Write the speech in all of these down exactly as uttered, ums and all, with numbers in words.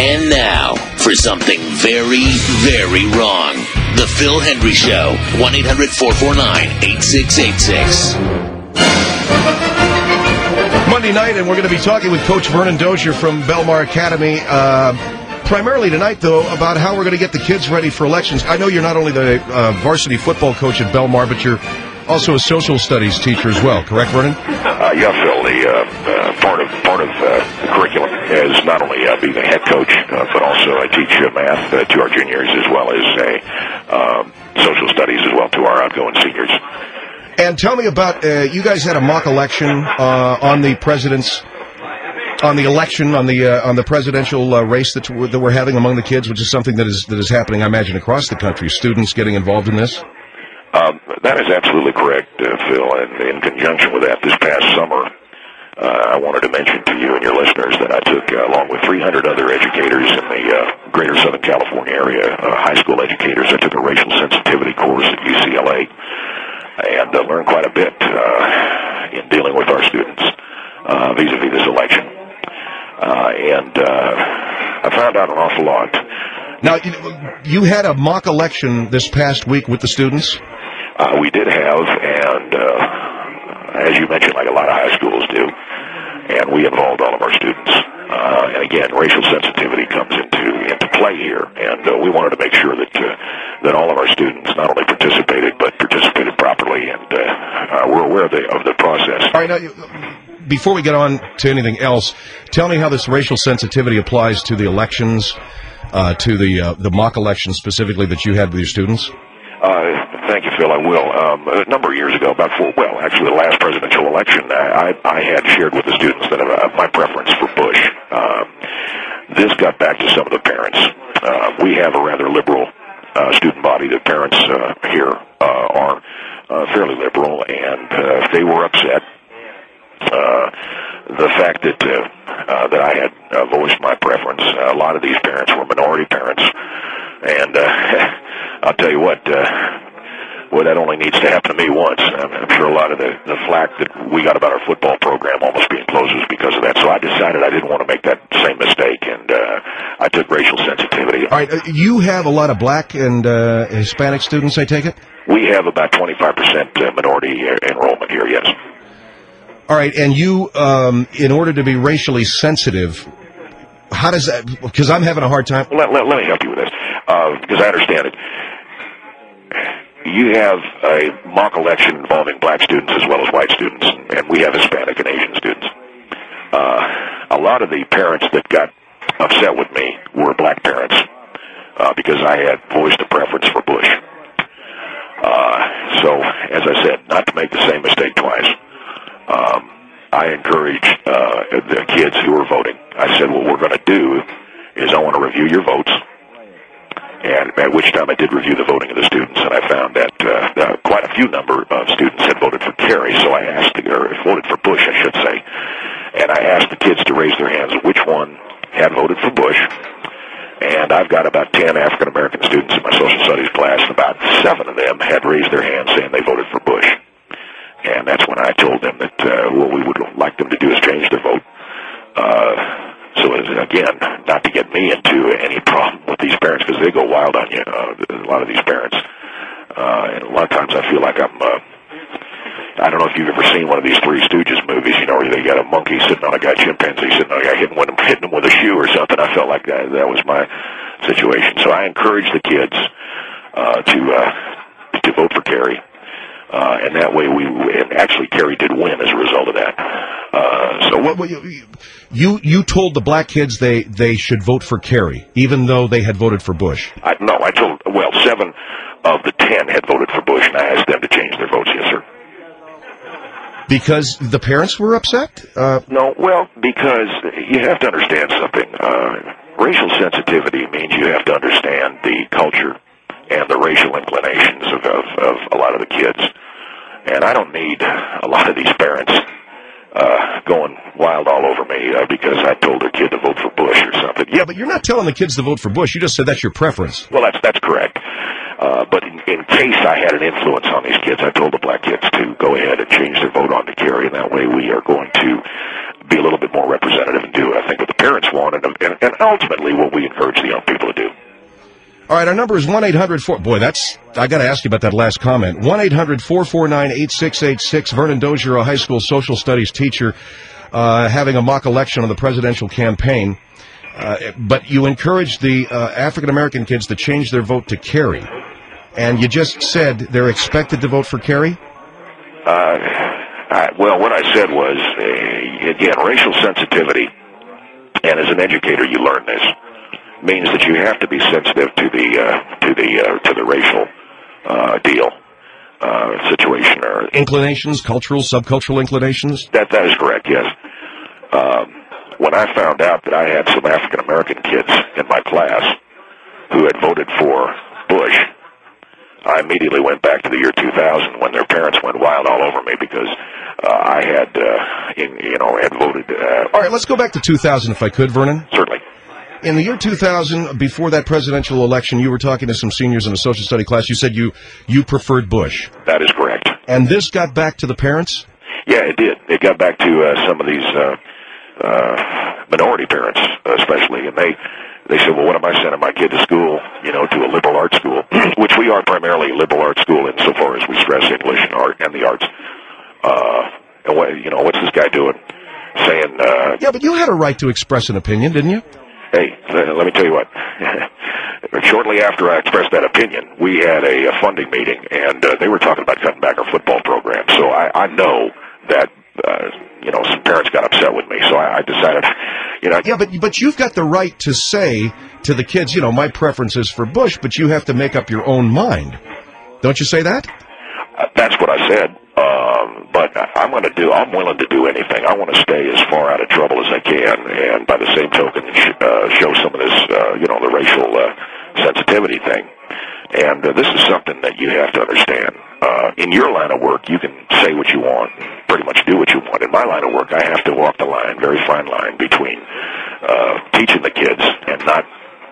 And now, for something very, very wrong. The Phil Hendry Show. one eight hundred four four nine eight six eight six. Monday night, and we're going to be talking with Coach Vernon Dozier from Belmar Academy. Uh, primarily tonight, though, about how we're going to get the kids ready for elections. I know you're not only the uh, varsity football coach at Belmar, but you're also a social studies teacher as well. Correct, Vernon? Uh, yeah, Phil. The uh, uh, part of part of uh, the curriculum is not only uh, being a head coach, uh, but also I teach uh, math uh, to our juniors as well as a um, social studies as well to our outgoing seniors. And tell me about, uh, you guys had a mock election uh, on the president's, on the election, on the uh, on the presidential uh, race that, w- that we're having among the kids, which is something that is that is happening, I imagine, across the country. Students getting involved in this? Um, that is absolutely correct, uh, Phil. And in conjunction with that, this past summer, uh, I wanted to mention to you and your listeners that I took, uh, along with three hundred other educators in the uh, greater Southern California area, uh, high school educators, I took a racial sensitivity course at U C L A. And uh, learned quite a bit uh, in dealing with our students uh, vis-a-vis this election. Uh, and uh, I found out an awful lot. Now, you had a mock election this past week with the students? Uh, we did have, and uh, as you mentioned, like a lot of high schools do, and we involved all of our students. Uh, and again, racial sensitivity comes into into play here, and uh, we wanted to make sure that uh, that all of our students not only participated but participated properly, and uh, uh, we're aware of the of the process. All right, now, you, before we get on to anything else, tell me how this racial sensitivity applies to the elections, uh, to the uh, the mock elections specifically that you had with your students. Uh, thank you, Phil. I will. Um, a number of years ago, about four, well, actually the last presidential election, I, I, I had shared with the students that uh, my preference for Bush. Um, this got back to some of the parents. Uh, we have a rather liberal uh, student body. The parents uh, here uh, are uh, fairly liberal, and uh, they were upset. Uh, the fact that uh, uh, that I had uh, voiced my preference. Uh, a lot of these parents were minority parents, and uh, I'll tell you what, uh, well, that only needs to happen to me once. I'm, I'm sure a lot of the, the flack that we got about our football program almost being closed was because of that. So I decided I didn't want to make that same mistake, and uh, I took racial sensitivity. All right, uh, you have a lot of black and uh, Hispanic students, I take it? We have about twenty-five percent minority enrollment here, yes. All right, and you, um, in order to be racially sensitive, how does that, because I'm having a hard time. Let, let, let me help you with this, uh, because I understand it. You have a mock election involving black students as well as white students, and we have Hispanic and Asian students. Uh, a lot of the parents that got upset with me were black parents, uh, because I had voiced a preference for Bush. Uh, so, as I said, not to make the same mistake twice. Um, I encouraged uh, the kids who were voting. I said, what we're going to do is I want to review your votes, and at which time I did review the voting of the students, and I found that uh, uh, quite a few number of students had voted for Kerry, so I asked, or voted for Bush, I should say, and I asked the kids to raise their hands which one had voted for Bush, and I've got about ten African-American students in my social studies class, and about seven of them had raised their hands saying they voted for Bush. And that's when I told them that uh, what we would like them to do is change their vote. Uh, so, as, again, not to get me into any problem with these parents, because they go wild on you, uh, a lot of these parents. Uh, and a lot of times I feel like I'm, uh, I don't know if you've ever seen one of these Three Stooges movies, you know, where they got a monkey sitting on a guy, chimpanzee sitting on a guy, hitting, one, hitting him with a shoe or something. I felt like that, that was my situation. So I encouraged the kids uh, to, uh, to vote for Kerry. Uh, and that way we, and actually Kerry did win as a result of that. Uh, so what, what, you, you you told the black kids they, they should vote for Kerry, even though they had voted for Bush. I, no, I told, well, seven of the ten had voted for Bush, and I asked them to change their votes, yes, sir. Because the parents were upset? Uh, no, well, because you have to understand something. Uh, racial sensitivity means you have to understand the culture and the racial inclinations of, of, of a lot of the kids. And I don't need a lot of these parents uh, going wild all over me uh, because I told their kid to vote for Bush or something. Yeah, but you're not telling the kids to vote for Bush. You just said that's your preference. Well, that's that's correct. Uh, but in, in case I had an influence on these kids, I told the black kids to go ahead and change their vote on to Kerry, and that way we are going to be a little bit bit more representative and do, I think, what the parents want and, and, and ultimately what we encourage the young people to do. All right, our number is one eight hundred four. Boy, that's, I got to ask you about that last comment. one eight hundred four four nine eight six eight six. Vernon Dozier, a high school social studies teacher, uh, having a mock election on the presidential campaign. Uh, but you encouraged the uh, African-American kids to change their vote to Kerry. And you just said they're expected to vote for Kerry? Uh, I, well, what I said was, uh, again, racial sensitivity, and as an educator you learn this, means that you have to be sensitive to the uh, to the uh, to the racial uh, deal uh, situation or inclinations, cultural, subcultural inclinations. That that is correct. Yes. Um, when I found out that I had some African American kids in my class who had voted for Bush, I immediately went back to the year two thousand when their parents went wild all over me because uh, I had uh, in, you know had voted. Uh, all right, let's go back to two thousand if I could, Vernon. Certainly. In the year two thousand, before that presidential election, you were talking to some seniors in a social study class. You said you, you preferred Bush. That is correct. And this got back to the parents? Yeah, it did. It got back to uh, some of these uh, uh, minority parents, especially, and they they said, well, what am I sending my kid to school, you know, to a liberal arts school, which we are primarily a liberal arts school insofar as we stress English and art and the arts. Uh, and what, you know, what's this guy doing? Saying... Uh, yeah, but you had a right to express an opinion, didn't you? Hey, let me tell you what. Shortly after I expressed that opinion, we had a, a funding meeting, and uh, they were talking about cutting back our football program. So I, I know that, uh, you know, some parents got upset with me. So I, I decided, you know. Yeah, but but you've got the right to say to the kids, you know, my preference is for Bush, but you have to make up your own mind. Don't you say that? Uh, that's what I said. Um, but I'm going to do, I'm willing to do anything. I want to stay as far out of trouble as I can, and by the same token, sh- uh, show some of this, uh, you know, the racial uh, sensitivity thing. And uh, this is something that you have to understand. Uh, in your line of work, you can say what you want, pretty much do what you want. In my line of work, I have to walk the line, very fine line, between uh, teaching the kids and not,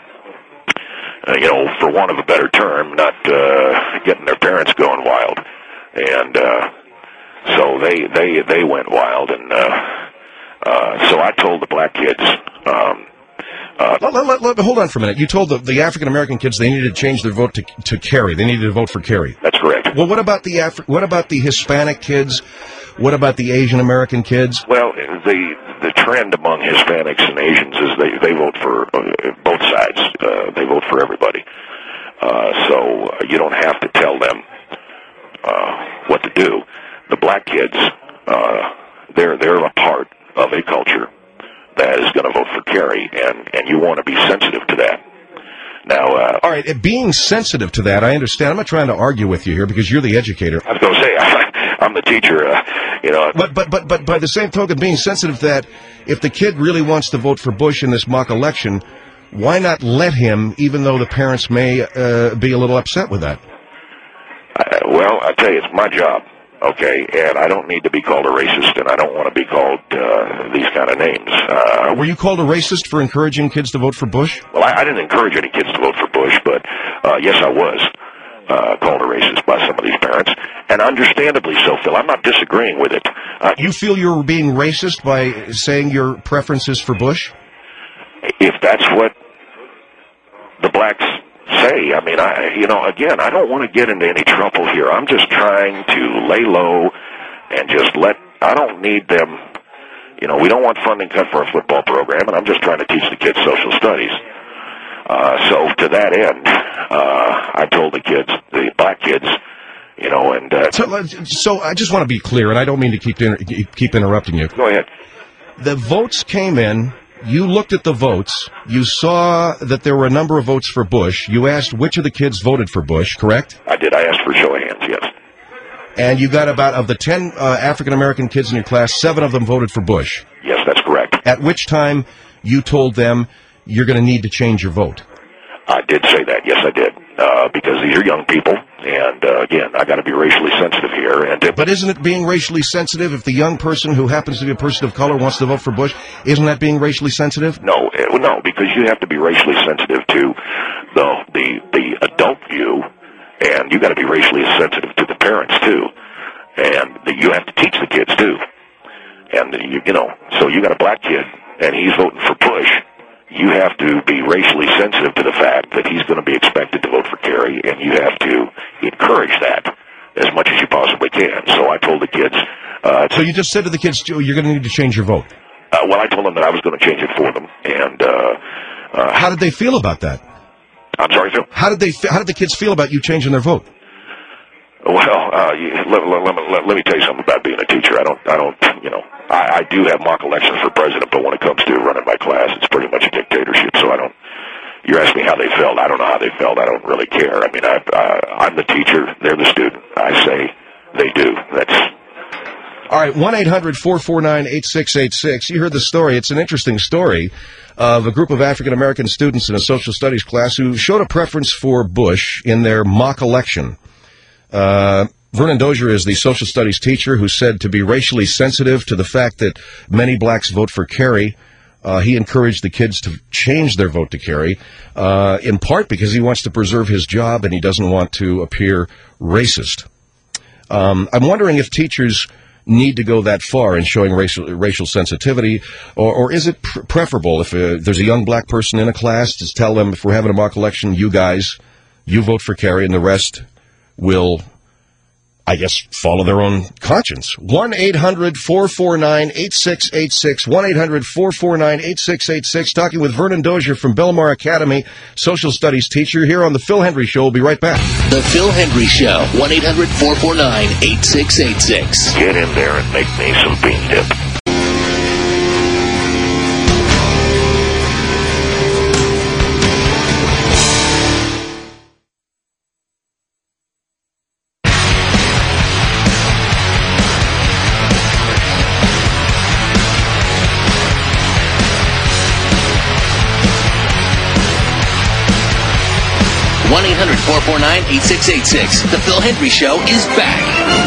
uh, you know, for want of a better term, not uh, getting their parents going wild. And uh, so they, they they went wild, and uh, uh, so I told the black kids. Um, uh, let, let, let, hold on for a minute. You told the, the African American kids they needed to change their vote to to Kerry. They needed to vote for Kerry. That's correct. Well, what about the Afri- what about the Hispanic kids? What about the Asian American kids? Well, the the trend among Hispanics and Asians is they they vote for uh, both sides. Uh, they vote for everybody. Uh, so you don't have to tell them Uh, what to do. The black kids, uh, they're they're a part of a culture that is going to vote for Kerry, and, and you want to be sensitive to that. Now, uh, all right, being sensitive to that, I understand. I'm not trying to argue with you here because you're the educator. I was going to say I'm the teacher, uh, you know. But but but but by the same token, being sensitive to that, if the kid really wants to vote for Bush in this mock election, why not let him, even though the parents may uh, be a little upset with that? Uh, well, I tell you, it's my job, okay, and I don't need to be called a racist, and I don't want to be called uh, these kind of names. Uh, Were you called a racist for encouraging kids to vote for Bush? Well, I, I didn't encourage any kids to vote for Bush, but uh, yes, I was uh, called a racist by some of these parents, and understandably so, Phil. I'm not disagreeing with it. Uh, you feel you're being racist by saying your preference is for Bush? If that's what the blacks say, I mean, I, you know, again, I don't want to get into any trouble here. I'm just trying to lay low and just let, I don't need them, you know, we don't want funding cut for a football program, and I'm just trying to teach the kids social studies. Uh, so to that end, uh, I told the kids, the black kids, you know, and... Uh, so, so I just want to be clear, and I don't mean to keep inter- keep interrupting you. Go ahead. The votes came in. You looked at the votes. You saw that there were a number of votes for Bush. You asked which of the kids voted for Bush, correct? I did. I asked for a show of hands, yes. And you got about, of the ten uh, African-American kids in your class, seven of them voted for Bush. Yes, that's correct. At which time you told them you're going to need to change your vote. I did say that. Yes, I did. Uh, because these are young people, and uh, again, I got to be racially sensitive here. And if, but isn't it being racially sensitive if the young person who happens to be a person of color wants to vote for Bush? Isn't that being racially sensitive? No, uh, no, because you have to be racially sensitive to the the the adult view, and you got to be racially sensitive to the parents too, and the, you have to teach the kids too. and you, you know, so you got a black kid, and he's voting for Bush. You have to be racially sensitive to the fact that he's going to be expected to vote for Kerry, and you have to encourage that as much as you possibly can. So I told the kids... Uh, so you just said to the kids, you're going to need to change your vote? Uh, well, I told them that I was going to change it for them, and... Uh, uh, How did they feel about that? I'm sorry, Phil? How did they? How did the kids feel about you changing their vote? Well, uh, you, let, let, let, let, let me tell you something about being a teacher. I don't, I don't, you know, I, I do have mock elections for president, but when it comes to running my class, it's pretty much a dictatorship. So I don't. You're asking me how they felt. I don't know how they felt. I don't really care. I mean, I, uh, I'm the teacher. They're the student. I say they do. That's. All right, one eight hundred four four nine eight six eight six. You heard the story. It's an interesting story of a group of African-American students in a social studies class who showed a preference for Bush in their mock election. Uh, Vernon Dozier is the social studies teacher who said to be racially sensitive to the fact that many blacks vote for Kerry. Uh, he encouraged the kids to change their vote to Kerry, uh, in part because he wants to preserve his job and he doesn't want to appear racist. Um, I'm wondering if teachers need to go that far in showing racial racial sensitivity, or, or is it pr- preferable if uh, there's a young black person in a class to tell them, if we're having a mock election, you guys, you vote for Kerry, and the rest will, I guess, follow their own conscience. one eight hundred four four nine eight six eight six, one eight hundred four four nine eight six eight six, talking with Vernon Dozier from Belmar Academy, social studies teacher, here on The Phil Hendry Show. We'll be right back. The Phil Hendry Show, one eight hundred four four nine eight six eight six. Get in there and make me some bean dip. one eight hundred four four nine eight six eight six. The Phil Hendry Show is back.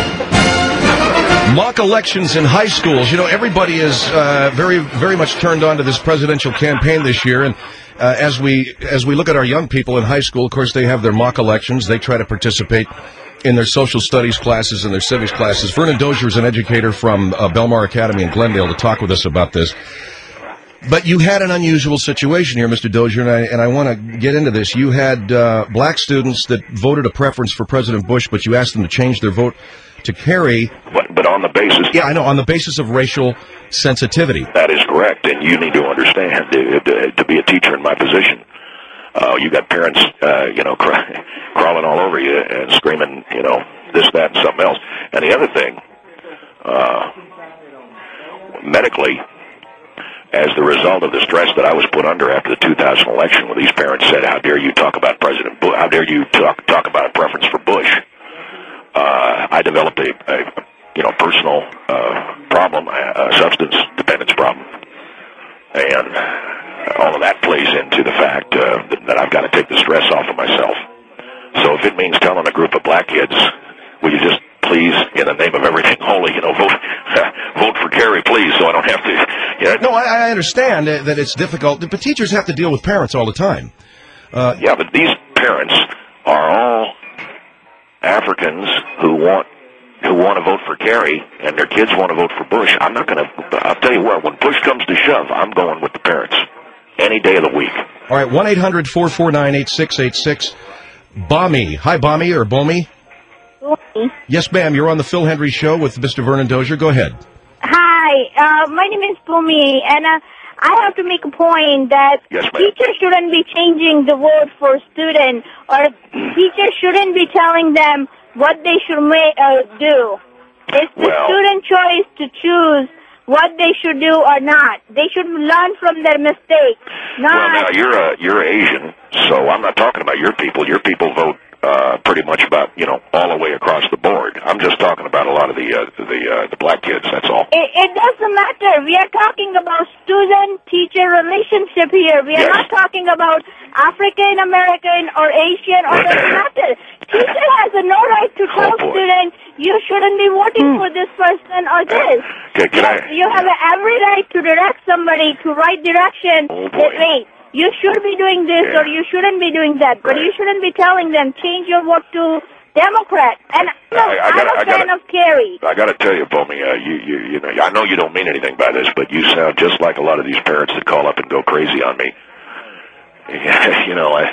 Mock elections in high schools. You know, everybody is uh, very, very much turned on to this presidential campaign this year. And uh, as we as we look at our young people in high school, of course, they have their mock elections. They try to participate in their social studies classes and their civics classes. Vernon Dozier is an educator from uh, Belmar Academy in Glendale to talk with us about this. But you had an unusual situation here, Mister Dozier, and I, and I want to get into this. You had uh, black students that voted a preference for President Bush, but you asked them to change their vote to Kerry. But, but on the basis... Yeah, I know, on the basis of racial sensitivity. That is correct, and you need to understand, to, to, to be a teacher in my position, uh, you got parents, uh, you know, cry, crawling all over you and screaming, you know, this, that, and something else. And the other thing, uh, medically... as the result of the stress that I was put under after the two thousand election, when these parents said, "How dare you talk about President Bush? How dare you talk talk about a preference for Bush?" Uh, I developed a, a you know personal uh, problem, a substance dependence problem, and all of that plays into the fact uh, that, that I've got to take the stress off of myself. So if it means telling a group of black kids, "Will you just please, in the name of everything holy, you know, vote vote for Kerry, please, so I don't have to..." You know. No, I, I understand that it's difficult, but teachers have to deal with parents all the time. Uh, yeah, but these parents are all Africans who want who want to vote for Kerry, and their kids want to vote for Bush. I'm not going to... I'll tell you what, when push comes to shove, I'm going with the parents any day of the week. All right, one eight hundred four four nine eight six eight six. Bommy. Hi, Bommy, or Bomi. Yes, ma'am. You're on the Phil Hendry Show with Mister Vernon Dozier. Go ahead. Hi. Uh, my name is Bumi, and uh, I have to make a point that yes, teachers shouldn't be changing the vote for students, or teachers shouldn't be telling them what they should ma- uh, do. It's the well, student choice to choose what they should do or not. They should learn from their mistakes. Not well, now, you're, a, you're Asian, so I'm not talking about your people. Your people vote Uh, pretty much about, you know, all the way across the board. I'm just talking about a lot of the uh, the uh, the black kids, that's all. It, it doesn't matter. We are talking about student-teacher relationship here. We are yes. not talking about African-American or Asian, or doesn't matter. Teacher has a no right to tell oh, students, you shouldn't be voting hmm. for this person or this. Okay, can yes, I... You have every right to direct somebody to right direction. Oh, boy. Wait, you should be doing this yeah. or you shouldn't be doing that, but right. you shouldn't be telling them, change your vote to Democrat, and I'm a, I- I gotta- I'm a I gotta- fan of Kerry. I got to tell you, Bomey, uh, you, you, you know, I know you don't mean anything by this, but you sound just like a lot of these parents that call up and go crazy on me. you know, I,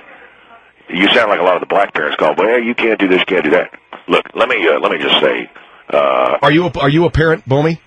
you sound like a lot of the black parents call. Well, you can't do this, can't do that. Look, let me uh, let me just say. Uh, Are you a, are you a parent, Bomey?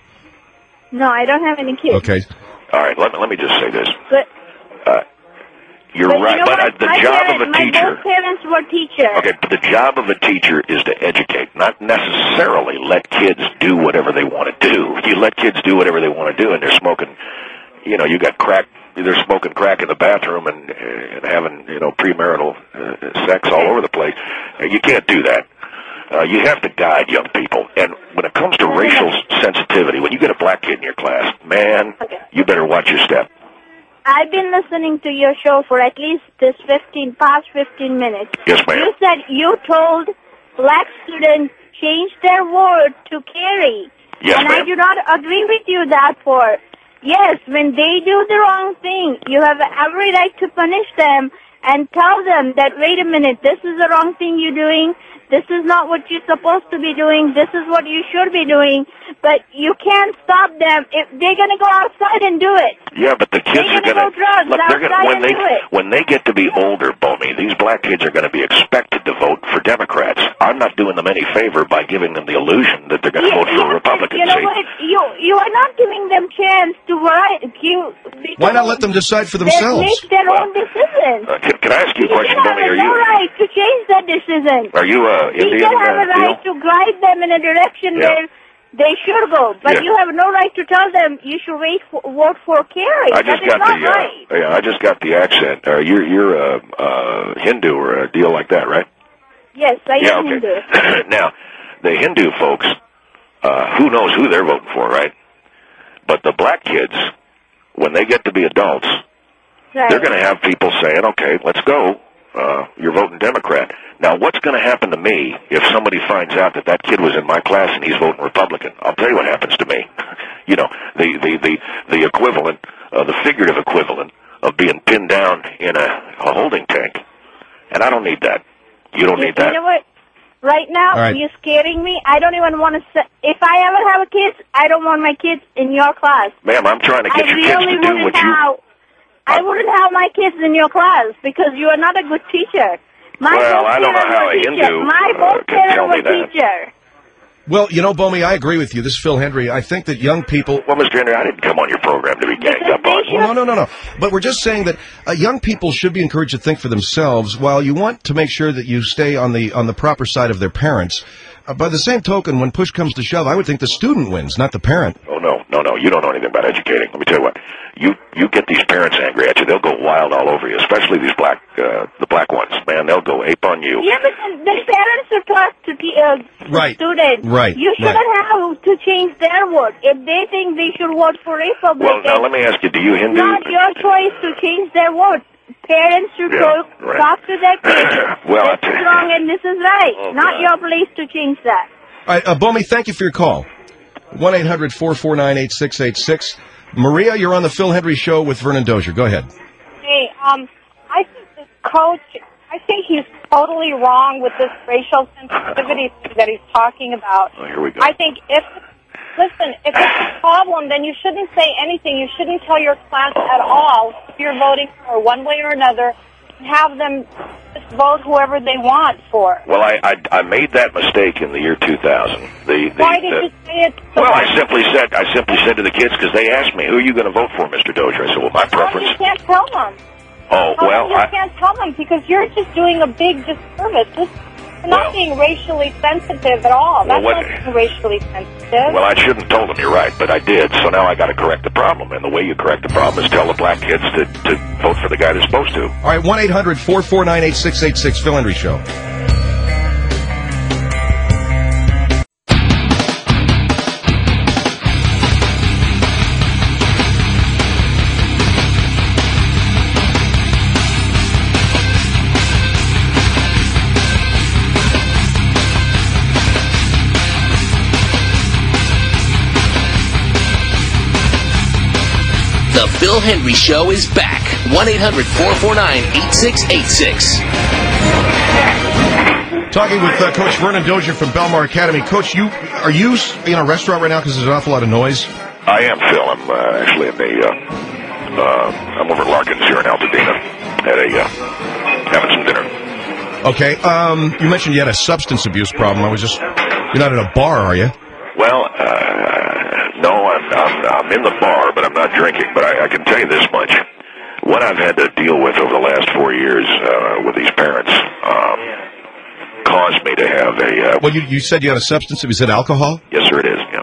No, I don't have any kids. Okay. all right, let me let me just say this. But, Uh, you're but right, you know but uh, what? the my job parents, of a my teacher. both parents were teachers. Okay, but the job of a teacher is to educate, not necessarily let kids do whatever they want to do. You let kids do whatever they want to do, and they're smoking, you know, you got crack, they're smoking crack in the bathroom and, and having, you know, premarital uh, sex all over the place. Uh, you can't do that. Uh, you have to guide young people. And when it comes to racial sensitivity, when you get a black kid in your class, man, Okay. you better watch your step. I've been listening to your show for at least this fifteen, past fifteen minutes. Yes, ma'am. You said you told black students change their word to carry. Yes, and I ma'am. do not agree with you that for. Yes, when they do the wrong thing, you have every right to punish them and tell them that, wait a minute, this is the wrong thing you're doing. This is not what you're supposed to be doing. This is what you should be doing. But you can't stop them. If they're going to go outside and do it. Yeah, but the kids They're are gonna gonna go drugs look. They're gonna outside when and they do it. when they get to be older, Bomey. These black kids are going to be expected to vote for Democrats. I'm not doing them any favor by giving them the illusion that they're going to Yeah, vote for yeah, a Republican. You know See? what? You you are not giving them chance to write. You, Why not let them decide for They themselves? make their Well, own decision. Uh, can, can I ask you a You question, have Bomey? Are no you right to change that decision. are you uh, You Indian should have uh, a right deal? to guide them in a direction Yeah. where they should go, but Yeah. you have no right to tell them you should wait for, vote for Kerry. I That just is got not the uh, right. yeah, I just got the accent. Uh, you're you're a uh, uh, Hindu or a deal like that, right? Yes, I Yeah, am Hindu. okay. Now, the Hindu folks, uh, who knows who they're voting for, right? But the black kids, when they get to be adults, Right. they're going to have people saying, okay, let's go. Uh, you're voting Democrat. Now, what's going to happen to me if somebody finds out that that kid was in my class and he's voting Republican? I'll tell you what happens to me. You know, the, the, the, the equivalent, uh, the figurative equivalent of being pinned down in a, a holding tank. And I don't need that. You don't You, need that. you know what? Right now, All right. you're scaring me. I don't even want to say, if I ever have a kid, I don't want my kids in your class. Ma'am, I'm trying to get I your really kids to do wouldn't what you... have, I wouldn't have my kids in your class because you are not a good teacher. My Well, both I don't know parents how were a teacher. Hindu, My uh, both can tell parents me were that. teacher. Well, you know, Bomey, I agree with you. This is Phil Hendry. I think that young people... Well, Mister Henry, I didn't come on your program to be ganged Because up on. they Well, no, no, no, no. But we're just saying that uh, young people should be encouraged to think for themselves while you want to make sure that you stay on the on the proper side of their parents. Uh, by the same token, when push comes to shove, I would think the student wins, not the parent. Oh, no, no, no. You don't know anything about educating. Let me tell you what. You you get these parents angry at you. They'll go wild all over you, especially these black, uh, the black ones. Man, they'll go ape on you. Yeah, but the, the parents are taught to te- uh, Right. students. Right, You shouldn't right. have to change their vote. If they think they should vote for Republican, Well, now let me ask you, do you it's Hindu... not your choice to change their vote. Parents should Yeah, talk, right. talk to their kids. Well, I this tell is you- wrong and this is right. Oh, not God. your place to change that. All right, uh, Bomey, thank you for your call. one eight hundred four four nine eight six eight six. Maria, you're on the Phil Hendry Show with Vernon Dozier. Go ahead. Hey, um, I think this coach, I think he's totally wrong with this racial sensitivity thing that he's talking about. Oh, here we go. I think if, listen, if it's a problem, then you shouldn't say anything. You shouldn't tell your class at all if you're voting for one way or another. Have them just vote whoever they want for. Well, I, I I made that mistake in the year two thousand. The, the, Why did the, you say it? So Well, I simply said I simply said to the kids because they asked me, "Who are you going to vote for, Mister Dozier?" I said, "Well, my Oh, preference." you can't tell them. Oh, Oh, well, you I, can't tell them because you're just doing a big disservice. This, you're Well- not being racially sensitive at all. Well, That's what- not being racially sensitive. well, I shouldn't have told them. You're right, but I did. So now I got to correct the problem, and the way you correct the problem is tell the black kids to to vote for the guy they're supposed to. All right, one eight hundred four four nine eight six eight six, Phil Hendry Show. The Phil Hendry Show is back. one eight hundred four four nine eight six eight six. Talking with uh, Coach Vernon Dozier from Belmar Academy. Coach, you are you in a restaurant right now because there's an awful lot of noise? I am, Phil. I'm uh, actually in the, uh, uh, I'm over at Larkins here in Altadena at a, uh, having some dinner. Okay. Um, you mentioned you had a substance abuse problem. I was just, you're not in a bar, are you? Well, uh, no, I'm, I'm, I'm in the bar, but I'm not drinking. But I, I can tell you this much. What I've had to deal with over the last four years uh, with these parents um, caused me to have a... Uh, well, you, you said you had a substance abuse. Is it alcohol? Yes, sir, it is, yeah.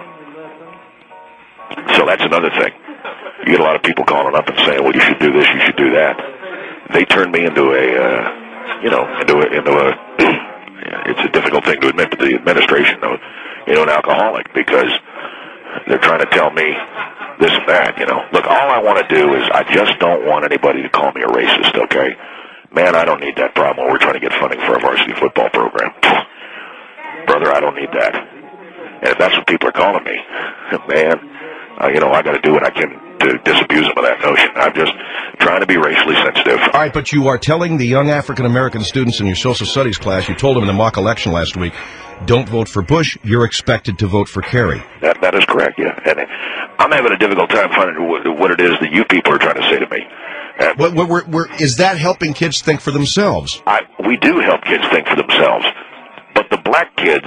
So that's another thing. You get a lot of people calling up and saying, well, you should do this, you should do that. They turn me into a, uh, you know, into a, into a it's a difficult thing to admit to the administration, though, you know, an alcoholic, because they're trying to tell me this and that, you know. Look, all I want to do is I just don't want anybody to call me a racist, okay? Man, I don't need that problem when we're trying to get funding for a varsity football program. Brother, I don't need that. And if that's what people are calling me, man, uh, you know, I got to do what I can to disabuse them of that notion. I'm just trying to be racially sensitive. All right, but you are telling the young African-American students in your social studies class, you told them in the mock election last week, don't vote for Bush, you're expected to vote for Kerry. That, that is correct, yeah. And I'm having a difficult time finding what, what it is that you people are trying to say to me. Uh, what, what, we're, we're, is that helping kids think for themselves? I, we do help kids think for themselves, but the black kids,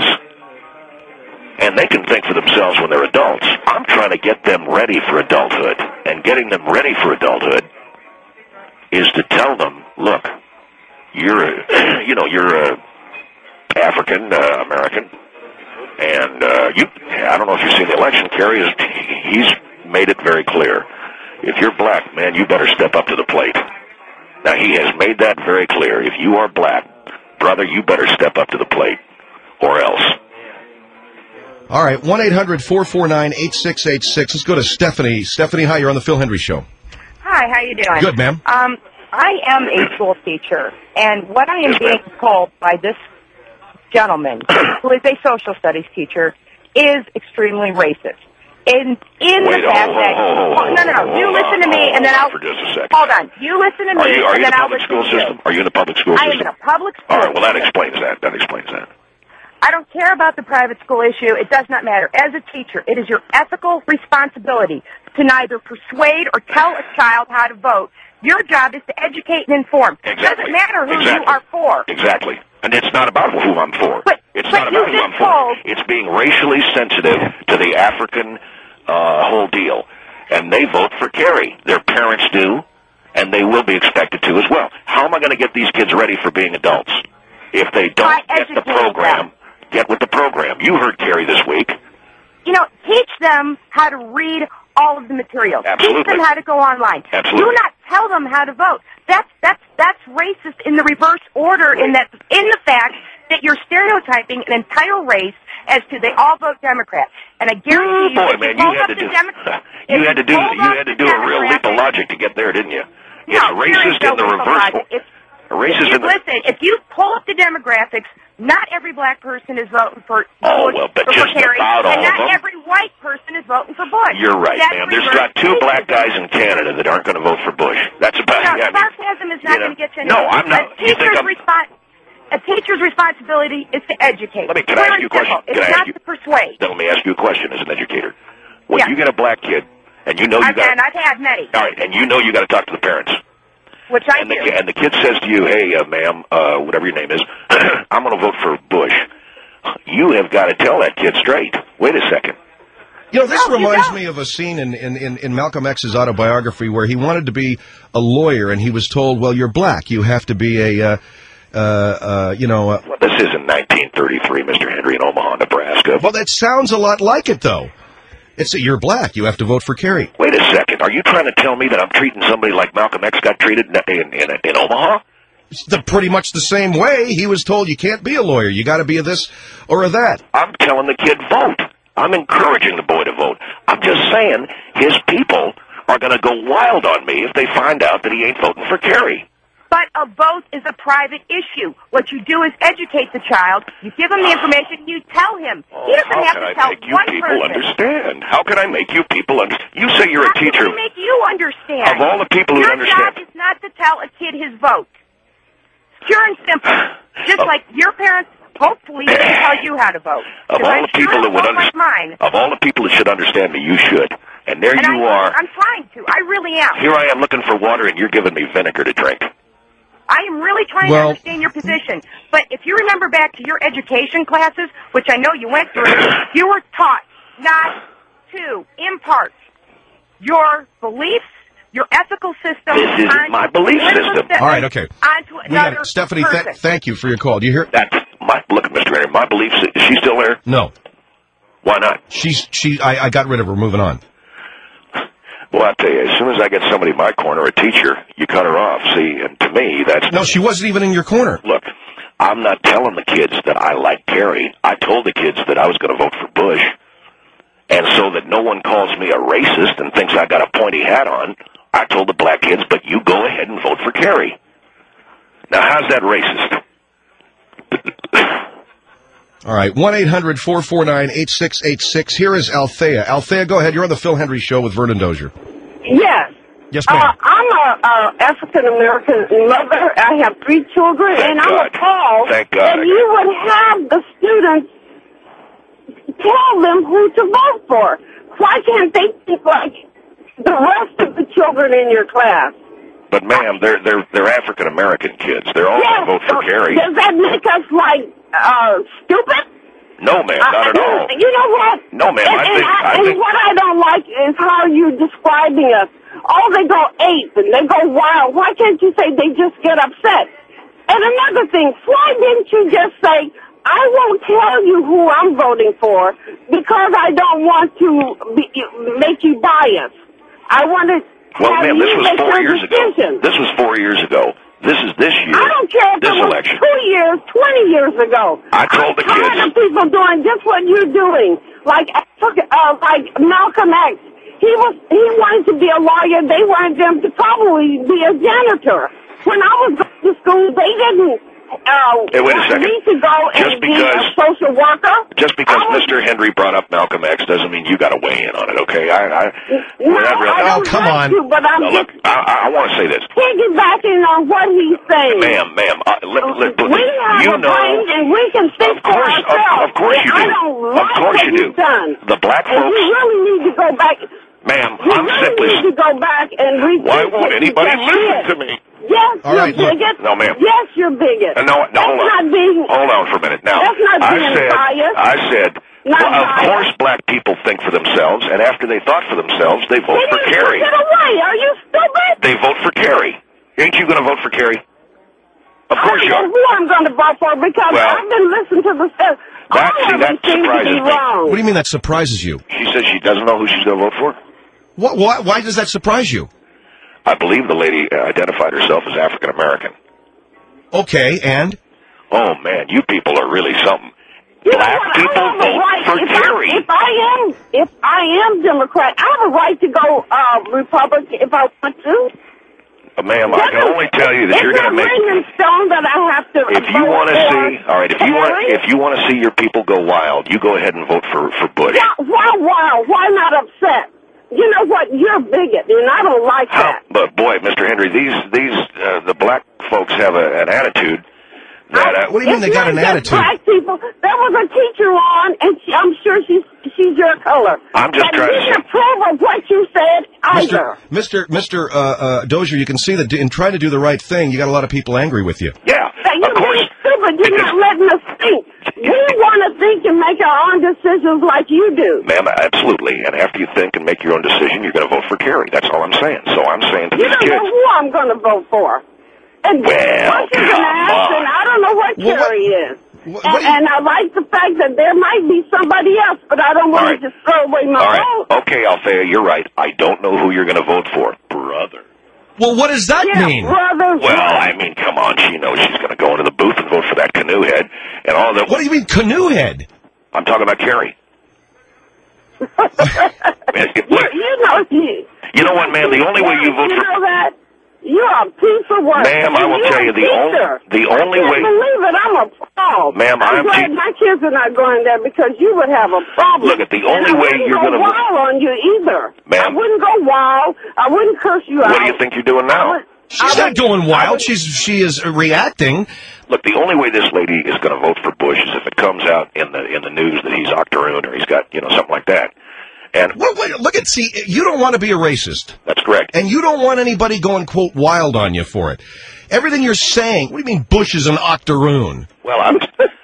and they can think for themselves when they're adults. I'm trying to get them ready for adulthood, and getting them ready for adulthood is to tell them, look, you're a, you know, you're a African uh, American, and uh, you. I don't know if you've seen the election. Kerry is he's made it very clear. If you're black, man, you better step up to the plate. Now he has made that very clear. If you are black, brother, you better step up to the plate, or else. All right, one eight hundred four four nine eight six eight six. Let's go to Stephanie. Stephanie, hi, you're on the Phil Hendry Show. Hi, how you doing? Good, ma'am. Um, I am a school teacher, and what I am Yes, being told by this gentleman, who is a social studies teacher, is extremely racist. In in Wait, the fact oh, that oh, oh, oh, no, no, no, you hold listen on, to me, hold and then on I'll for just a second. hold on. You listen to me, Are you, are and you in then the I'll public listen school to you. system? Are you in the public school I am system? in a public school. All right, well, that system. explains that. That explains that. I don't care about the private school issue. It does not matter. As a teacher, it is your ethical responsibility to neither persuade or tell a child how to vote. Your job is to educate and inform. Exactly. It doesn't matter who exactly. you are for. Exactly. And it's not about who I'm for. But, it's but not about who you've I'm been for. told. It's being racially sensitive to the African uh, whole deal. And they vote for Kerry. Their parents do, and they will be expected to as well. How am I going to get these kids ready for being adults if they don't By get the educating program? them. Get with the program. You heard Kerry this week. You know, teach them how to read all of the materials. Absolutely. Teach them how to go online. Absolutely. Do not tell them how to vote. That's that's that's racist in the reverse order. In that, in the fact that you're stereotyping an entire race as to they all vote Democrat. And I guarantee you, Boy, if man, you you pull had up to the do Demo- you if had to do pull you up had to the do a real leap of Democratic- logic to get there, didn't you? No, It's there is racist no in the leap of reverse. logic. If- Racist If you in the listen, if you pull up the demographics, not every black person is voting for Oh, Bush well, but or for just Kerry, about all and not of them. every white person is voting for Bush. You're right, That's ma'am. There's reverse got two black racism. guys in Canada that aren't going to vote for Bush. That's about No, yeah, I mean, sarcasm is not you know, going to get you No, anywhere. I'm not. A You think teacher's, I'm, respo- a teacher's responsibility is to educate. Let me- can I Clear ask you a and simple. question? Can It's I ask not you- to persuade. then let me ask you a question as an educator. When Yeah. you get a black kid, and you know you I've, got, and I've had many, all right, and you know you got to talk to the parents, which I and the do. ki- and the kid says to you, "Hey, uh, ma'am, uh, whatever your name is, I'm going to vote for Bush." You have got to tell that kid straight. Wait a second. You know, this No, you reminds don't. me of a scene in, in, in, in Malcolm X's autobiography where he wanted to be a lawyer, and he was told, well, you're black. You have to be a, uh, uh, uh, you know... Uh, Well, this isn't nineteen thirty-three, Mister Henry, in Omaha, Nebraska. well, that sounds a lot like it, though. It's that you're black. You have to vote for Kerry. Wait a second. Are you trying to tell me that I'm treating somebody like Malcolm X got treated in, in, in, in Omaha? It's the, pretty much the same way. He was told you can't be a lawyer. You got to be a this or a that. I'm telling the kid vote. I'm encouraging the boy to vote. I'm just saying his people are going to go wild on me if they find out that he ain't voting for Kerry. But a vote is a private issue. What you do is educate the child. You give him the information. You tell him. He doesn't How have can to I tell make you one people person. understand? How can I make you people understand? You say you're How a teacher. can we make you understand? Of all the people who Your understand- job is not to tell a kid his vote. Pure and simple. Just Oh. like your parents hopefully they can tell you how to vote. Of all I'm the people sure that would vote like understand, mine. of all the people that should understand me, you should. And there And you I, are. I'm trying to. I really am. Here I am looking for water, and you're giving me vinegar to drink. I am really trying Well- to understand your position. But if you remember back to your education classes, which I know you went through, you were taught not to impart your beliefs, your ethical system. This isn't onto my belief political system. system, All right, okay. Onto We got another it. Stephanie, person. th- thank you for your call. Do you hear? That's my look at Mister Henry. My beliefs. Is she still there? No. Why not? She's, she, I, I got rid of her. Moving on. Well, I tell you, as soon as I get somebody in my corner, a teacher, you cut her off. See, and to me, that's No, she wasn't even in your corner. Look, I'm not telling the kids that I like Kerry. I told the kids that I was going to vote for Bush. And so that no one calls me a racist and thinks I got a pointy hat on, I told the black kids, but you go ahead and vote for Kerry. Now, how's that racist? All right, one eight hundred four four nine eight six eight six. Here is Althea. Althea, go ahead. You're on the Phil Hendry Show with Vernon Dozier. Yes. Yes, ma'am. Uh, I'm a, a African American mother. I have three children, Thank and I'm God. appalled Thank God. that you would have the students tell them who to vote for. Why can't they think like the rest of the children in your class? But, ma'am, they're they're they're African American kids. They're all Yes. going to vote for Kerry. Does that make us like uh, stupid? No, ma'am, not at Uh, all. You know what? No, ma'am, And, I and think- I and think- what I don't like is how you're describing us. Oh, they go ape and they go wild. Why can't you say they just get upset? And another thing, why didn't you just say, I won't tell you who I'm voting for because I don't want to be, make you biased. I want to Well, have ma'am, you this was make four your years decision. ago. This was four years ago. This is this year. I don't care if this it was election. two years, twenty years ago. I told the I'm tired kids- of people doing just what you're doing, like uh, like Malcolm X. He was he wanted to be a lawyer. They wanted them to probably be a janitor. When I was going to school, they didn't uh, Hey, wait a want second. me to go Just and be a because- social worker. Just because I was- Mister Henry brought up Malcolm X doesn't mean you got to weigh in on it, okay? I, I, No, we're not really, I don't Oh, come have on. to, but I'm no, just look, I, I want to say this. piggybacking on what he's saying. Ma'am, ma'am, uh, li, li, We have you a know... brain and we can think Of course, for of, ourselves. of course you do. I don't Of like course what you do. you've done. The black And folks... we really need to go back. Ma'am, We I'm really simply... need to go back and rethink Why won't what you anybody just listen did. to me? Yes, All you're right, look. bigot. No, ma'am. Yes, you're bigot. Uh, no, no, That's hold on. not being. Hold on for a minute. Now, That's not I being said, biased. I said, Not well, of biased. course black people think for themselves, and after they thought for themselves, they vote They for didn't Kerry. Get away. Are you stupid? They vote for Kerry. Ain't you going to vote for Kerry? Of course I you don't are. know who I'm going to vote for because Well, I've been listening to the stuff. that- All see, of that it seems to surprises be me. wrong. What do you mean that surprises you? She says she doesn't know who she's going to vote for. What, why, why does that surprise you? I believe the lady uh, identified herself as African American. Okay, and? Oh, man, you people are really something. You know Black what? I people have a vote right. for if Kerry. I, if I am, if I am Democrat, I have a right to go uh, Republican if I want to. Uh, ma'am, I can only tell you that it's you're going to not make... written in stone that I have to. If you vote want to for see, all right. If you want, Hillary. if you want to see your people go wild, you go ahead and vote for for Bush. Yeah, why, why, why not upset? You know what? You're a bigot, and I don't like How, that. but boy, Mister Henry, these these uh, the black folks have a, an attitude that. Uh, What do you mean they It's got not an just attitude? Black people. There was a teacher on, and she, I'm sure she's she's your color. I'm just but trying to didn't say- approve of what you said either. Mister Mister Mister Uh, uh, Dozier, you can see that in trying to do the right thing, you got a lot of people angry with you. yeah, That you're of course. being stupid. You're because- not letting us think. We want to think and make our own decisions like you do. Ma'am, absolutely. And after you think and make your own decision, you're going to vote for Kerry. That's all I'm saying. So I'm saying to You these don't kids, know who I'm going to vote for. And Well, what you're going to come ask, on. and I don't know what Well, what- Kerry is. what- and, what do you- and I like the fact that there might be somebody else, but I don't want All right. to just throw away my all right, vote. okay, Althea, you're right. I don't know who you're going to vote for, brother. Well, what does that Yeah, mean? brother. Well, I mean, come on. She knows she's going to go into the booth and vote for that canoe head and all that. What do you mean, canoe head? I'm talking about Kerry. you, you know, you, You know what, man? The only way you vote you for... know that? You're a piece of work. Ma'am, I will You're tell you a the only- teacher. the only I can't way- believe it. I'm appalled. Ma'am, I'm I'm glad te- my kids are not going there because you would have a problem. Look, at the only and I way wouldn't you're go gonna- wild on you either. Ma'am. I wouldn't go wild. I wouldn't curse you out. What do you think you're doing now? She's not going wild. She's she is reacting. Look, the only way this lady is going to vote for Bush is if it comes out in the in the news that he's octoroon or he's got, you know, something like that. And wait, wait, look at see, you don't want to be a racist. That's correct. And you don't want anybody going quote wild on you for it. Everything you're saying. What do you mean Bush is an octoroon? Well, I'm.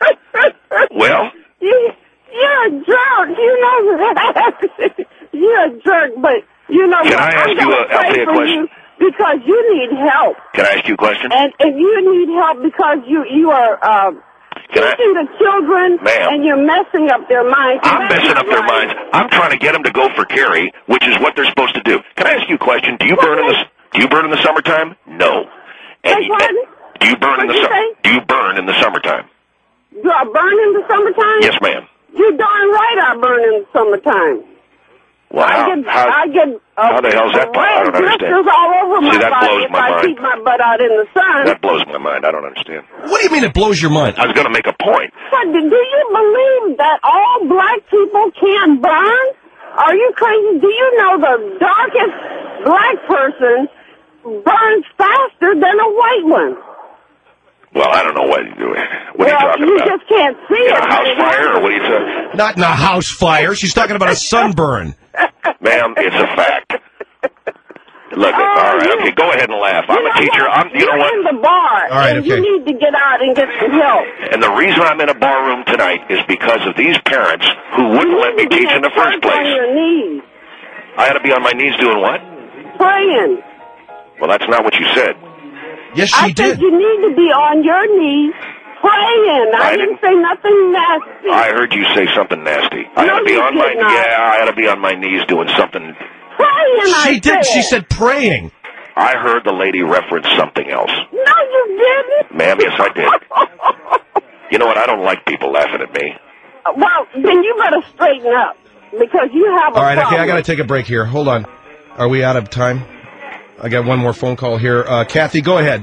well, you, you're a jerk. You know that. You're a jerk, but you know Can what? I ask I'm you gonna a- I'll pray tell you a for question. you because you need help. Can I ask you a question? And and you need help because you you are uh, Can I- teaching the children, Ma'am. and you're messing up their minds. And I'm that's messing not up their right. minds. I'm trying to get them to go for Kerry, which is what they're supposed to do. Can I ask you a question? Do you burn in the Do you burn in the summertime? No. And, Beg pardon? and do you burn in the What'd you summer? say? Do you burn in the summertime? Do I burn in the summertime? Yes, ma'am. You're darn right. I burn in the summertime. Well, I how, get how, I get uh, how the hell's that possible? I red don't understand. blisters all over See, my that body blows if my I mind. keep my butt out in the sun. that blows my mind. I don't understand. What do you mean it blows your mind? I was going to make a point. But do you believe that all black people can burn? Are you crazy? Do you know the darkest black person burns faster than a white one? Well, I don't know what you're doing. What well, are you talking you about? just can't see In it. a house fire, or what are you talking? Not in a house fire. She's talking about a sunburn. Ma'am, it's a fact. Look, Oh, all right, you- okay, go ahead and laugh. I'm You a know teacher. what? I'm, you You're know what? in the bar, All right, and okay. you need to get out and get some help. And the reason I'm in a bar room tonight is because of these parents who wouldn't let me You need to teach in the be first on place. your knees, I ought to be on my knees doing what? praying. Well, that's not what you said. Yes, I she did. said you need to be on your knees praying. I, I didn't didn't- say nothing nasty. I heard you say something nasty. I No, ought to be you on my did not. yeah. I ought to be on my knees doing something. Praying, I She did. said. She said praying. I heard the lady reference something else. No, you didn't. Ma'am, yes, I did. You know what? I don't like people laughing at me. Well, then you better straighten up because you have a All right, okay, problem. I got to take a break here. Hold on. Are we out of time? I got one more phone call here. Uh, Kathy, go ahead.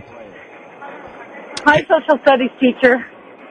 Hi, social studies teacher.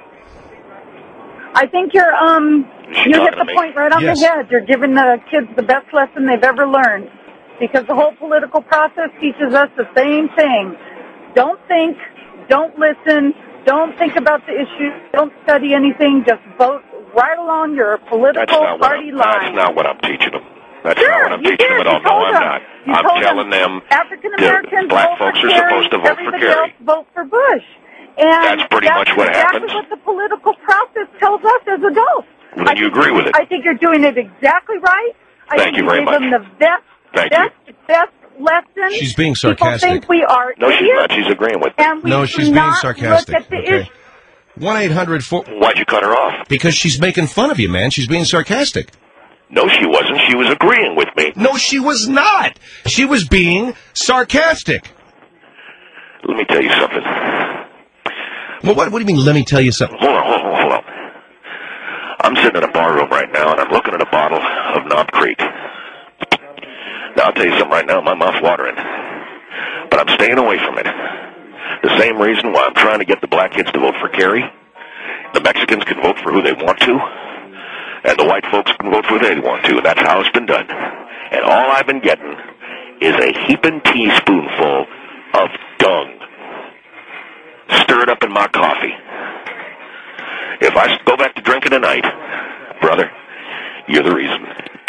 I think you're um Is she you hit talking the to me? point right on Yes. the head. You're giving the kids the best lesson they've ever learned, because the whole political process teaches us the same thing. Don't think, don't listen, don't think about the issue, don't study anything. Just vote right along your That's political not what party I'm, line. That's not what I'm teaching them. That's Sure, not what I'm you teaching did. them at all. You No, told I'm them. not. You I'm told telling them African that Americans black vote folks for are Kerry, supposed to vote for everybody Kerry. else vote for Bush. And That's pretty much what exactly happens. what the political process tells us as adults. Well, then I you think- agree with it. I think you're doing it exactly right. I Thank think you very gave much. them the best, Thank you. best, best lesson. She's being People sarcastic. think we are No, she's idiots, not. She's agreeing with me. and we No, do she's being not sarcastic. Look at the Okay. issue. one eight hundred four Why'd you cut her off? Because she's making fun of you, man. She's being sarcastic. No, she wasn't. She was agreeing with me. No, she was not. She was being sarcastic. Let me tell you something. Well, what, what do you mean, let me tell you something? Hold on, hold on, hold on. I'm sitting in a bar room right now, and I'm looking at a bottle of Knob Creek. Now, I'll tell you something right now. My mouth's watering. But I'm staying away from it. The same reason why I'm trying to get the black kids to vote for Kerry. The Mexicans can vote for who they want to. And the white folks can vote for who they want to. That's how it's been done. And all I've been getting is a heaping teaspoonful of dung stirred up in my coffee. If I go back to drinking tonight, brother, you're the reason.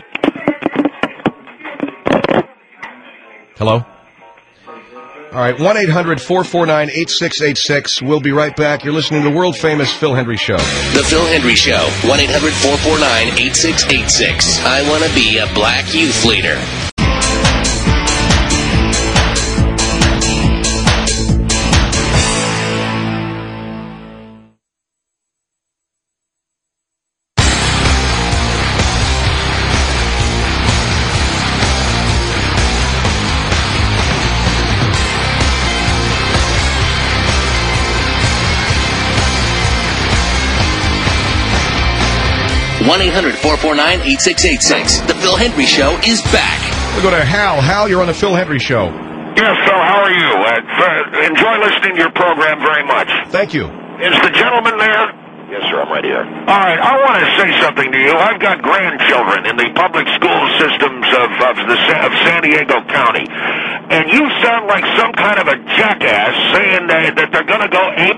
Hello? All right, one eight hundred four four nine eight six eight six. We'll be right back. You're listening to the world-famous Phil Hendry Show. The Phil Hendry Show, one eight hundred four four nine eight six eight six. I want to be a black youth leader. one eight hundred four four nine eight six eight six. The Phil Hendry Show is back. We'll go to Hal. Hal, you're on the Phil Hendry Show. Yes, Phil, how are you? Uh, uh, enjoy listening to your program very much. Thank you. Is the gentleman there? Yes, sir, I'm right here. All right, I want to say something to you. I've got grandchildren in the public school systems of, of, the, of San Diego County, and you sound like some kind of a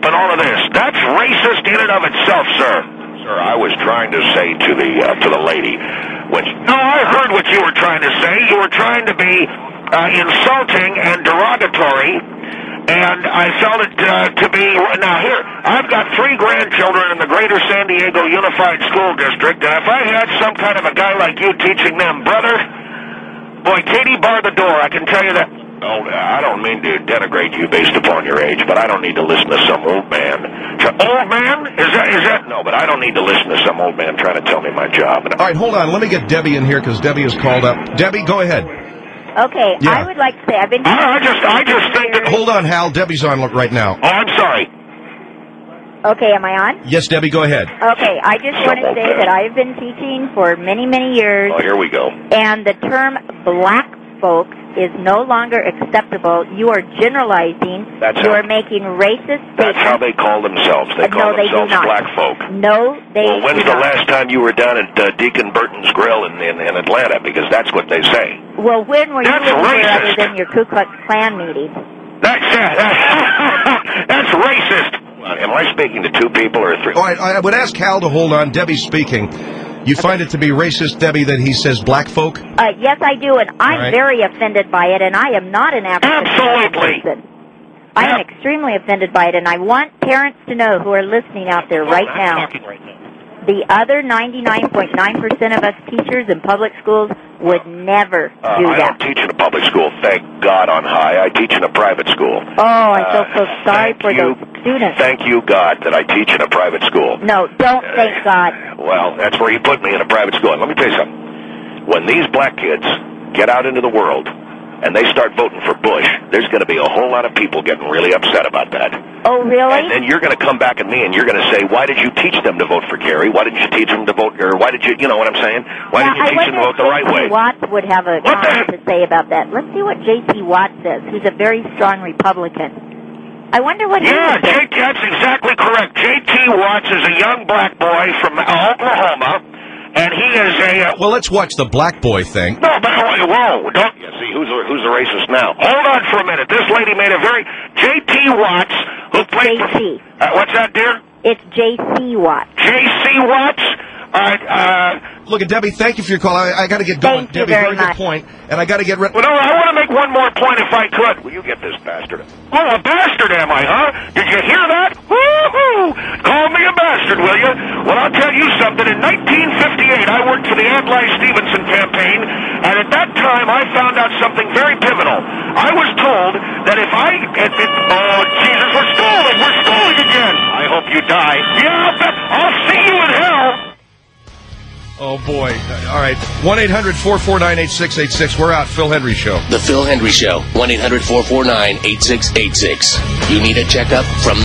and all of this. That's racist in and of itself, sir. Sir, I was trying to say to the uh, to the lady, when she, no, I heard what you were trying to say. You were trying to be uh, insulting and derogatory, and I felt it uh, to be. Now here, I've got three grandchildren in the Greater San Diego Unified School District, and if I had some kind of a guy like you teaching them, brother, boy, Katie, bar the door. I can tell you that. Oh, I don't mean to denigrate you based upon your age, but I don't need to listen to some old man. Old man? Is that, is that? No, but I don't need to listen to some old man trying to tell me my job. All right, hold on. Let me get Debbie in here because Debbie is called up. Debbie, go ahead. Okay, Yeah. I would like to say I've been... I, I just, I just think that... Hold on, Hal. Debbie's on right now. Oh, I'm sorry. Okay, am I on? Yes, Debbie, go ahead. Okay, I just want to say that I've been teaching for many, many years. Oh, here we go. And the term black folks is no longer acceptable. You are generalizing. That's you how- are making racist statements. That's how they call themselves. They Uh, call no, they do themselves not. black folk. No, they Well, when's do the not. last time you were down at uh, Deacon Burton's Grill in, in, in Atlanta? Because that's what they say. Well, when were That's you anywhere racist. other than your Ku Klux Klan meeting? That's uh, that's racist. Am I speaking to two people or three? All right, I would ask Hal to hold on. Debbie's speaking. You find it to be racist, Debbie, that he says black folk? Uh, yes, I do, and I'm right. very offended by it, and I am not an African Absolutely. person. I am extremely offended by it, and I want parents to know who are listening out there right I'm now. talking right now. The other ninety-nine point nine percent of us teachers in public schools would never Uh, do I that. don't teach in a public school, thank God on high. I teach in a private school. Oh, I feel so Uh, sorry thank for you. those students. Thank you, God, that I teach in a private school. No, don't thank God. Well, that's where you put me, in a private school. And let me tell you something. When these black kids get out into the world and they start voting for Bush, there's going to be a whole lot of people getting really upset about that. Oh, really? And then you're going to come back at me and you're going to say, why did you teach them to vote for Kerry? Why didn't you teach them to vote, or why did you, you know what I'm saying? Why Now, didn't you I teach them to wonder vote the if right J T way? Watts would have a What the comment to say about that. Let's see what J T Watts says, who's a very strong Republican. I wonder what he Yeah, would say. J T, that's exactly correct. J T Watts is a young black boy from Oklahoma, and he is a... Uh, Well, let's watch the black boy thing. No, but whoa, whoa, don't you see who's a, who's a racist now? Hold on for a minute. This lady made a very J T Watts who It's played. J T. For, uh, what's that, dear? It's J C Watts. J C Watts. All right. Uh, Look, at Debbie, thank you for your call. I, I got to get going. Thank you Debbie, very very good much. point. And I got to get rid. well, no, I want to make one more point if I could. Will you get this bastard? Oh, a bastard am I, huh? Did you hear that? Woo-hoo! Call me a bastard, will you? Well, I'll tell you something. In nineteen fifty-eight, I worked for the Adlai Stevenson campaign, and at that time, I found out something very pivotal. I was told that if I... It, it, oh, Jesus, we're stalling! We're stalling again! I hope you die. Yeah, I'll, bet, I'll see you in hell! Oh, boy. All right. one eight hundred four four nine eight six eight six. We're out. Phil Hendry Show. The Phil Hendry Show, one eight hundred four four nine eight six eight six. You need a checkup from...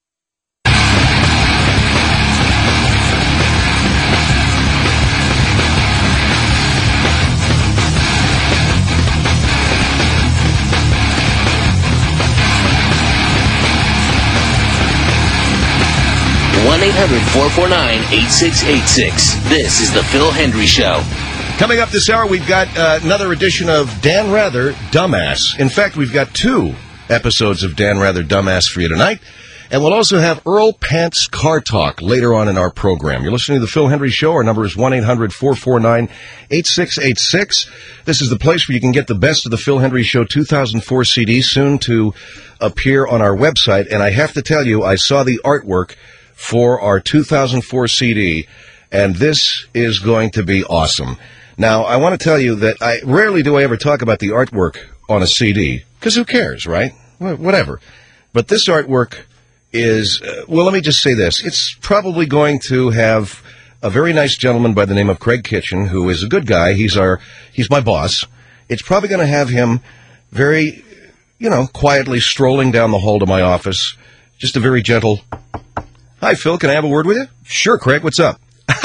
one eight hundred four four nine eight six eight six. This is The Phil Hendry Show. Coming up this hour, we've got uh, another edition of Dan Rather Dumbass. In fact, we've got two episodes of Dan Rather Dumbass for you tonight. And we'll also have Earl Pants Car Talk later on in our program. You're listening to The Phil Hendry Show. Our number is one eight hundred four four nine eight six eight six. This is the place where you can get the best of the Phil Hendry Show two thousand four C D, soon to appear on our website. And I have to tell you, I saw the artwork for our two thousand four C D, and this is going to be awesome. Now, I want to tell you that I rarely do I ever talk about the artwork on a C D, because who cares, right? Wh- Whatever. But this artwork is, uh, well, let me just say this. It's probably going to have a very nice gentleman by the name of Craig Kitchen, who is a good guy. He's our, he's my boss. It's probably going to have him very, you know, quietly strolling down the hall to my office. Just a very gentle... Hi, Phil. Can I have a word with you? Sure, Craig. What's up?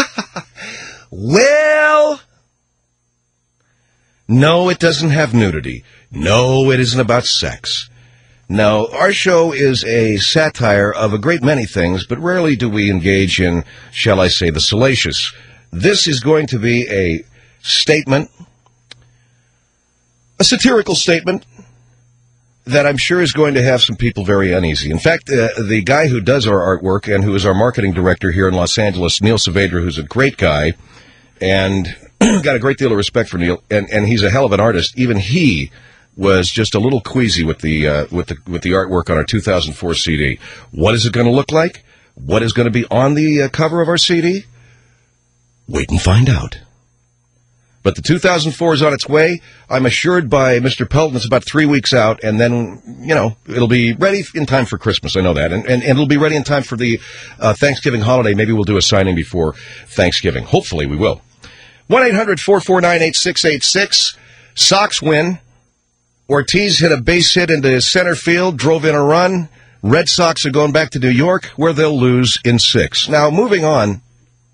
Well, no, it doesn't have nudity. No, it isn't about sex. No, our show is a satire of a great many things, but rarely do we engage in, shall I say, the salacious. This is going to be a statement, a satirical statement, that I'm sure is going to have some people very uneasy. In fact, uh, the guy who does our artwork and who is our marketing director here in Los Angeles, Neil Saavedra, who's a great guy, and got a great deal of respect for Neil, and, and he's a hell of an artist. Even he was just a little queasy with the uh, with the with the artwork on our two thousand four C D. What is it going to look like? What is going to be on the uh, cover of our C D? Wait and find out. But the two thousand four is on its way. I'm assured by Mister Pelton it's about three weeks out, and then, you know, it'll be ready in time for Christmas. I know that. And, and, and it'll be ready in time for the uh, Thanksgiving holiday. Maybe we'll do a signing before Thanksgiving. Hopefully we will. one eight hundred four four nine eight six eight six. Sox win. Ortiz hit a base hit into center field, drove in a run. Red Sox are going back to New York, where they'll lose in six. Now, moving on.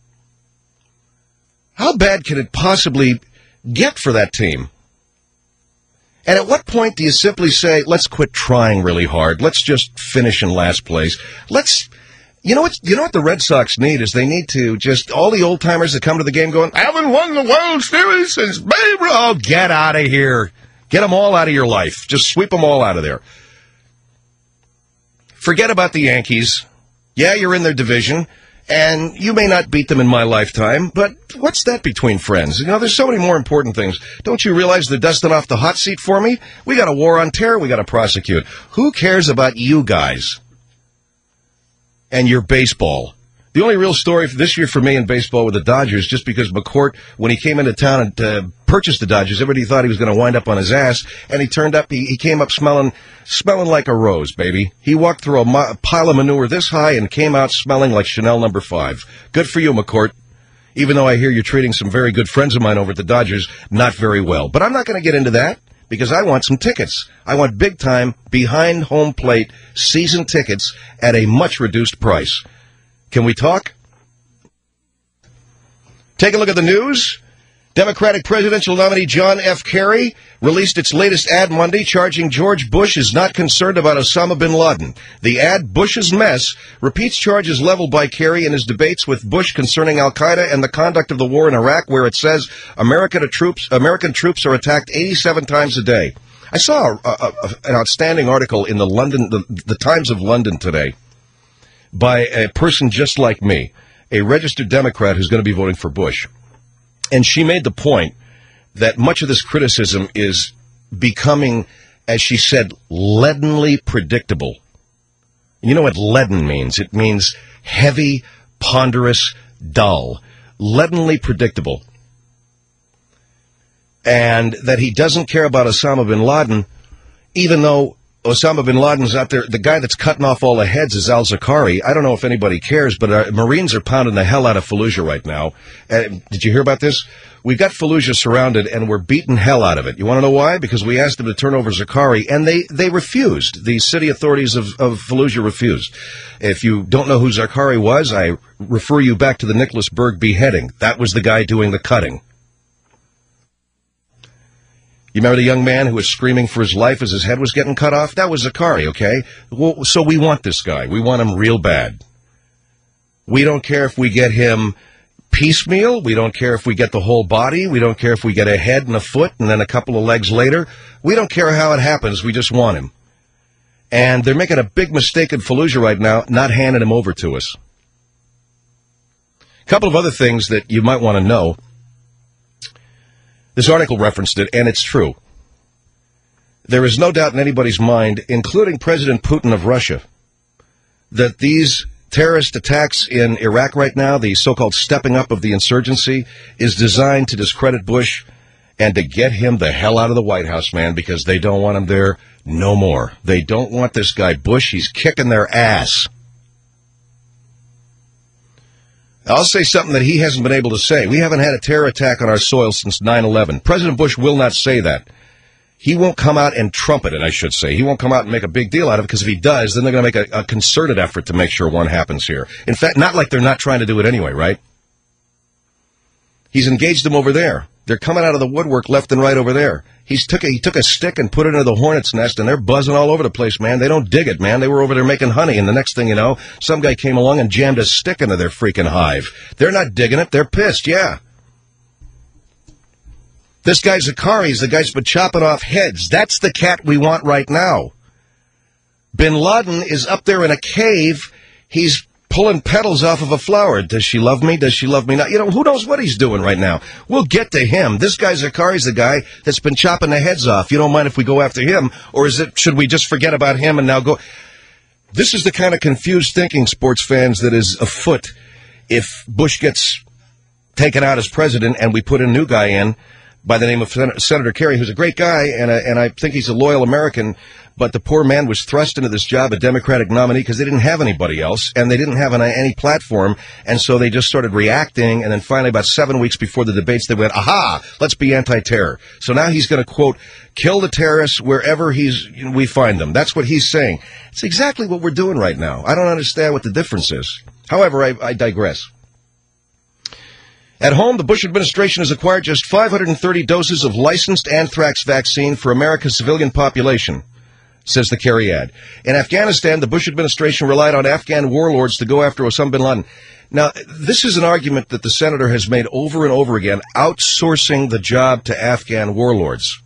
How bad can it possibly get for that team? And at what point do you simply say, let's quit trying really hard. Let's just finish in last place. Let's, you know what, you know what the Red Sox need is they need to just, all the old timers that come to the game going, I haven't won the World Series since Babe Ruth. Oh, get out of here. Get them all out of your life. Just sweep them all out of there. Forget about the Yankees. Yeah, you're in their division. And you may not beat them in my lifetime, but what's that between friends? You know, there's so many more important things. Don't you realize they're dusting off the hot seat for me? We got a war on terror we got to prosecute. Who cares about you guys and your baseball? The only real story for this year for me in baseball with the Dodgers, just because McCourt, when he came into town and uh, purchased the Dodgers, everybody thought he was going to wind up on his ass, and he turned up, he, he came up smelling smelling like a rose, baby. He walked through a mo- pile of manure this high and came out smelling like Chanel number five. Good for you, McCourt. Even though I hear you're treating some very good friends of mine over at the Dodgers not very well. But I'm not going to get into that, because I want some tickets. I want big-time, behind-home plate season tickets at a much-reduced price. Can we talk? Take a look at the news. Democratic presidential nominee John F. Kerry released its latest ad Monday charging George Bush is not concerned about Osama bin Laden. The ad, Bush's Mess, repeats charges leveled by Kerry in his debates with Bush concerning al-Qaeda and the conduct of the war in Iraq, where it says American troops, American troops are attacked eighty-seven times a day. I saw a, a, a, an outstanding article in the London, the, the Times of London today, by a person just like me, a registered Democrat who's going to be voting for Bush. And she made the point that much of this criticism is becoming, as she said, leadenly predictable. You know what leaden means? It means heavy, ponderous, dull. Leadenly predictable. And that he doesn't care about Osama bin Laden, even though Osama bin Laden's out there. The guy that's cutting off all the heads is al-Zakari. I don't know if anybody cares, but our Marines are pounding the hell out of Fallujah right now. Uh, did you hear about this? We've got Fallujah surrounded, and we're beating hell out of it. You want to know why? Because we asked them to turn over Zakari, and they, they refused. The city authorities of, of Fallujah refused. If you don't know who Zakari was, I refer you back to the Nicholas Berg beheading. That was the guy doing the cutting. You remember the young man who was screaming for his life as his head was getting cut off? That was Zakari, okay? Well, so we want this guy. We want him real bad. We don't care if we get him piecemeal. We don't care if we get the whole body. We don't care if we get a head and a foot and then a couple of legs later. We don't care how it happens. We just want him. And they're making a big mistake in Fallujah right now, not handing him over to us. A couple of other things that you might want to know. This article referenced it, and it's true. There is no doubt in anybody's mind, including President Putin of Russia, that these terrorist attacks in Iraq right now, the so-called stepping up of the insurgency, is designed to discredit Bush and to get him the hell out of the White House, man, because they don't want him there no more. They don't want this guy Bush. He's kicking their ass. I'll say something that he hasn't been able to say. We haven't had a terror attack on our soil since nine eleven. President Bush will not say that. He won't come out and trumpet it, I should say. He won't come out and make a big deal out of it, because if he does, then they're going to make a, a concerted effort to make sure one happens here. In fact, not like they're not trying to do it anyway, right? He's engaged them over there. They're coming out of the woodwork left and right over there. He's took a, he took a stick and put it into the hornet's nest, and they're buzzing all over the place, man. They don't dig it, man. They were over there making honey, and the next thing you know, some guy came along and jammed a stick into their freaking hive. They're not digging it. They're pissed, yeah. This guy Zakari is the guy's been chopping off heads. That's the cat we want right now. Bin Laden is up there in a cave. He's pulling petals off of a flower. Does she love me? Does she love me not? You know, who knows what he's doing right now? We'll get to him. This guy Zakari's the guy that's been chopping the heads off. You don't mind if we go after him? Or is it, should we just forget about him and now go? This is the kind of confused thinking, sports fans, that is afoot if Bush gets taken out as president and we put a new guy in by the name of Sen- Senator Kerry, who's a great guy, and, a, and I think he's a loyal American, but the poor man was thrust into this job, a Democratic nominee, because they didn't have anybody else, and they didn't have an, any platform, and so they just started reacting, and then finally, about seven weeks before the debates, they went, aha, let's be anti-terror. So now he's going to, quote, kill the terrorists wherever he's we find them. That's what he's saying. It's exactly what we're doing right now. I don't understand what the difference is. However, I, I digress. At home, the Bush administration has acquired just five hundred thirty doses of licensed anthrax vaccine for America's civilian population, says the Kerry ad. In Afghanistan, the Bush administration relied on Afghan warlords to go after Osama bin Laden. Now, this is an argument that the senator has made over and over again, outsourcing the job to Afghan warlords.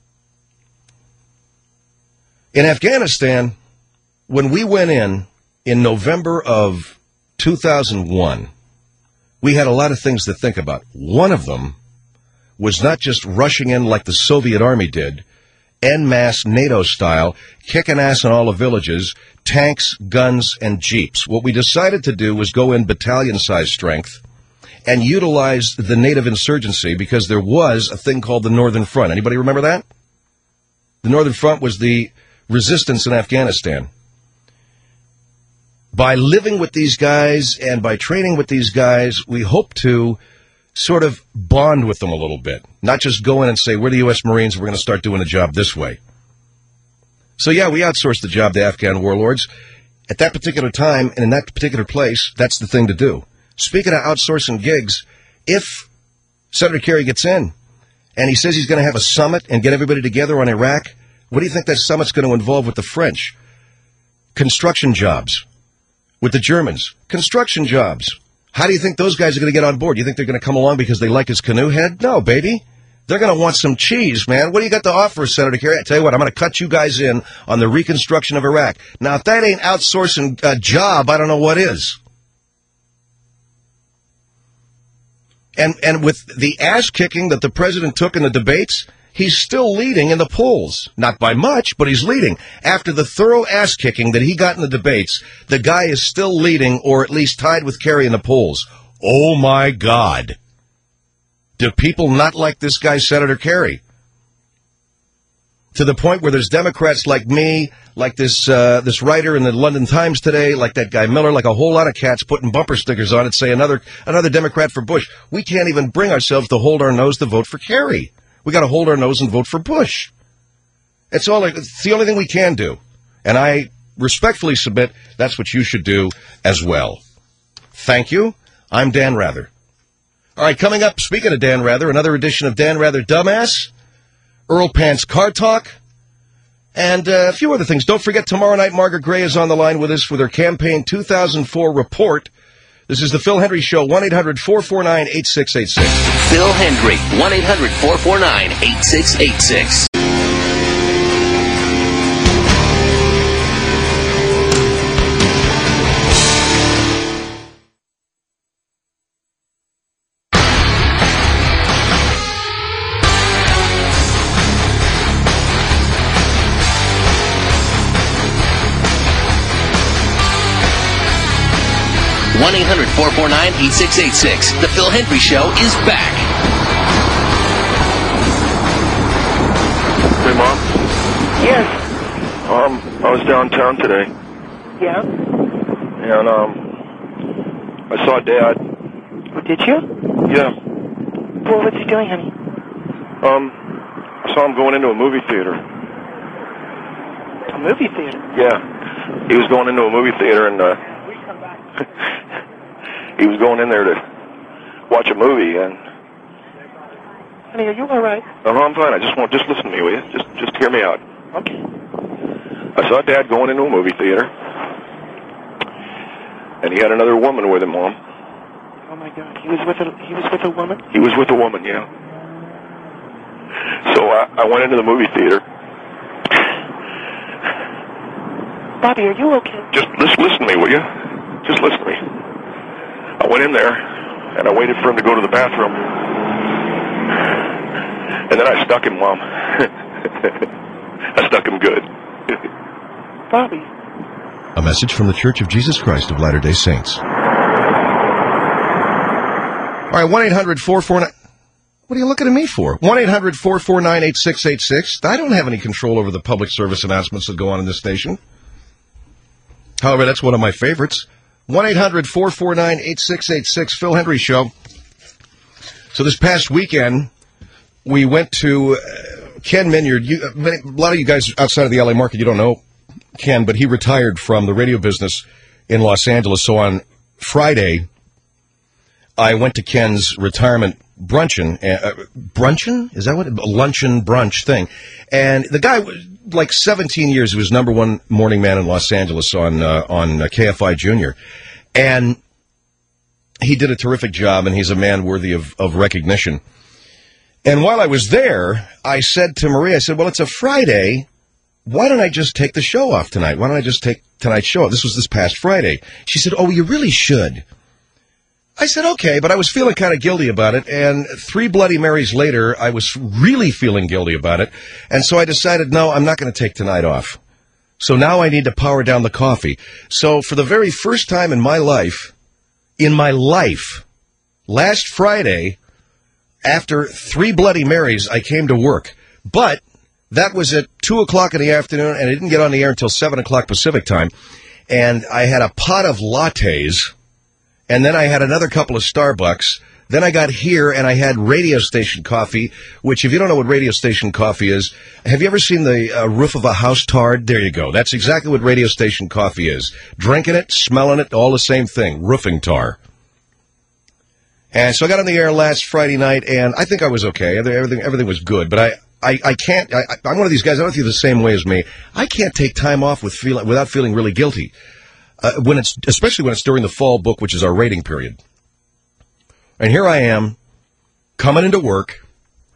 In Afghanistan, when we went in, in November of two thousand one, we had a lot of things to think about. One of them was not just rushing in like the Soviet Army did, en masse NATO style, kicking ass in all the villages, tanks, guns, and jeeps. What we decided to do was go in battalion-size strength and utilize the native insurgency because there was a thing called the Northern Front. Anybody remember that? The Northern Front was the resistance in Afghanistan. By living with these guys and by training with these guys, we hope to sort of bond with them a little bit. Not just go in and say, we're the U S Marines, we're going to start doing the job this way. So, yeah, we outsourced the job to Afghan warlords. At that particular time and in that particular place, that's the thing to do. Speaking of outsourcing gigs, if Senator Kerry gets in and he says he's going to have a summit and get everybody together on Iraq, what do you think that summit's going to involve with the French? Construction jobs. With the Germans, construction jobs. How do you think those guys are going to get on board? You think they're going to come along because they like his canoe head? No, baby. They're going to want some cheese, man. What do you got to offer, Senator Kerry? I tell you what, I'm going to cut you guys in on the reconstruction of Iraq. Now, if that ain't outsourcing a job, I don't know what is. And and with the ass kicking that the president took in the debates, he's still leading in the polls. Not by much, but he's leading. After the thorough ass-kicking that he got in the debates, the guy is still leading, or at least tied with Kerry in the polls. Oh, my God. Do people not like this guy, Senator Kerry? To the point where there's Democrats like me, like this uh, this writer in the London Times today, like that guy Miller, like a whole lot of cats putting bumper stickers on it, say another another Democrat for Bush. We can't even bring ourselves to hold our nose to vote for Kerry. We got to hold our nose and vote for Bush. It's all. It's the only thing we can do. And I respectfully submit that's what you should do as well. Thank you. I'm Dan Rather. All right, coming up, speaking of Dan Rather, another edition of Dan Rather Dumbass, Earl Pants Car Talk, and uh, a few other things. Don't forget, tomorrow night, Margaret Gray is on the line with us with her campaign two thousand four report. This is the Phil Hendry Show, one eight hundred four four nine eight six eight six. Phil Hendry, one eight hundred four four nine eight six eight six. one eight hundred four four nine eight six eight six. The Phil Hendry Show is back. Hey, Mom. Yes. Um, I was downtown today, Yeah. and um, I saw Dad. Oh, did you? Yeah. Well, what's he doing, honey? Um, I saw him going into a movie theater. A movie theater? Yeah. He was going into a movie theater, and uh, he was going in there to watch a movie, and Honey, are you all right? no, no, I'm fine. I just want just listen to me, will you? Just just hear me out. Okay. I saw Dad going into a movie theater, and he had another woman with him, Mom. Oh my God, he was with a he was with a woman. He was with a woman, yeah. So I, I went into the movie theater, Bobby, are you okay? Just listen, listen to me, will you? Just listen to me. I went in there, and I waited for him to go to the bathroom. And then I stuck him, Mom. I stuck him good. Bobby. A message from the Church of Jesus Christ of Latter-day Saints. All right, one eight hundred four four nine... What are you looking at me for? one eight hundred four four nine eight six eight six. I don't have any control over the public service announcements that go on in this station. However, that's one of my favorites. one eight hundred four four nine eight six eight six, Phil Hendrie Show. So this past weekend, we went to uh, Ken Minyard. You, uh, many, a lot of you guys outside of the L A market, you don't know Ken, but he retired from the radio business in Los Angeles. So on Friday, I went to Ken's retirement brunchin. Uh, brunchin? Is that what? A luncheon brunch thing. And the guy was like seventeen years. He was number one morning man in Los Angeles on uh, on uh, K F I Junior. And he did a terrific job, and he's a man worthy of, of recognition. And while I was there, I said to Maria, I said, well, it's a Friday. Why don't I just take the show off tonight? Why don't I just take tonight's show off? This was this past Friday. She said, oh, you really should. I said, okay, but I was feeling kind of guilty about it, and three Bloody Marys later, I was really feeling guilty about it, and so I decided, no, I'm not going to take tonight off. So now I need to power down the coffee. So for the very first time in my life, in my life, last Friday, after three Bloody Marys, I came to work. But that was at two o'clock in the afternoon, and I didn't get on the air until seven o'clock Pacific time, and I had a pot of lattes. And then I had another couple of Starbucks. Then I got here, and I had radio station coffee, which, if you don't know what radio station coffee is, have you ever seen the uh, roof of a house tard? There you go. That's exactly what radio station coffee is. Drinking it, smelling it, all the same thing. Roofing tar. And so I got on the air last Friday night, and I think I was okay. Everything everything was good. But I, I, I can't, I, I'm one of these guys, I don't know if you're the same way as me. I can't take time off with feel, without feeling really guilty. Uh, when it's, especially when it's during the fall book, which is our rating period. And here I am, coming into work,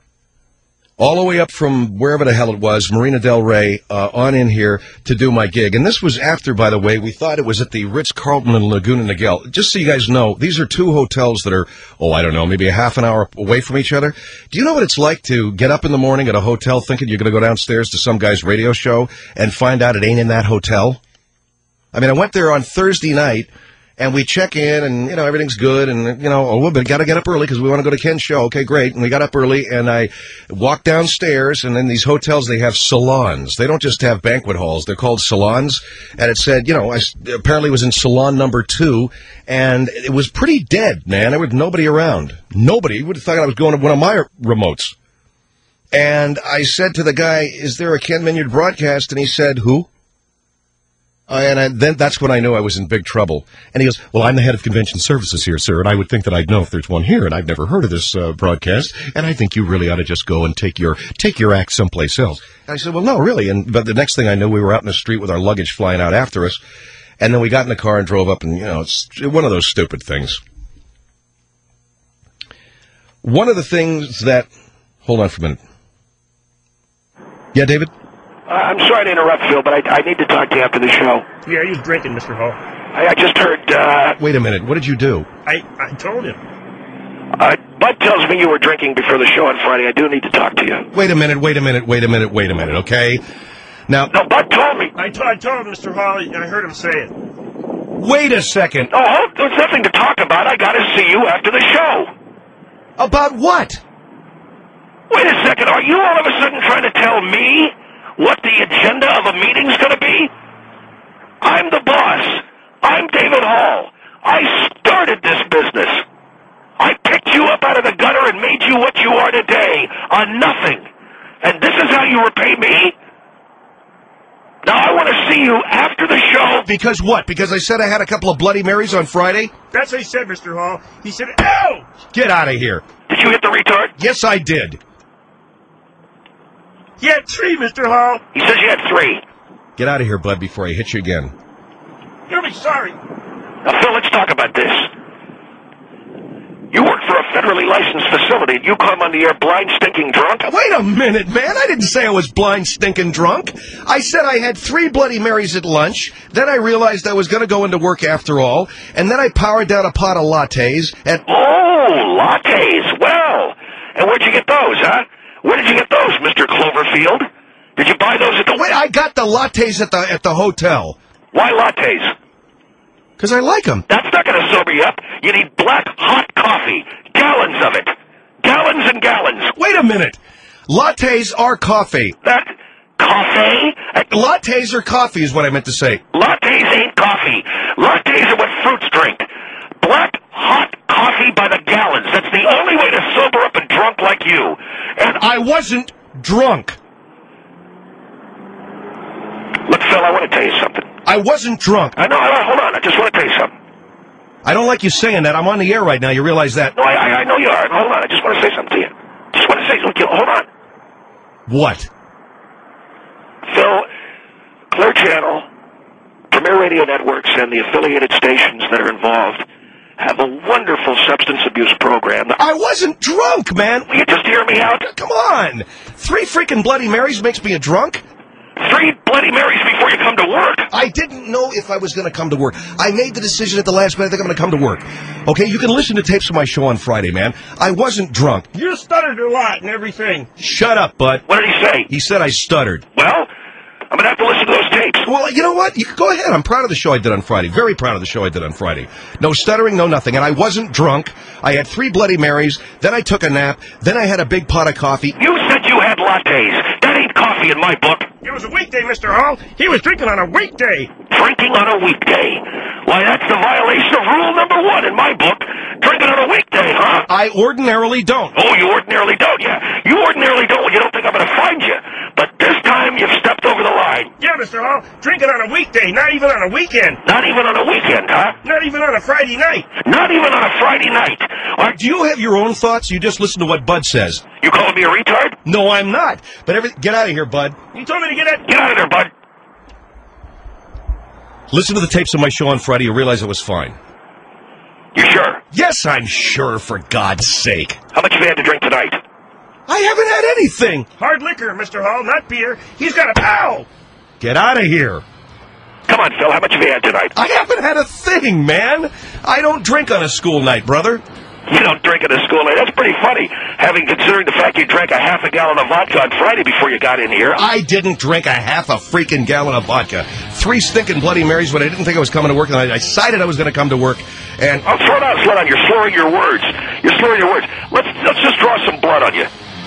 all the way up from wherever the hell it was, Marina Del Rey, uh, on in here to do my gig. And this was after, by the way, we thought it was at the Ritz-Carlton in Laguna Niguel. Just so you guys know, these are two hotels that are, oh, I don't know, maybe a half an hour away from each other. Do you know what it's like to get up in the morning at a hotel thinking you're going to go downstairs to some guy's radio show and find out it ain't in that hotel? I mean, I went there on Thursday night, and we check in, and, you know, everything's good, and, you know, a little bit, got to get up early because we want to go to Ken's show. Okay, great. And we got up early, and I walked downstairs, and in these hotels, they have salons. They don't just have banquet halls. They're called salons. And it said, you know, I apparently was in salon number two, and it was pretty dead, man. There was nobody around. Nobody. You would have thought I was going to one of my remotes. And I said to the guy, is there a Ken Minyard broadcast? And he said, who? Uh, and I, then that's when I knew I was in big trouble. And he goes, well, I'm the head of convention services here, sir, and I would think that I'd know if there's one here, and I've never heard of this uh, broadcast, and I think you really ought to just go and take your take your act someplace else. And I said, well, no, really. And but the next thing I knew, we were out in the street with our luggage flying out after us, and then we got in the car and drove up, and, you know, it's one of those stupid things. One of the things that... Hold on for a minute. Yeah, David? Uh, I'm sorry to interrupt, Phil, but I, I need to talk to you after the show. Yeah, he was drinking, Mister Hall. I, I just heard... Uh, Wait a minute. What did you do? I, I told him. Uh, Bud tells me you were drinking before the show on Friday. I do need to talk to you. Wait a minute, wait a minute, wait a minute, wait a minute, okay? Now... No, Bud told me. I, t- I told him, Mister Hall. I heard him say it. Wait a second. Oh, there's nothing to talk about. I got to see you after the show. About what? Wait a second. Are you all of a sudden trying to tell me what the agenda of a meeting's going to be? I'm the boss. I'm David Hall. I started this business. I picked you up out of the gutter and made you what you are today, on nothing. And this is how you repay me? Now I want to see you after the show. Because what? Because I said I had a couple of Bloody Marys on Friday? That's what he said, Mister Hall. He said, ow! Get out of here. Did you hit the retard? Yes, I did. He had three, Mister Hall. He says you had three. Get out of here, Bud, before I hit you again. You'll be sorry. Now, Phil, let's talk about this. You work for a federally licensed facility, and you come on the air blind, stinking drunk? Wait a minute, man. I didn't say I was blind, stinking drunk. I said I had three Bloody Marys at lunch. Then I realized I was going to go into work after all. And then I powered down a pot of lattes. And Oh, lattes. Well, and where'd you get those, huh? Where did you get those, Mister Cloverfield? Did you buy those at the... Wait, I got the lattes at the at the hotel. Why lattes? Because I like them. That's not going to sober you up. You need black, hot coffee. Gallons of it. Gallons and gallons. Wait a minute. Lattes are coffee. That coffee? Lattes are coffee is what I meant to say. Lattes ain't coffee. Lattes are what fruits drink. Black, hot coffee by the gallons. That's the only way to sober up a drunk like you. And I wasn't drunk. Look, Phil, I want to tell you something. I wasn't drunk. I know. Hold on. I just want to tell you something. I don't like you saying that. I'm on the air right now. You realize that? No, I, I know you are. Hold on. I just want to say something to you. Just want to say something. Hold on. What? Phil, Clear Channel, Premier Radio Networks, and the affiliated stations that are involved have a wonderful substance abuse program. I wasn't drunk, man. Will you just hear me out? Come on. Three freaking Bloody Marys makes me a drunk? Three Bloody Marys before you come to work. I didn't know if I was going to come to work. I made the decision at the last minute I think I'm going to come to work. Okay, you can listen to tapes of my show on Friday, man. I wasn't drunk. You stuttered a lot and everything. Shut up, bud. What did he say? He said I stuttered. Well, I'm going to have to listen to those tapes. Well, you know what? You can go ahead. I'm proud of the show I did on Friday. Very proud of the show I did on Friday. No stuttering, no nothing. And I wasn't drunk. I had three Bloody Marys. Then I took a nap. Then I had a big pot of coffee. You said you had lattes. That ain't coffee in my book. It was a weekday, Mister Hall. He was drinking on a weekday. Drinking on a weekday? Why, that's the violation of rule number one in my book. Drinking on a weekday, huh? I ordinarily don't. Oh, you ordinarily don't, yeah. You ordinarily don't when you don't think I'm going to find you. But this time you've stepped over the line. Yeah, Mister Hall. Drinking on a weekday, not even on a weekend. Not even on a weekend, huh? Not even on a Friday night. Not even on a Friday night. Are... Do you have your own thoughts? You just listen to what Bud says. You calling me a retard? No, I'm not. But every... get out of here, Bud. You told me to get out. Get out of there, Bud. Listen to the tapes of my show on Friday. You realize it was fine. You sure? Yes, I'm sure, for God's sake. How much have you had to drink tonight? I haven't had anything. Hard liquor, Mister Hall, not beer. He's got a pow. Get out of here. Come on, Phil. How much have you had tonight? I haven't had a thing, man. I don't drink on a school night, brother. You don't drink at a school night. That's pretty funny, having considering the fact you drank a half a gallon of vodka on Friday before you got in here. I didn't drink a half a freaking gallon of vodka. Three stinking Bloody Marys when I didn't think I was coming to work, and I decided I was going to come to work. And oh, slow down, slow down. You're slurring your words. You're slurring your words. Let's let's just draw some blood on you.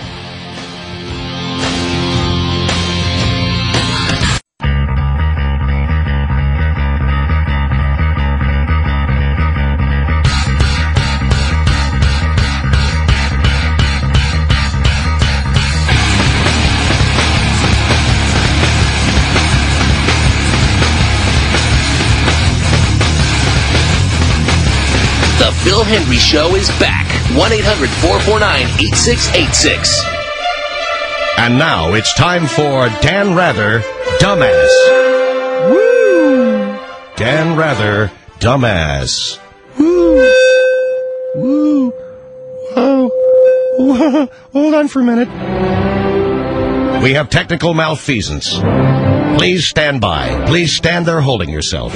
The Phil Hendry Show is back. one eight hundred four four nine eight six eight six. And now it's time for Dan Rather, Dumbass. Woo! Dan Rather, Dumbass. Woo! Woo! Whoa! Whoa! Hold on for a minute. We have technical malfeasance. Please stand by. Please stand there holding yourself.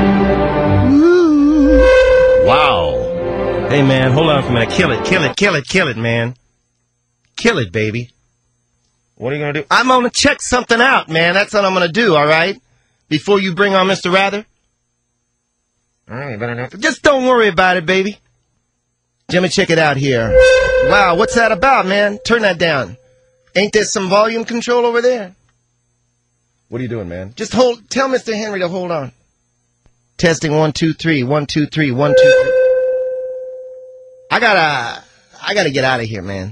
Wow. Hey, man, hold on for a minute. Kill it, kill it, kill it, kill it, man. Kill it, baby. What are you going to do? I'm going to check something out, man. That's what I'm going to do, all right? Before you bring on Mister Rather? All right, better not. Just don't worry about it, baby. Let me check it out here. Wow, what's that about, man? Turn that down. Ain't there some volume control over there? What are you doing, man? Just hold. Tell Mister Henry to hold on. Testing one, two, three, one, two, three, one, two, three. I gotta, I gotta get out of here, man.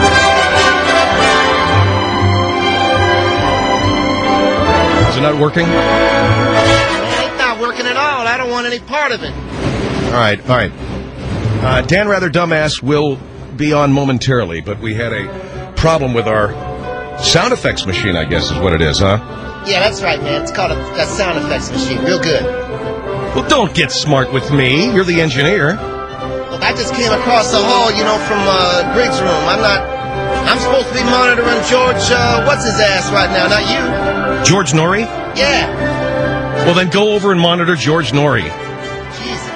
Is it not working? It's not working at all. I don't want any part of it. All right, all right. Uh, Dan Rather Dumbass will be on momentarily, but we had a problem with our sound effects machine, I guess is what it is, huh? Yeah, that's right, man. It's called a, a sound effects machine. Real good. Well, don't get smart with me. You're the engineer. Well, I just came across the hall, you know, from uh, Griggs' room. I'm not... I'm supposed to be monitoring George, uh, what's his ass right now, not you. George Norrie? Yeah. Well, then go over and monitor George Norrie. Jesus.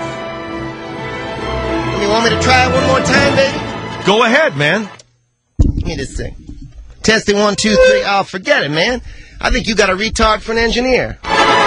You want me to try it one more time, baby? Go ahead, man. Give me this thing. Testing one, two, three. Oh, forget it, man. I think you got a retard for an engineer.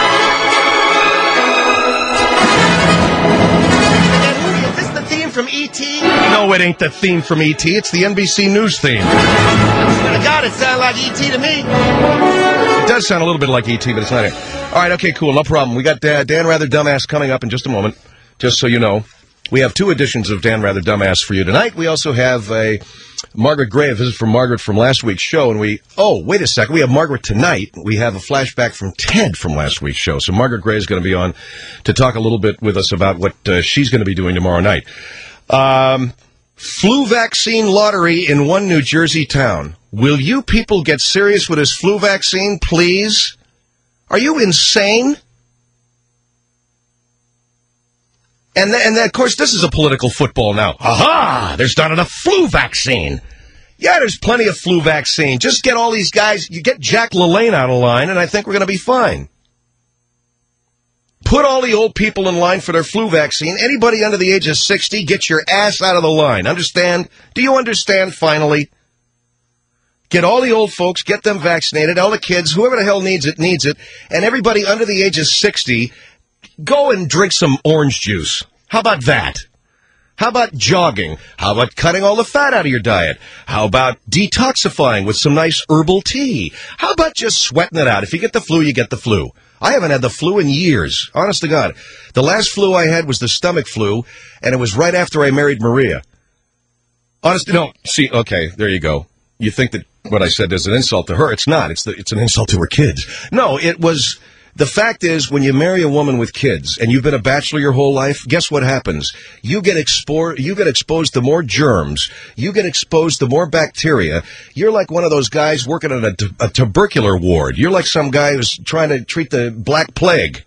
Is this the theme from E T? No, it ain't the theme from E T. It's the N B C News theme. I swear to God, it sounded like E T to me. It does sound a little bit like E T, but it's not it. All right, okay, cool, no problem. We got uh, Dan Rather Dumbass coming up in just a moment, just so you know. We have two editions of Dan Rather Dumbass for you tonight. We also have a Margaret Gray, a visit from Margaret from last week's show, and we, oh, wait a second, we have Margaret tonight. We have a flashback from Ted from last week's show. So Margaret Gray is going to be on to talk a little bit with us about what uh, she's going to be doing tomorrow night. Um, flu vaccine lottery in one New Jersey town. Will you people get serious with this flu vaccine, please? Are you insane? And, th- and then, of course, this is a political football now. Aha! There's not enough flu vaccine. Yeah, there's plenty of flu vaccine. Just get all these guys, you get Jack LaLanne out of line, and I think we're going to be fine. Put all the old people in line for their flu vaccine. Anybody under the age of sixty, get your ass out of the line. Understand? Do you understand, finally? Get all the old folks, get them vaccinated, all the kids, whoever the hell needs it, needs it, and everybody under the age of sixty, go and drink some orange juice. How about that? How about jogging? How about cutting all the fat out of your diet? How about detoxifying with some nice herbal tea? How about just sweating it out? If you get the flu, you get the flu. I haven't had the flu in years, honest to God. The last flu I had was the stomach flu, and it was right after I married Maria. Honest, no, see, okay, there you go. You think that what I said is an insult to her. It's not. It's the, it's an insult to her kids. No, it was... The fact is, when you marry a woman with kids and you've been a bachelor your whole life, guess what happens? You get expo- you get exposed to more germs. You get exposed to more bacteria. You're like one of those guys working on a, t- a tubercular ward. You're like some guy who's trying to treat the Black Plague.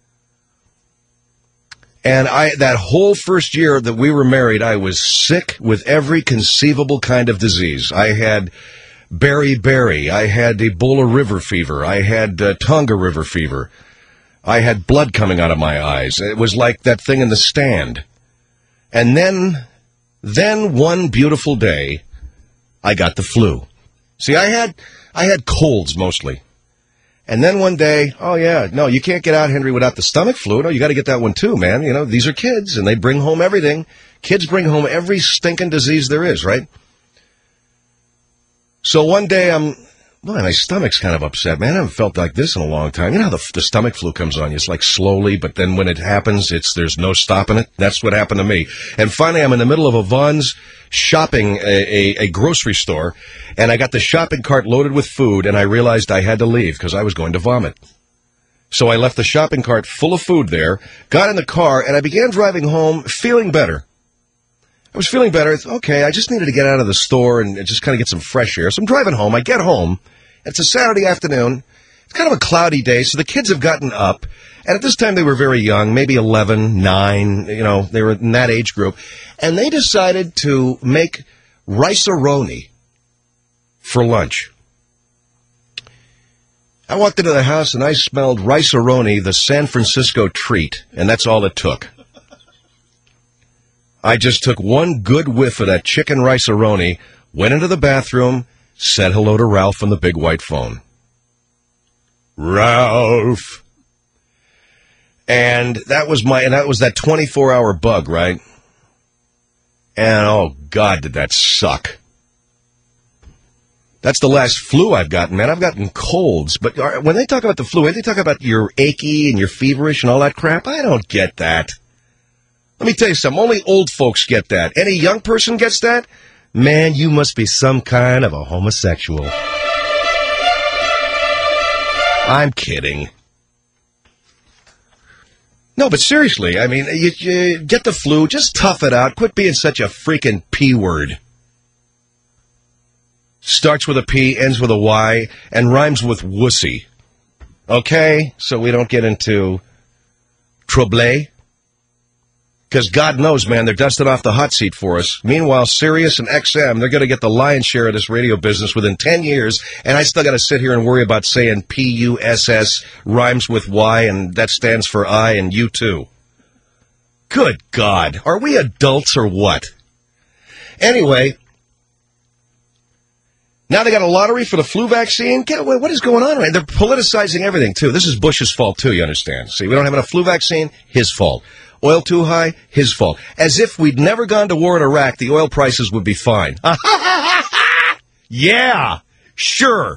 And I that whole first year that we were married, I was sick with every conceivable kind of disease. I had... beriberi. I had Ebola river fever. I had uh, Tonga river fever. I had blood coming out of my eyes. It was like that thing in The Stand. And then, then one beautiful day, I got the flu. See, I had, I had colds mostly. And then one day, oh yeah, no, you can't get out, Henry, without the stomach flu. No, you got to get that one too, man. You know, these are kids, and they bring home everything. Kids bring home every stinking disease there is, right? So one day I'm, well, my stomach's kind of upset, man. I haven't felt like this in a long time. You know how the, the stomach flu comes on you? It's like slowly, but then when it happens, it's there's no stopping it. That's what happened to me. And finally, I'm in the middle of a Vons shopping, a, a, a grocery store, and I got the shopping cart loaded with food, and I realized I had to leave because I was going to vomit. So I left the shopping cart full of food there, got in the car, and I began driving home feeling better. I was feeling better. Okay, I just needed to get out of the store and just kind of get some fresh air. So I'm driving home. I get home. It's a Saturday afternoon. It's kind of a cloudy day, so the kids have gotten up. And at this time, they were very young, maybe eleven, nine, you know, they were in that age group. And they decided to make rice-a-roni for lunch. I walked into the house, and I smelled rice-a-roni, the San Francisco treat, and that's all it took. I just took one good whiff of that chicken rice-a-roni, went into the bathroom, said hello to Ralph on the big white phone. Ralph. And that was my, and that was that twenty-four hour bug, right? And oh God, did that suck. That's the last flu I've gotten, man. I've gotten colds, but when they talk about the flu, they talk about you're achy and you're feverish and all that crap. I don't get that. Let me tell you something. Only old folks get that. Any young person gets that? Man, you must be some kind of a homosexual. I'm kidding. No, but seriously, I mean, you, you get the flu, just tough it out. Quit being such a freaking P word. Starts with a P, ends with a Y, and rhymes with wussy. Okay? So we don't get into trouble. Because God knows, man, they're dusting off the hot seat for us. Meanwhile, Sirius and X M, they're going to get the lion's share of this radio business within ten years, and I still got to sit here and worry about saying P U S S rhymes with Y, and that stands for I and you too. Good God. Are we adults or what? Anyway, now they got a lottery for the flu vaccine? Get away. What is going on? They're politicizing everything, too. This is Bush's fault, too, you understand. See, we don't have enough flu vaccine? His fault. Oil too high? His fault. As if we'd never gone to war in Iraq, the oil prices would be fine. Yeah, sure.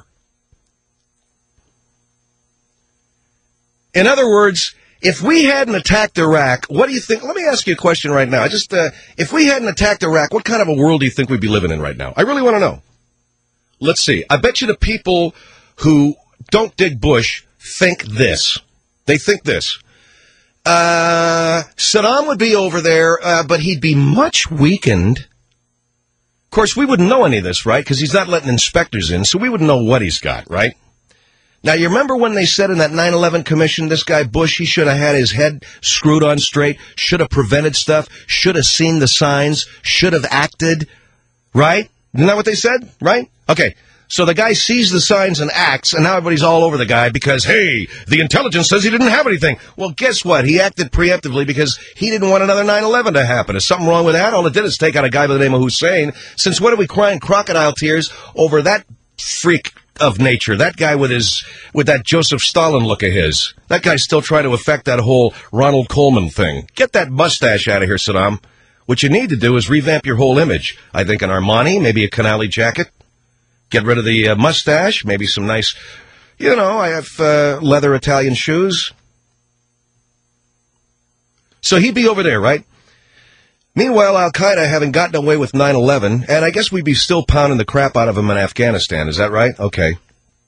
In other words, if we hadn't attacked Iraq, what do you think? Let me ask you a question right now. I just, uh, if we hadn't attacked Iraq, what kind of a world do you think we'd be living in right now? I really want to know. Let's see. I bet you the people who don't dig Bush think this. They think this. Uh, Saddam would be over there, uh, but he'd be much weakened. Of course, we wouldn't know any of this, right? Because he's not letting inspectors in, so we wouldn't know what he's got, right? Now, you remember when they said in that nine eleven commission, this guy Bush, he should have had his head screwed on straight, should have prevented stuff, should have seen the signs, should have acted, right? Isn't that what they said, right? Okay. So the guy sees the signs and acts, and now everybody's all over the guy because, hey, the intelligence says he didn't have anything. Well, guess what? He acted preemptively because he didn't want another nine eleven to happen. Is something wrong with that? All it did is take out a guy by the name of Hussein. Since when are we crying crocodile tears over that freak of nature? That guy with his, with that Joseph Stalin look of his. That guy's still trying to affect that whole Ronald Coleman thing. Get that mustache out of here, Saddam. What you need to do is revamp your whole image. I think an Armani, maybe a Canali jacket. Get rid of the uh, mustache, maybe some nice, you know, I have uh, leather Italian shoes. So he'd be over there, right? Meanwhile, Al-Qaeda having gotten away with nine eleven, and I guess we'd be still pounding the crap out of him in Afghanistan. Is that right? Okay.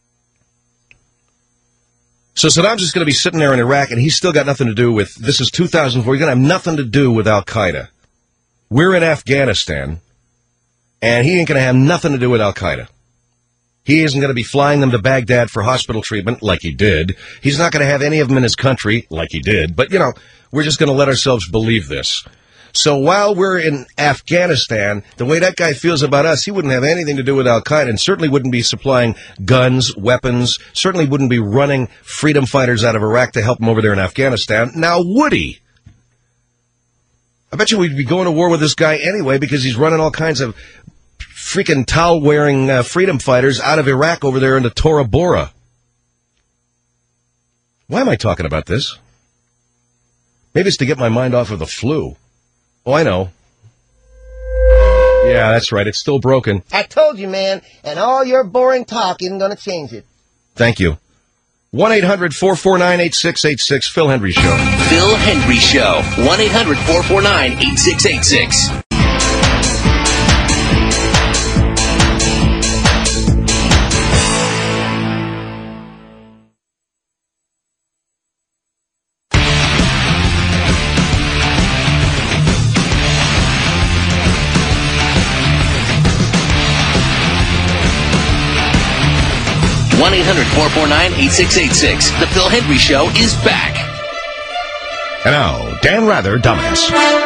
So Saddam's just going to be sitting there in Iraq, and he's still got nothing to do with, this is two thousand four, he's going to have nothing to do with Al-Qaeda. We're in Afghanistan, and he ain't going to have nothing to do with Al-Qaeda. He isn't going to be flying them to Baghdad for hospital treatment like he did. He's not going to have any of them in his country like he did. But, you know, we're just going to let ourselves believe this. So while we're in Afghanistan, the way that guy feels about us, he wouldn't have anything to do with Al-Qaeda and certainly wouldn't be supplying guns, weapons, certainly wouldn't be running freedom fighters out of Iraq to help him over there in Afghanistan. Now, would he? I bet you we'd be going to war with this guy anyway because he's running all kinds of freaking towel-wearing uh, freedom fighters out of Iraq over there into Tora Bora. Why am I talking about this? Maybe it's to get my mind off of the flu. Oh, I know. Yeah, that's right. It's still broken. I told you, man, and all your boring talk isn't going to change it. Thank you. one eight hundred four four nine eight six eight six, Phil Hendry Show. Phil Hendry Show. one eight hundred four four nine eight six eight six. one eight hundred four four nine eight six eight six. The Phil Hendry Show is back. And now, Dan Rather, dumbass.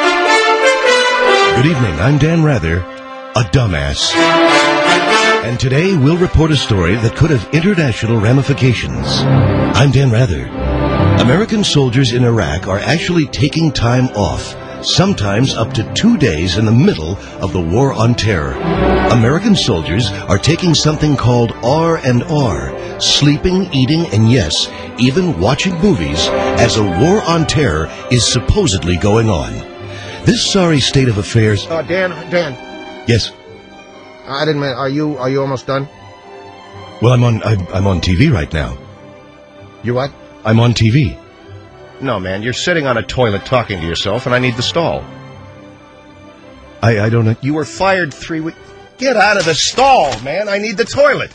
Good evening, I'm Dan Rather, a dumbass. And today we'll report a story that could have international ramifications. I'm Dan Rather. American soldiers in Iraq are actually taking time off, sometimes up to two days in the middle of the war on terror. American soldiers are taking something called R and R, sleeping, eating, and yes, even watching movies, as a war on terror is supposedly going on. This sorry state of affairs... Uh, Dan, Dan. Yes? I didn't mean, are you, are you almost done? Well, I'm on, I'm, I'm on T V right now. You what? I'm on T V. No, man, you're sitting on a toilet talking to yourself, and I need the stall. I, I don't know. You were fired three weeks... Get out of the stall, man. I need the toilet.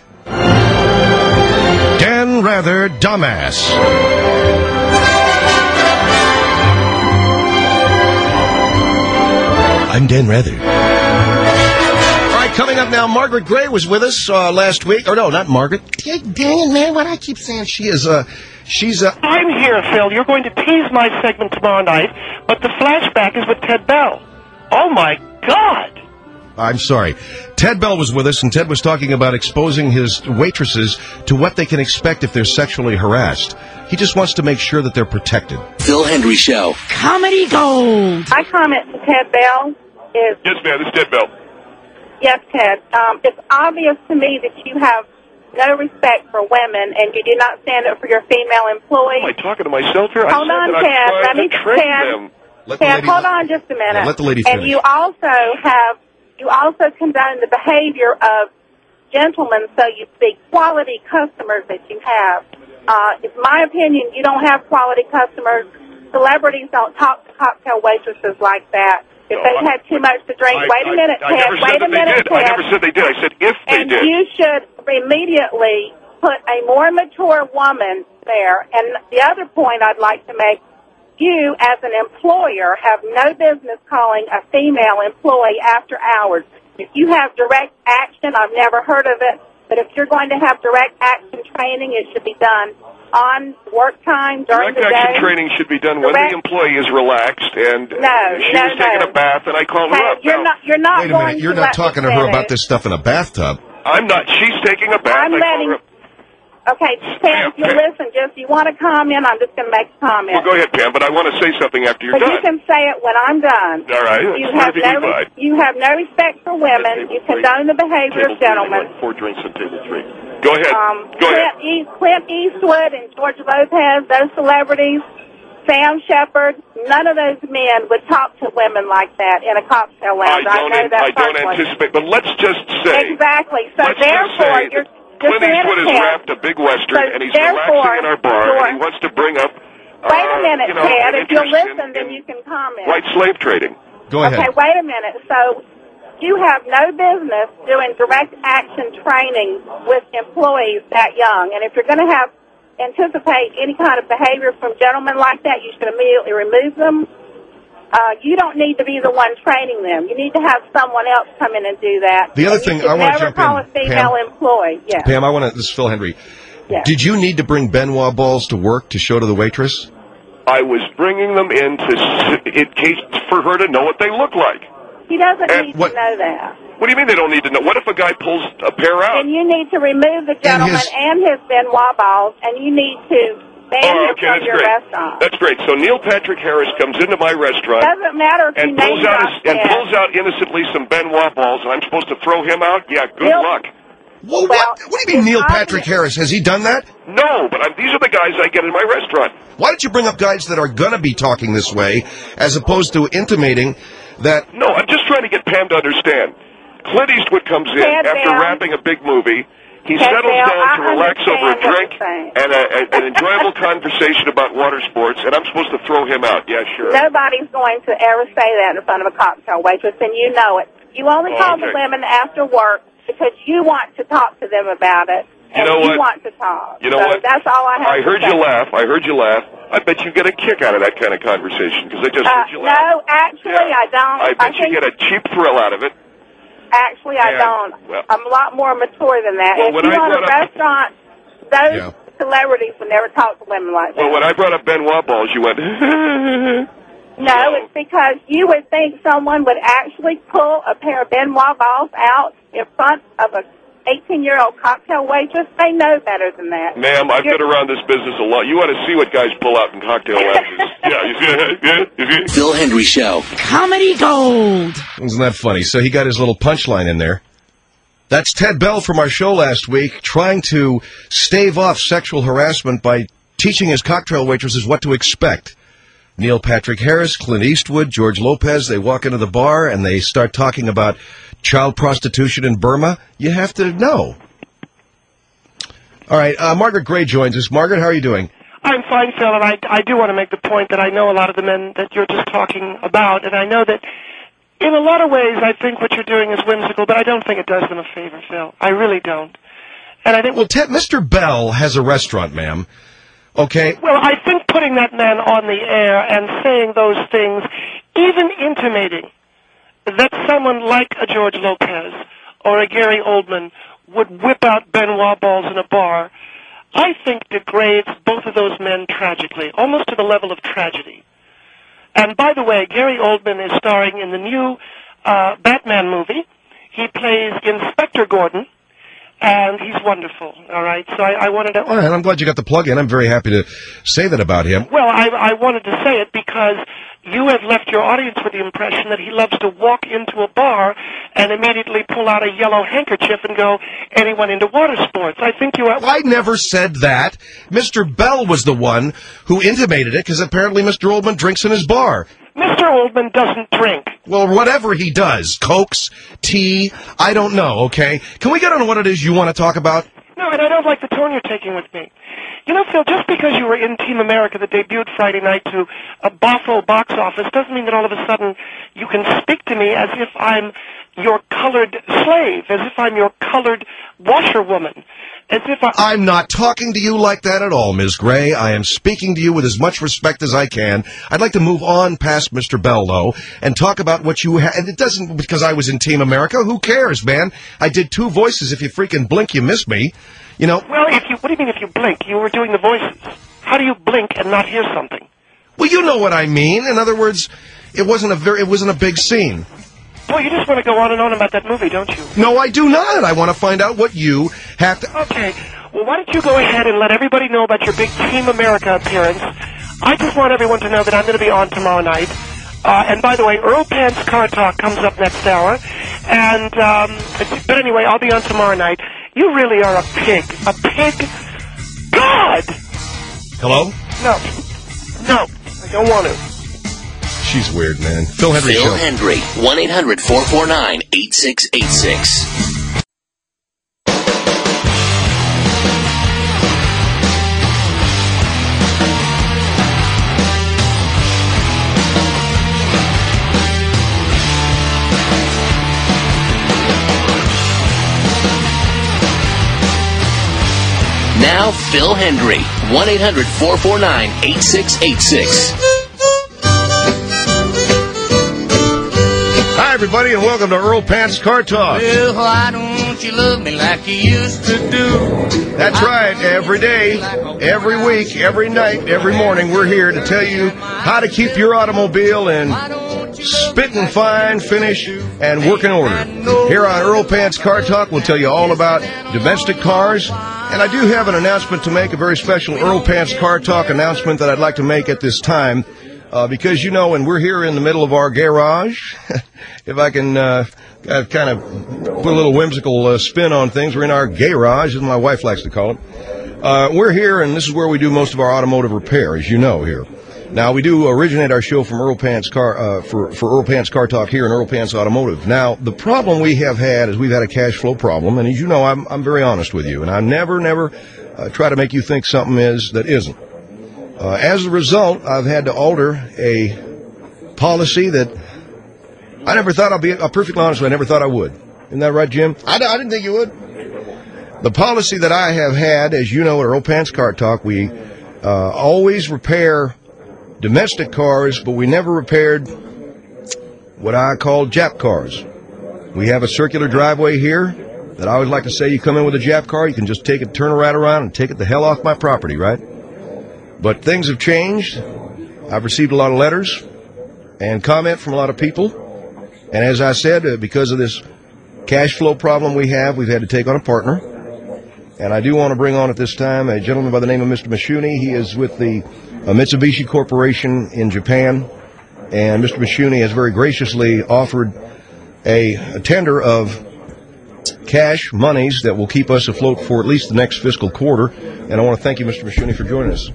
Dan Rather, dumbass. I'm Dan Rather. All right, Coming up now, Margaret Gray was with us uh, last week. Or no, not Margaret. Dang it, man. Why do I keep saying she is? Uh, she's. Uh, I'm here, Phil. You're going to tease my segment tomorrow night, but the flashback is with Ted Bell. Oh, my God. I'm sorry. Ted Bell was with us, and Ted was talking about exposing his waitresses to what they can expect if they're sexually harassed. He just wants to make sure that they're protected. Phil Hendry Show. Comedy gold. My comment to Ted Bell is... Yes, ma'am. This is Ted Bell. Yes, Ted. Um, it's obvious to me that you have no respect for women, and you do not stand up for your female employees. Am I talking to myself here? Hold I said on, that Ted. I'm Let trying me, to train Ted, them. Let the Ted, lady, hold on just a minute. Yeah, let the lady And finish. you also have, you also condone the behavior of gentlemen, so you speak quality customers that you have. Uh, it's my opinion you don't have quality customers. Celebrities don't talk to cocktail waitresses like that. If No, they've I- had too much to drink, I, wait a I, minute, I Ted. never Wait said a that they minute, did. I Ted. never said they did. I said if they And did. you should immediately put a more mature woman there. And the other point I'd like to make, you as an employer have no business calling a female employee after hours. If you have direct action, I've never heard of it, but if you're going to have direct action training, it should be done on work time during Direct the action day. training should be done when Direct- the employee is relaxed and No, she no, was taking no. a bath and I called her Hey, up. you're Now, not, you're not Wait a going minute. You're to not let talking me to her finish. about this stuff in a bathtub. I'm not. She's taking a bath. I'm I letting. called her up. Okay, Pam, if you Pam. listen, just you want to comment, I'm just going to make a comment. Well, go ahead, Pam, but I want to say something after you're But done. you can say it when I'm done. All right. You That's have what no you divide. you have no respect for women. You condone the behavior of Table three, gentlemen. like four drinks on table three. Go ahead. Um, Go ahead. Clint, East, Clint Eastwood and George Lopez, those celebrities, Sam Shepard, none of those men would talk to women like that in a cocktail I lounge. I, don't, know an- that I don't personally. anticipate, but let's just say. Exactly. So let's just therefore, say you're that just Clint a minute, Eastwood has Ted. wrapped a big Western So and he's therefore, relaxing in our bar and he you're- wants to bring up. Uh, Wait a minute, you know, Ted. an If you'll interest in- listen, then in you can comment. White slave trading. Go ahead. Okay, wait a minute. So you have no business doing direct action training with employees that young. And if you're going to have anticipate any kind of behavior from gentlemen like that, you should immediately remove them. Uh, you don't need to be the one training them. You need to have someone else come in and do that. The other And you thing should I wanna never jump call in, a female Pam. employee. Yes. Pam, I want to. This is Phil Hendry. Yes. Did you need to bring Benoit balls to work to show to the waitress? I was bringing them in to, s- in case for her to know what they look like. He doesn't And need what- to know that. What do you mean they don't need to know? What if a guy pulls a pair out? Then you need to remove the gentleman his- and his Benoit balls, and you need to ban Oh, him okay, from that's your great. restaurant. That's great. So Neil Patrick Harris comes into my restaurant Doesn't matter if you and name pulls out drop his, and Ted. pulls out innocently some Benoit balls, and I'm supposed to throw him out? Yeah, good Neil- luck. Well, Well, what? What do you mean, it's Neil obvious. Patrick Harris? Has he done that? No, but I'm, these are the guys I get in my restaurant. Why don't you bring up guys that are going to be talking this way, as opposed to intimating that? No, I'm just trying to get Pam to understand. Clint Eastwood comes in Ted after Bell. wrapping a big movie. He Ted settles Bell, down to I relax over a understand what drink you're saying. and a, a, an enjoyable conversation about water sports, and I'm supposed to throw him out. Yeah, sure. Nobody's going to ever say that in front of a cocktail waitress, and you know it. You only Oh, call okay. the women after work because you want to talk to them about it, You and know you what? want to talk. You know so what? That's all I have I to heard say. you laugh. I heard you laugh. I bet you get a kick out of that kind of conversation because I just Uh, heard you laugh. no, actually, Yeah. I don't. I bet you think, get a cheap thrill out of it. Actually, I Yeah, don't. well- I'm a lot more mature than that. Well, if when you I own a brought up- restaurant, those Yeah. celebrities would never talk to women like that. Well, when I brought up Benoit balls, you went. No, it's because you would think someone would actually pull a pair of Benoit balls out in front of a eighteen-year-old cocktail waitress. They know better than that. Ma'am, I've You're- been around this business a lot. You ought to see what guys pull out in cocktail lounges. Yeah, you see, yeah, you see. Phil Hendry Show. Comedy gold. Isn't that funny? So he got his little punchline in there. That's Ted Bell from our show last week, trying to stave off sexual harassment by teaching his cocktail waitresses what to expect. Neil Patrick Harris, Clint Eastwood, George Lopez, they walk into the bar and they start talking about child prostitution in Burma. You have to know. All right, uh, Margaret Gray joins us. Margaret, how are you doing? I'm fine, Phil, and I, I do want to make the point that I know a lot of the men that you're just talking about, and I know that in a lot of ways I think what you're doing is whimsical, but I don't think it does them a favor, Phil. I really don't. And I think... Well, Ted, Mister Bell has a restaurant, ma'am. Okay? Well, I think putting that man on the air and saying those things, even intimating that someone like a George Lopez or a Gary Oldman would whip out Benoit balls in a bar, I think degrades both of those men tragically, almost to the level of tragedy. And by the way, Gary Oldman is starring in the new uh, Batman movie. He plays Inspector Gordon, and he's wonderful, all right? So I, I wanted to... All right, I'm glad you got the plug in. I'm very happy to say that about him. Well, I, I wanted to say it because you have left your audience with the impression that he loves to walk into a bar and immediately pull out a yellow handkerchief and go, anyone into water sports? I think you are... I never said that. Mister Bell was the one who intimated it, because apparently Mister Oldman drinks in his bar. Mister Oldman doesn't drink. Well, whatever he does, Cokes, tea, I don't know, okay? Can we get on what it is you want to talk about? No, and I don't like the tone you're taking with me. You know, Phil, just because you were in Team America that debuted Friday night to a Boffo box office doesn't mean that all of a sudden you can speak to me as if I'm your colored slave, as if I'm your colored washerwoman, as if I... I'm not talking to you like that at all, Miz Gray. I am speaking to you with as much respect as I can. I'd like to move on past Mister Bell, though, and talk about what you had. And it doesn't because I was in Team America. Who cares, man? I did two voices. If you freaking blink, you miss me. You know... Well, if you... What do you mean if you blink? You were doing the voices. How do you blink and not hear something? Well, you know what I mean. In other words, it wasn't a very... It wasn't a big scene. Well, you just want to go on and on about that movie, don't you? No, I do not. I want to find out what you have to... Okay. Well, why don't you go ahead and let everybody know about your big Team America appearance. I just want everyone to know that I'm going to be on tomorrow night. Uh, and by the way, Earl Pant's Car Talk comes up next hour. And, um, but anyway, I'll be on tomorrow night. You really are a pig. A pig? God! Hello? No. No. I don't want to. She's weird, man. Phil Hendry Phil Show. Hendry, one eight hundred four four nine eight six eight six. Now, Phil Hendry, one eight hundred four four nine eight six eight six. Hi, everybody, and welcome to Earl Pant's Car Talk. Well, why don't you love me like you used to do? That's right. Every day, every week, every night, every morning, we're here to tell you how to keep your automobile in spitting fine finish and working order. Here on Earl Pant's Car Talk, we'll tell you all about domestic cars. And I do have an announcement to make, a very special Earl Pant's Car Talk announcement that I'd like to make at this time. Uh, because, you know, when we're here in the middle of our garage, if I can uh, kind of put a little whimsical uh, spin on things, we're in our garage, as my wife likes to call it. Uh, we're here, and this is where we do most of our automotive repair, as you know, here. Now, we do originate our show from Earl Pant's Car, uh, for, for Earl Pant's Car Talk here in Earl Pant's Automotive. Now, the problem we have had is we've had a cash flow problem, and as you know, I'm, I'm very honest with you, and I never, never uh, try to make you think something is that isn't. Uh, as a result, I've had to alter a policy that I never thought I'd be, uh, perfectly honest, I never thought I would. Isn't that right, Jim? I, I didn't think you would. The policy that I have had, as you know, at Earl Pant's Car Talk, we uh, always repair domestic cars, but we never repaired what I call Jap cars. We have a circular driveway here that I always like to say, you come in with a Jap car, you can just take it, turn it right around, and take it the hell off my property, right? But things have changed. I've received a lot of letters and comment from a lot of people. And as I said, uh, because of this cash flow problem we have, we've had to take on a partner. And I do want to bring on at this time a gentleman by the name of Mister Mashuni. He is with the uh, Mitsubishi Corporation in Japan. And Mister Mashuni has very graciously offered a, a tender of cash monies that will keep us afloat for at least the next fiscal quarter. And I want to thank you, Mister Mashuni, for joining us.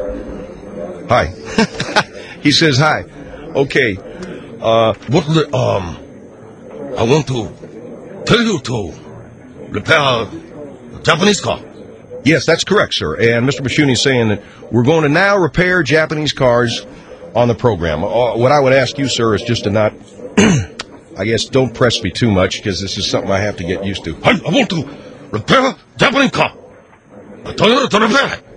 Hi. Hi. He says hi. Okay. Uh, what the, um, I want to tell you to repair a Japanese car. Yes, that's correct, sir. And Mister Mashuni is saying that we're going to now repair Japanese cars on the program. Uh, what I would ask you, sir, is just to not, I guess, don't press me too much, because this is something I have to get used to. I, I want to repair a Japanese car. I told you to repair it.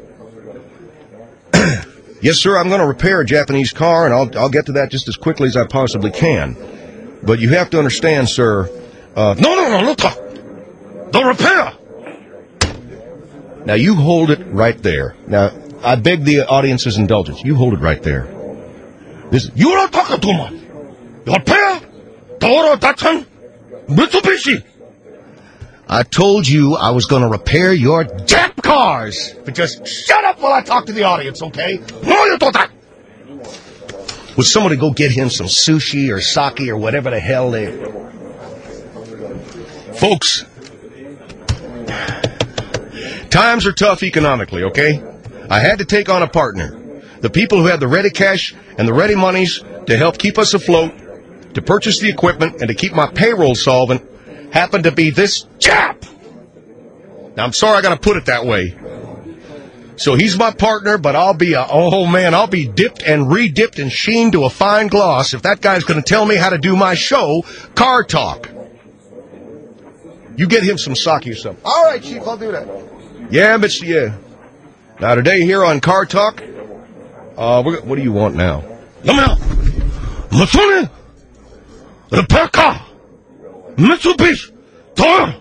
Yes, sir, I'm going to repair a Japanese car, and I'll, I'll get to that just as quickly as I possibly can. But you have to understand, sir, Uh, no, no, no, no talk. The repair. Now, you hold it right there. Now, I beg the audience's indulgence. You hold it right there. This, you don't talk too much. The repair. Toro Datsun. Mitsubishi. I told you I was going to repair your damn cars. But just shut up while I talk to the audience, okay? No, you don't talk. Would somebody go get him some sushi or sake or whatever the hell they... Folks, times are tough economically, okay? I had to take on a partner. The people who had the ready cash and the ready monies to help keep us afloat, to purchase the equipment, and to keep my payroll solvent happened to be this chap. Now, I'm sorry I got to put it that way. So he's my partner, but I'll be a, oh man, I'll be dipped and re-dipped and sheen to a fine gloss if that guy's going to tell me how to do my show, Car Talk. You get him some sake or something. All right, Chief, I'll do that. Yeah, Mister Yeah. Now, today here on Car Talk, uh, we're, what do you want now? No, no. Matsune. Repair car. Mitsubishi. Toro.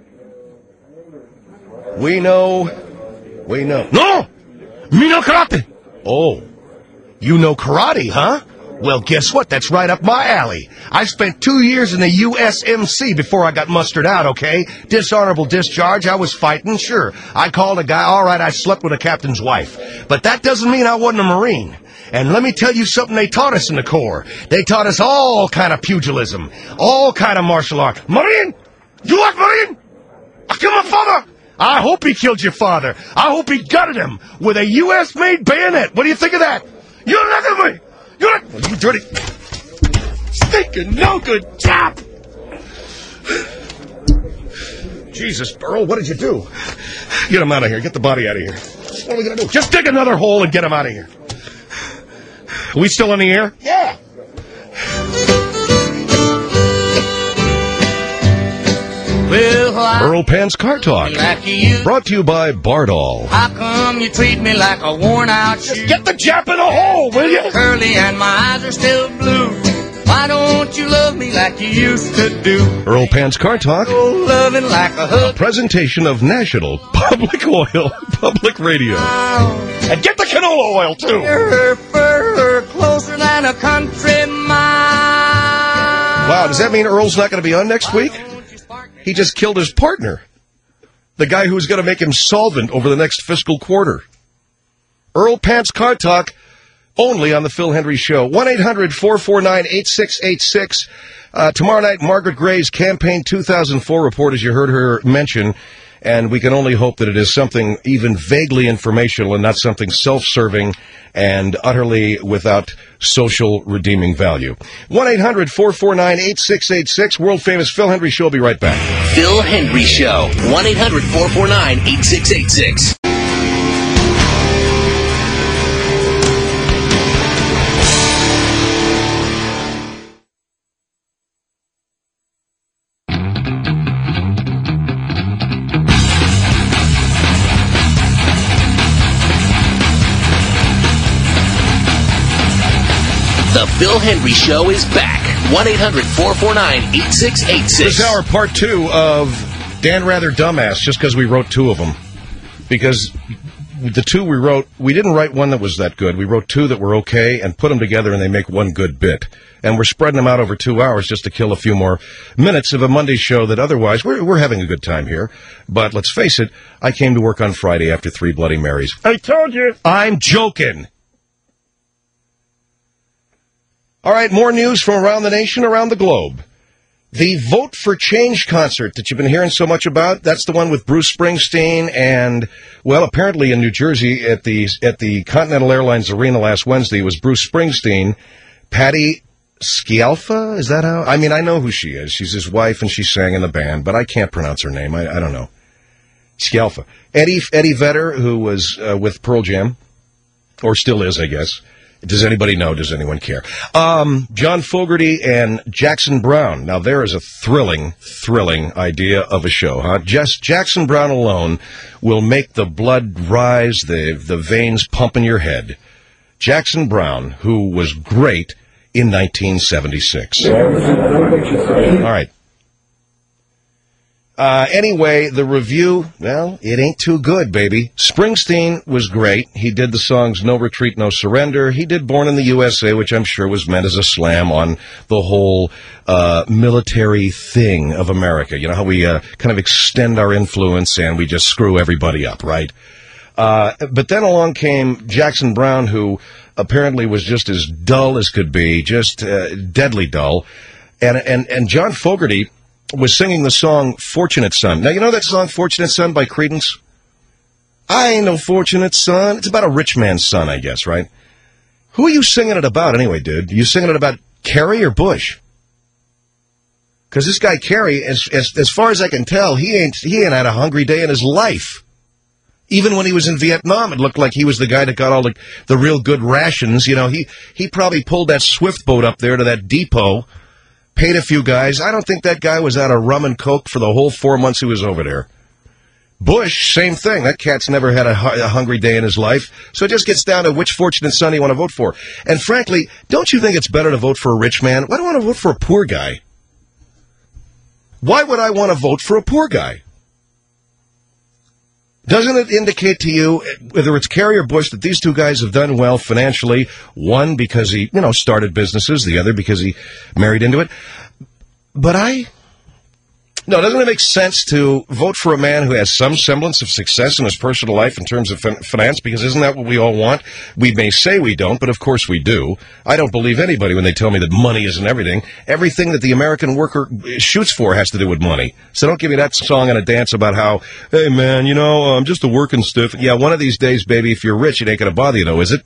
We know. We know. No! Me know karate. Oh. You know karate, huh? Well, guess what? That's right up my alley. I spent two years in the U S M C before I got mustered out, okay? Dishonorable discharge. I was fighting, sure. I called a guy. All right, I slept with a captain's wife. But that doesn't mean I wasn't a Marine. And let me tell you something they taught us in the Corps. They taught us all kind of pugilism, all kind of martial art. Marine! You like Marine? I killed my father! I hope he killed your father. I hope he gutted him with a U S-made bayonet. What do you think of that? You look at me! You look... Well, you dirty... Stinking no good chap! Jesus, Earl, what did you do? Get him out of here. Get the body out of here. What are we going to do? Just dig another hole and get him out of here. Are we still on the air? Yeah. Well, I Earl Pann's Car Talk. like you. Brought to you by Bardol. How come you treat me like a worn-out shoe? Get the jap in the hole, will you? Curly and my eyes are still blue. Why don't you love me like you used to do? Earl Pann's Car Talk. Oh, loving like a A hook. presentation of National Public Oil Public Radio. And get the canola oil, too. Her fur closer than a country mile. Wow, does that mean Earl's not going to be on next week? He just killed his partner, the guy who was going to make him solvent over the next fiscal quarter. Earl Pann's Car Talk, only on the Phil Hendry Show. one eight hundred four four nine eight six eight six. Uh, tomorrow night, Margaret Gray's Campaign two thousand four report, as you heard her mention, and we can only hope that it is something even vaguely informational and not something self-serving and utterly without social redeeming value. one eight hundred four four nine eight six eight six, world-famous Phil Hendry Show. Will be right back. Phil Hendry Show. one eight hundred four four nine eight six eight six. The Phil Hendry Show is back. one eight hundred four four nine eight six eight six. This hour, part two of Dan Rather Dumbass, just because we wrote two of them. Because the two we wrote, we didn't write one that was that good. We wrote two that were okay and put them together and they make one good bit. And we're spreading them out over two hours just to kill a few more minutes of a Monday show that otherwise, we're, we're having a good time here. But let's face it, I came to work on Friday after three Bloody Marys. I told you. I'm joking. All right, more news from around the nation, around the globe. The Vote for Change concert that you've been hearing so much about, that's the one with Bruce Springsteen and, well, apparently in New Jersey at the at the Continental Airlines Arena last Wednesday, it was Bruce Springsteen, Patty Scialfa, is that how? I mean, I know who she is. She's his wife and she sang in the band, but I can't pronounce her name. I, I don't know. Scialfa. Eddie, Eddie Vedder, who was uh, with Pearl Jam, or still is, I guess. Does anybody know? Does anyone care? Um, John Fogerty and Jackson Browne. Now, there is a thrilling, thrilling idea of a show, huh? Just Jackson Browne alone will make the blood rise, the, the veins pump in your head. Jackson Browne, who was great in nineteen seventy-six. All right. Uh, anyway, the review, well, it ain't too good, baby. Springsteen was great. He did the songs No Retreat, No Surrender. He did Born in the U S A, which I'm sure was meant as a slam on the whole uh, military thing of America. You know, how we uh, kind of extend our influence and we just screw everybody up, right? Uh, but then along came Jackson Browne, who apparently was just as dull as could be, just uh, deadly dull. And, and, and John Fogerty was singing the song Fortunate Son. Now, you know that song Fortunate Son by Creedence? I ain't no fortunate son. It's about a rich man's son, I guess, right? Who are you singing it about anyway, dude? You singing it about Kerry or Bush? Because this guy Kerry, as, as as far as I can tell, he ain't he ain't had a hungry day in his life. Even when he was in Vietnam, it looked like he was the guy that got all the, the real good rations. You know, he, he probably pulled that Swift boat up there to that depot, paid a few guys. I don't think that guy was out of rum and coke for the whole four months he was over there. Bush, same thing. That cat's never had a, a hungry day in his life. So it just gets down to which fortunate son you want to vote for. And frankly, don't you think it's better to vote for a rich man? Why do I want to vote for a poor guy? Why would I want to vote for a poor guy? Doesn't it indicate to you, whether it's Kerry or Bush, that these two guys have done well financially? One, because he, you know, started businesses. The other, because he married into it. But I... No, doesn't it make sense to vote for a man who has some semblance of success in his personal life in terms of fin- finance? Because isn't that what we all want? We may say we don't, but of course we do. I don't believe anybody when they tell me that money isn't everything. Everything that the American worker shoots for has to do with money. So don't give me that song and a dance about how, hey, man, you know, I'm just a working stiff. Yeah, one of these days, baby, if you're rich, it ain't going to bother you, though, is it?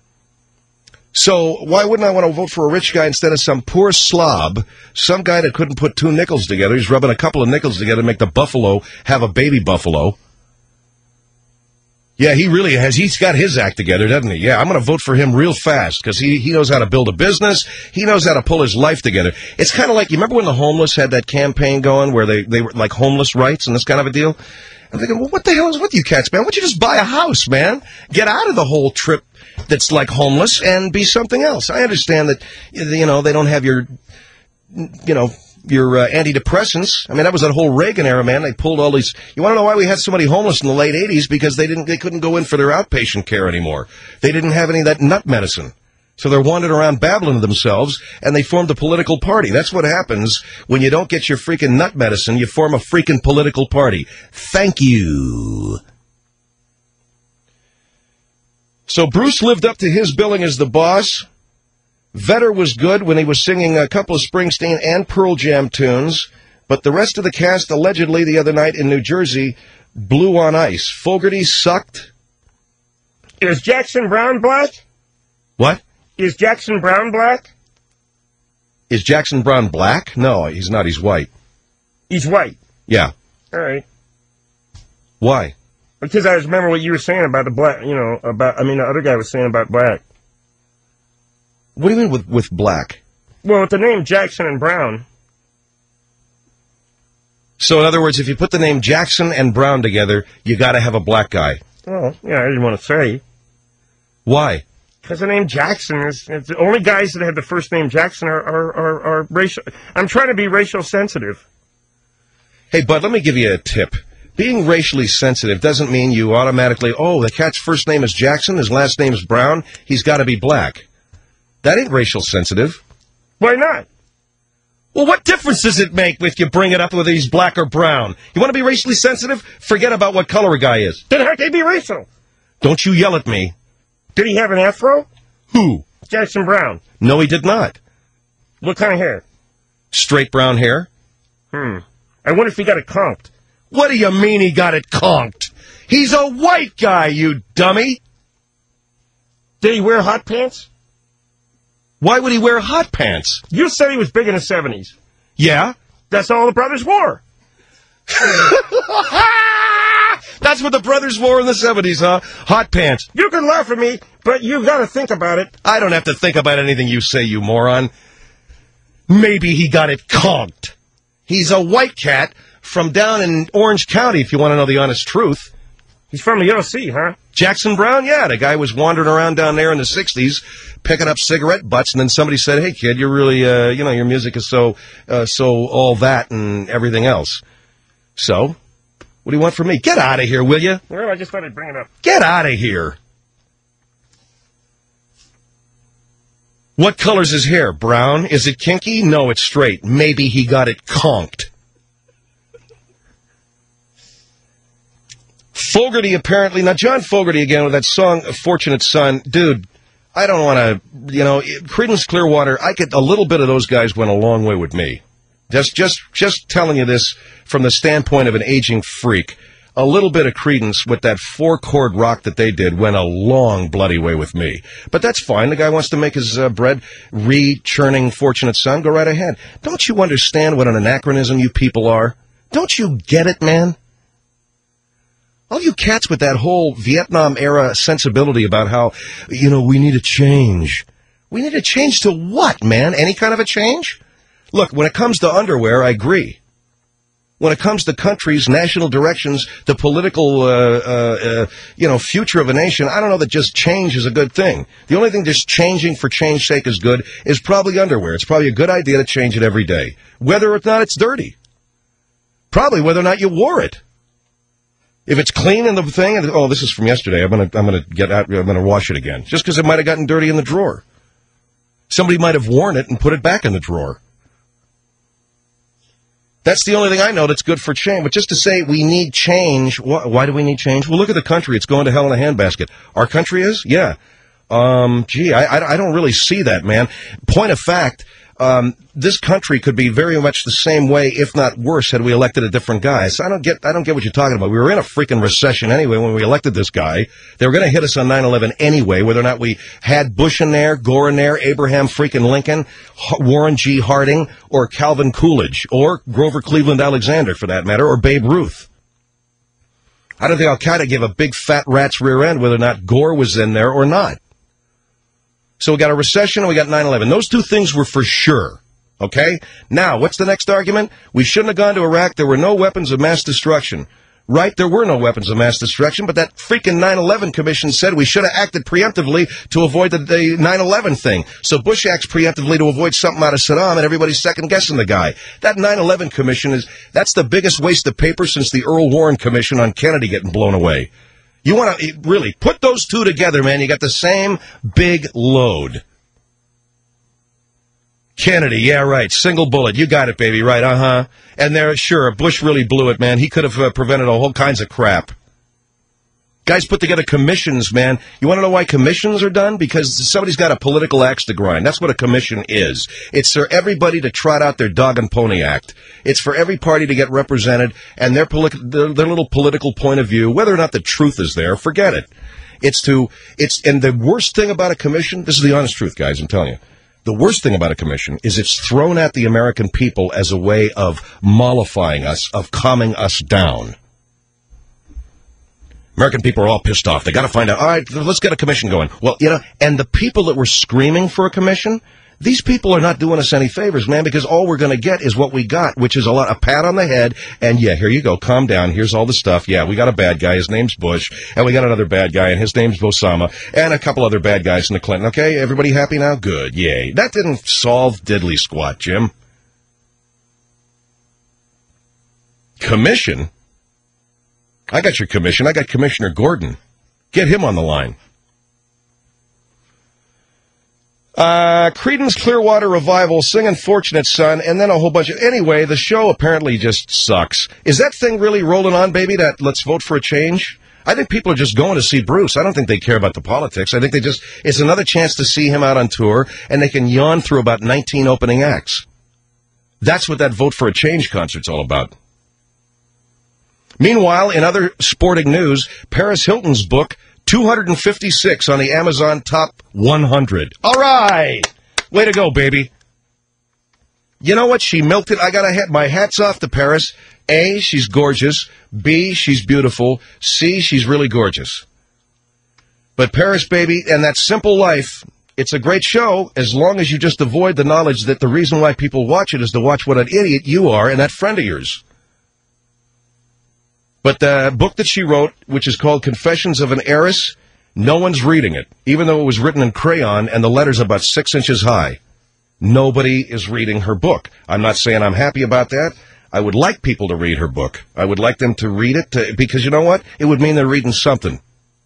So why wouldn't I want to vote for a rich guy instead of some poor slob, some guy that couldn't put two nickels together? He's rubbing a couple of nickels together to make the buffalo have a baby buffalo. Yeah, he really has. He's got his act together, doesn't he? Yeah, I'm going to vote for him real fast because he, he knows how to build a business. He knows how to pull his life together. It's kind of like, you remember when the homeless had that campaign going where they, they were like homeless rights and this kind of a deal? I'm thinking, well, what the hell is with you cats, man? Why don't you just buy a house, man? Get out of the whole trip that's like homeless and be something else. I understand that, you know, they don't have your, you know, your uh, antidepressants. I mean, that was that whole Reagan era, man. They pulled all these. You want to know why we had so many homeless in the late eighties? Because they didn't, they couldn't go in for their outpatient care anymore. They didn't have any of that nut medicine. So they're wandering around babbling to themselves, and they formed a political party. That's what happens when you don't get your freaking nut medicine. You form a freaking political party. Thank you. So Bruce lived up to his billing as the boss. Vedder was good when he was singing a couple of Springsteen and Pearl Jam tunes, but the rest of the cast allegedly the other night in New Jersey blew on ice. Fogerty sucked. Is Jackson Browne black? What? Is Jackson Browne black? Is Jackson Browne black? No, he's not. He's white. He's white? Yeah. All right. Why? Because I remember what you were saying about the black, you know, about, I mean, the other guy was saying about black. What do you mean with, with black? Well, with the name Jackson and Browne. So, in other words, if you put the name Jackson and Browne together, you got to have a black guy. Well, yeah, I didn't want to say. Why? Because the name Jackson is, it's the only guys that have the first name Jackson are, are, are, are racial. I'm trying to be racial sensitive. Hey, bud, let me give you a tip. Being racially sensitive doesn't mean you automatically, oh, the cat's first name is Jackson, his last name is Browne, he's got to be black. That ain't racial sensitive. Why not? Well, what difference does it make if you bring it up whether he's black or brown? You want to be racially sensitive? Forget about what color a guy is. Then how can he be racial? Don't you yell at me. Did he have an afro? Who? Jackson Browne. No, he did not. What kind of hair? Straight brown hair. Hmm. I wonder if he got it conked. What do you mean he got it conked? He's a white guy, you dummy. Did he wear hot pants? Why would he wear hot pants? You said he was big in the seventies. Yeah? That's all the brothers wore. That's what the brothers wore in the seventies, huh? Hot pants. You can laugh at me, but you've got to think about it. I don't have to think about anything you say, you moron. Maybe he got it conked. He's a white cat from down in Orange County, if you want to know the honest truth. He's from the O C, huh? Jackson Browne, yeah. The guy was wandering around down there in the sixties, picking up cigarette butts, and then somebody said, hey, kid, you're really, uh, you know, your music is so, uh, so all that and everything else. So, what do you want from me? Get out of here, will you? Well, I just thought I'd bring it up. Get out of here. What color's his hair? Brown? Is it kinky? No, it's straight. Maybe he got it conked. Fogerty apparently, now John Fogerty again with that song, Fortunate Son. Dude, I don't want to, you know, Creedence Clearwater, I could, a little bit of those guys went a long way with me. Just, just, just telling you this from the standpoint of an aging freak. A little bit of Creedence with that four-chord rock that they did went a long bloody way with me. But that's fine. The guy wants to make his uh, bread re-churning Fortunate Son. Go right ahead. Don't you understand what an anachronism you people are? Don't you get it, man? All you cats with that whole Vietnam-era sensibility about how, you know, we need a change. We need a change to what, man? Any kind of a change? Look, when it comes to underwear, I agree. When it comes to countries, national directions, the political, uh, uh, uh, you know, future of a nation, I don't know that just change is a good thing. The only thing just changing for change's sake is good is probably underwear. It's probably a good idea to change it every day, whether or not it's dirty. Probably whether or not you wore it. If it's clean in the thing, and, oh, this is from yesterday, I'm gonna, I'm gonna get out, I'm gonna wash it again, just because it might have gotten dirty in the drawer. Somebody might have worn it and put it back in the drawer. That's the only thing I know that's good for change. But just to say we need change, wh- why do we need change? Well, look at the country. It's going to hell in a handbasket. Our country is? Yeah. Um, gee, I, I, I don't really see that, man. Point of fact, um, this country could be very much the same way, if not worse, had we elected a different guy. So I don't get, I don't get what you're talking about. We were in a freaking recession anyway when we elected this guy. They were going to hit us on nine eleven anyway, whether or not we had Bush in there, Gore in there, Abraham freaking Lincoln, H- Warren G. Harding, or Calvin Coolidge, or Grover Cleveland Alexander, for that matter, or Babe Ruth. I don't think Al-Qaeda gave a big fat rat's rear end whether or not Gore was in there or not. So we got a recession and we got nine eleven. Those two things were for sure. Okay? Now, what's the next argument? We shouldn't have gone to Iraq. There were no weapons of mass destruction. Right, there were no weapons of mass destruction, but that freaking nine eleven commission said we should have acted preemptively to avoid the, the nine eleven thing. So Bush acts preemptively to avoid something out of Saddam, and everybody's second-guessing the guy. That nine eleven commission, is that's the biggest waste of paper since the Earl Warren commission on Kennedy getting blown away. You want to really put those two together, man. You got the same big load. Kennedy, yeah, right. Single bullet. You got it, baby. Right, uh-huh. And there, sure, Bush really blew it, man. He could have uh, prevented a whole kinds of crap. Guys put together commissions, man. You want to know why commissions are done? Because somebody's got a political axe to grind. That's what a commission is. It's for everybody to trot out their dog and pony act. It's for every party to get represented and their, poli- their, their little political point of view. Whether or not the truth is there, forget it. It's to, it's, and the worst thing about a commission, this is the honest truth, guys, I'm telling you. The worst thing about a commission is it's thrown at the American people as a way of mollifying us, of calming us down. American people are all pissed off. They got to find out, all right, let's get a commission going. Well, you know, and the people that were screaming for a commission, these people are not doing us any favors, man, because all we're going to get is what we got, which is a lot, a pat on the head, and yeah, here you go, calm down, here's all the stuff. Yeah, we got a bad guy, his name's Bush, and we got another bad guy, and his name's Osama, and a couple other bad guys in the Clinton. Okay, everybody happy now? Good, yay. That didn't solve diddly squat, Jim. Commission? I got your commission. I got Commissioner Gordon. Get him on the line. Uh, Creedence Clearwater Revival, singing Fortunate Son, and then a whole bunch of... Anyway, the show apparently just sucks. Is that thing really rolling on, baby, that let's vote for a change? I think people are just going to see Bruce. I don't think they care about the politics. I think they just... It's another chance to see him out on tour, and they can yawn through about nineteen opening acts. That's what that Vote for a Change concert's all about. Meanwhile, in other sporting news, Paris Hilton's book, two hundred fifty-six on the Amazon Top one hundred. All right. Way to go, baby. You know what? She milked it. I got to hat my hats off to Paris. A, she's gorgeous. B, she's beautiful. C, she's really gorgeous. But Paris, baby, and That Simple Life, it's a great show as long as you just avoid the knowledge that the reason why people watch it is to watch what an idiot you are and that friend of yours. But the book that she wrote, which is called Confessions of an Heiress, no one's reading it, even though it was written in crayon and the letter's about six inches high. Nobody is reading her book. I'm not saying I'm happy about that. I would like people to read her book. I would like them to read it to, because you know what? It would mean they're reading something.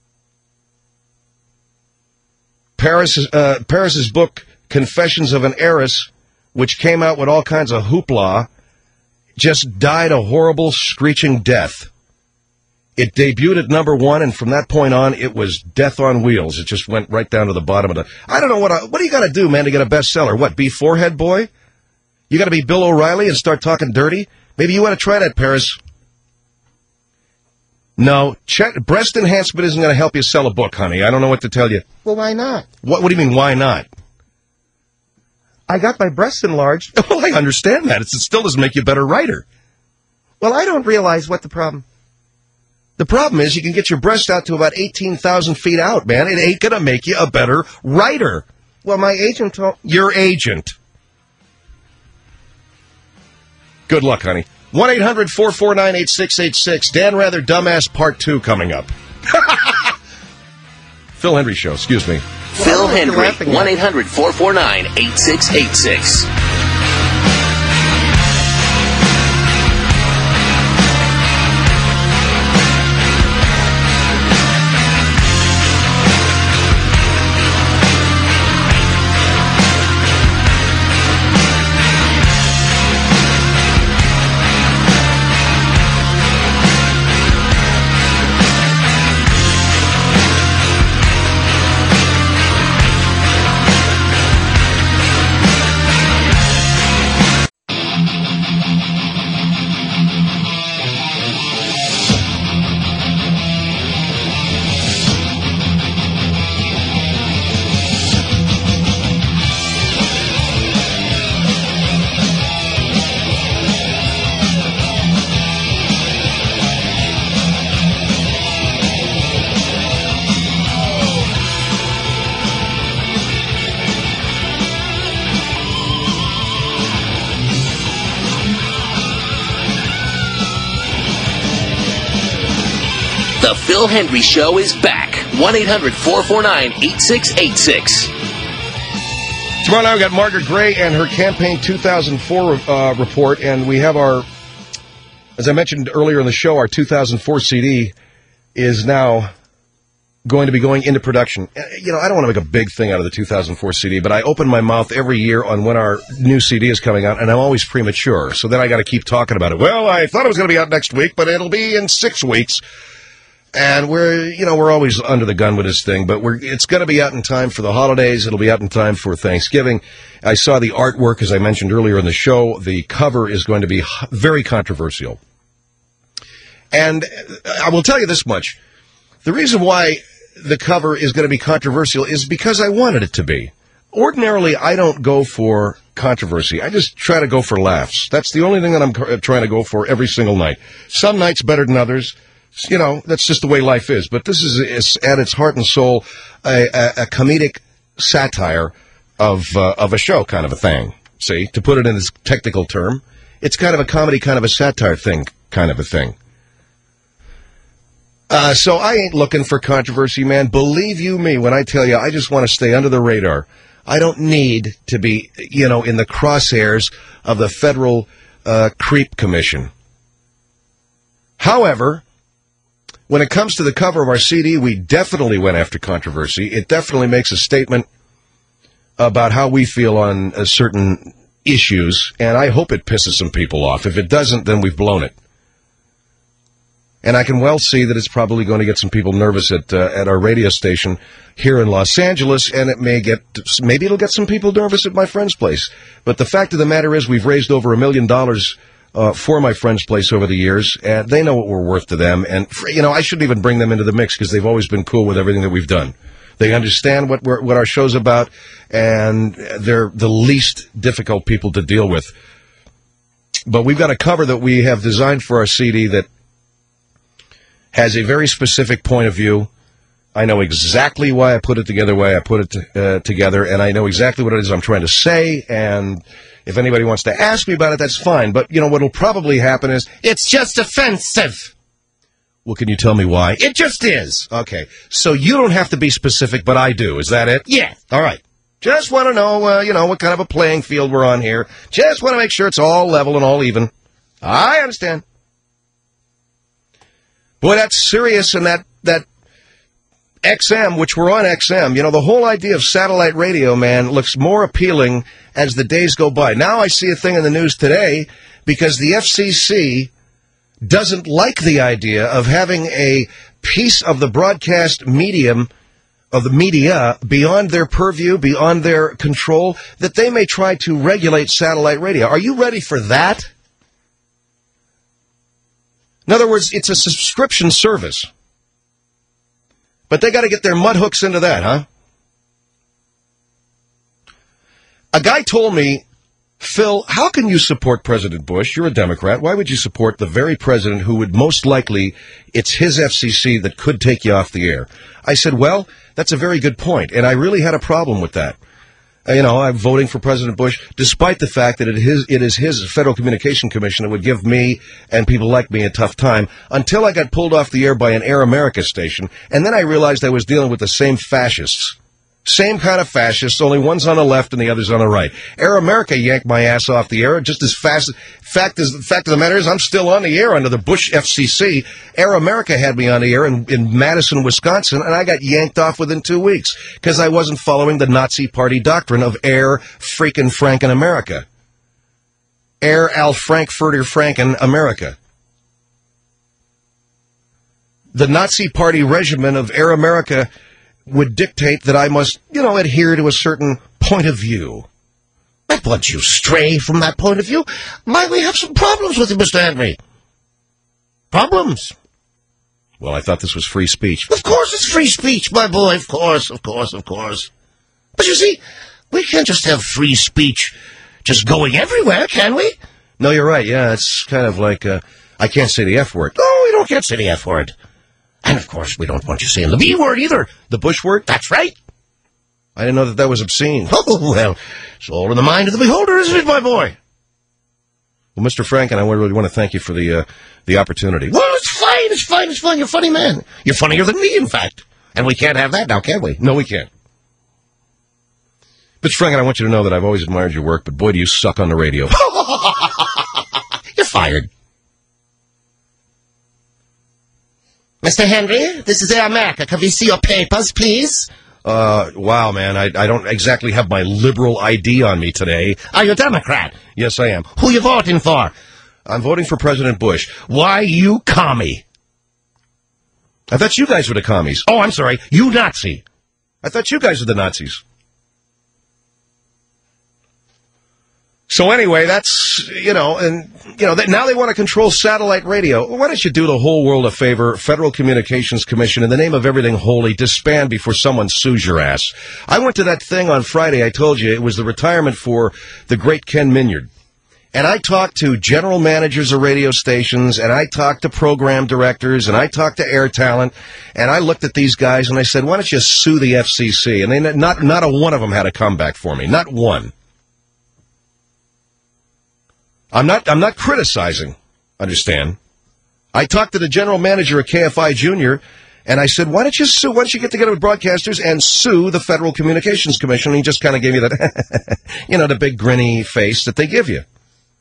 Paris, uh, Paris's book, Confessions of an Heiress, which came out with all kinds of hoopla, just died a horrible, screeching death. It debuted at number one, and from that point on, it was death on wheels. It just went right down to the bottom of the... I don't know what... I, what do you got to do, man, to get a bestseller? What, be Forehead Boy? You got to be Bill O'Reilly and start talking dirty? Maybe you want to try that, Paris. No, ch- breast enhancement isn't going to help you sell a book, honey. I don't know what to tell you. Well, why not? What, what do you mean, why not? I got my breasts enlarged. Well, I understand that. It's, it still doesn't make you a better writer. Well, I don't realize what the problem... The problem is you can get your breast out to about eighteen thousand feet out, man. It ain't going to make you a better writer. Well, my agent told... Your agent. Good luck, honey. one eight hundred four four nine eight six eight six. Dan Rather Dumbass Part two coming up. Phil Hendry Show, excuse me. Phil Hendry, one eight hundred four four nine eight six eight six. The Phil Hendry Show is back. one eight hundred four four nine eight six eight six. Tomorrow night we got Margaret Gray and her Campaign two thousand four uh, report, and we have our, as I mentioned earlier in the show, our two thousand four C D is now going to be going into production. You know, I don't want to make a big thing out of the two thousand four C D, but I open my mouth every year on when our new C D is coming out, and I'm always premature. So then I got to keep talking about it. Well, I thought it was going to be out next week, but it'll be in six weeks. And we're, you know, we're always under the gun with this thing, but we're, it's going to be out in time for the holidays. It'll be out in time for Thanksgiving. I saw the artwork, as I mentioned earlier in the show. The cover is going to be very controversial. And I will tell you this much. The reason why the cover is going to be controversial is because I wanted it to be. Ordinarily, I don't go for controversy. I just try to go for laughs. That's the only thing that I'm trying to go for every single night. Some nights better than others. You know, that's just the way life is. But this is, is at its heart and soul a, a, a comedic satire of uh, of a show kind of a thing. See, to put it in this technical term, it's kind of a comedy, kind of a satire thing, kind of a thing. Uh, so I ain't looking for controversy, man. Believe you me when I tell you, I just want to stay under the radar. I don't need to be, you know, in the crosshairs of the Federal uh, Creep Commission. However, when it comes to the cover of our C D, we definitely went after controversy. It definitely makes a statement about how we feel on uh, certain issues, and I hope it pisses some people off. If it doesn't, then we've blown it. And I can well see that it's probably going to get some people nervous at uh, at our radio station here in Los Angeles, and it may get, maybe it'll get some people nervous at my friend's place. But the fact of the matter is we've raised over a million dollars Uh, for my friend's place over the years, and they know what we're worth to them. And, you know, I shouldn't even bring them into the mix because they've always been cool with everything that we've done. They understand what we're, what our show's about, and they're the least difficult people to deal with. But we've got a cover that we have designed for our C D that has a very specific point of view. I know exactly why I put it together, why I put it to, uh, together, and I know exactly what it is I'm trying to say, and if anybody wants to ask me about it, that's fine. But, you know, what will probably happen is, it's just offensive. Well, can you tell me why? It just is. Okay. So you don't have to be specific, but I do. Is that it? Yeah. All right. Just want to know, uh, you know, what kind of a playing field we're on here. Just want to make sure it's all level and all even. I understand. Boy, that's serious, and that, that X M, which we're on X M, you know, the whole idea of satellite radio, man, looks more appealing as the days go by. Now I see a thing in the news today because the F C C doesn't like the idea of having a piece of the broadcast medium, of the media, beyond their purview, beyond their control, that they may try to regulate satellite radio. Are you ready for that? In other words, it's a subscription service. But they got to get their mud hooks into that, huh? A guy told me, Phil, how can you support President Bush? You're a Democrat. Why would you support the very president who would most likely, it's his F C C that could take you off the air? I said, well, that's a very good point, and I really had a problem with that. Uh, you know, I'm voting for President Bush, despite the fact that it is, it is his Federal Communication Commission that would give me and people like me a tough time, until I got pulled off the air by an Air America station, and then I realized I was dealing with the same fascists. Same kind of fascists, only one's on the left and the other's on the right. Air America yanked my ass off the air just as fast. Fact is, the fact of the matter is, I'm still on the air under the Bush F C C. Air America had me on the air in, in Madison, Wisconsin, and I got yanked off within two weeks because I wasn't following the Nazi Party doctrine of Air freaking Franken America. Air Al Frankfurter Franken America. The Nazi Party regimen of Air America would dictate that I must, you know, adhere to a certain point of view. But once you stray from that point of view, might we have some problems with you, Mister Henry? Problems? Well, I thought this was free speech. Of course it's free speech, my boy. Of course, of course, of course. But you see, we can't just have free speech just going everywhere, can we? No, you're right. Yeah, it's kind of like, uh, I can't say the F word. No, you don't can't say the F word. And, of course, we don't want you saying the B word either. The Bush word? That's right. I didn't know that that was obscene. Oh, well, it's all in the mind of the beholder, isn't it, my boy? Well, Mister Franken, I really want to thank you for the uh, the opportunity. Well, it's fine, it's fine, it's fine. You're a funny man. You're funnier than me, in fact. And we can't have that now, can we? No, we can't. Mister Franken, I want you to know that I've always admired your work, but boy, do you suck on the radio. You're fired. Mister Henry, this is Air America. Can we see your papers, please? Uh, wow, man, I, I don't exactly have my liberal I D on me today. Are you a Democrat? Yes, I am. Who you voting for? I'm voting for President Bush. Why, you commie? I thought you guys were the commies. Oh, I'm sorry, you Nazi. I thought you guys were the Nazis. So anyway, that's, you know, and, you know, now they want to control satellite radio. Well, why don't you do the whole world a favor, Federal Communications Commission, in the name of everything holy, disband before someone sues your ass. I went to that thing on Friday, I told you, it was the retirement for the great Ken Minyard. And I talked to general managers of radio stations, and I talked to program directors, and I talked to air talent, and I looked at these guys, and I said, why don't you sue the F C C? And they not, not a one of them had a comeback for me, not one. I'm not I'm not criticizing, understand. I talked to the general manager of K F I Junior, and I said, why don't you sue, why don't you get together with broadcasters and sue the Federal Communications Commission? And he just kind of gave me that, you know, the big grinny face that they give you.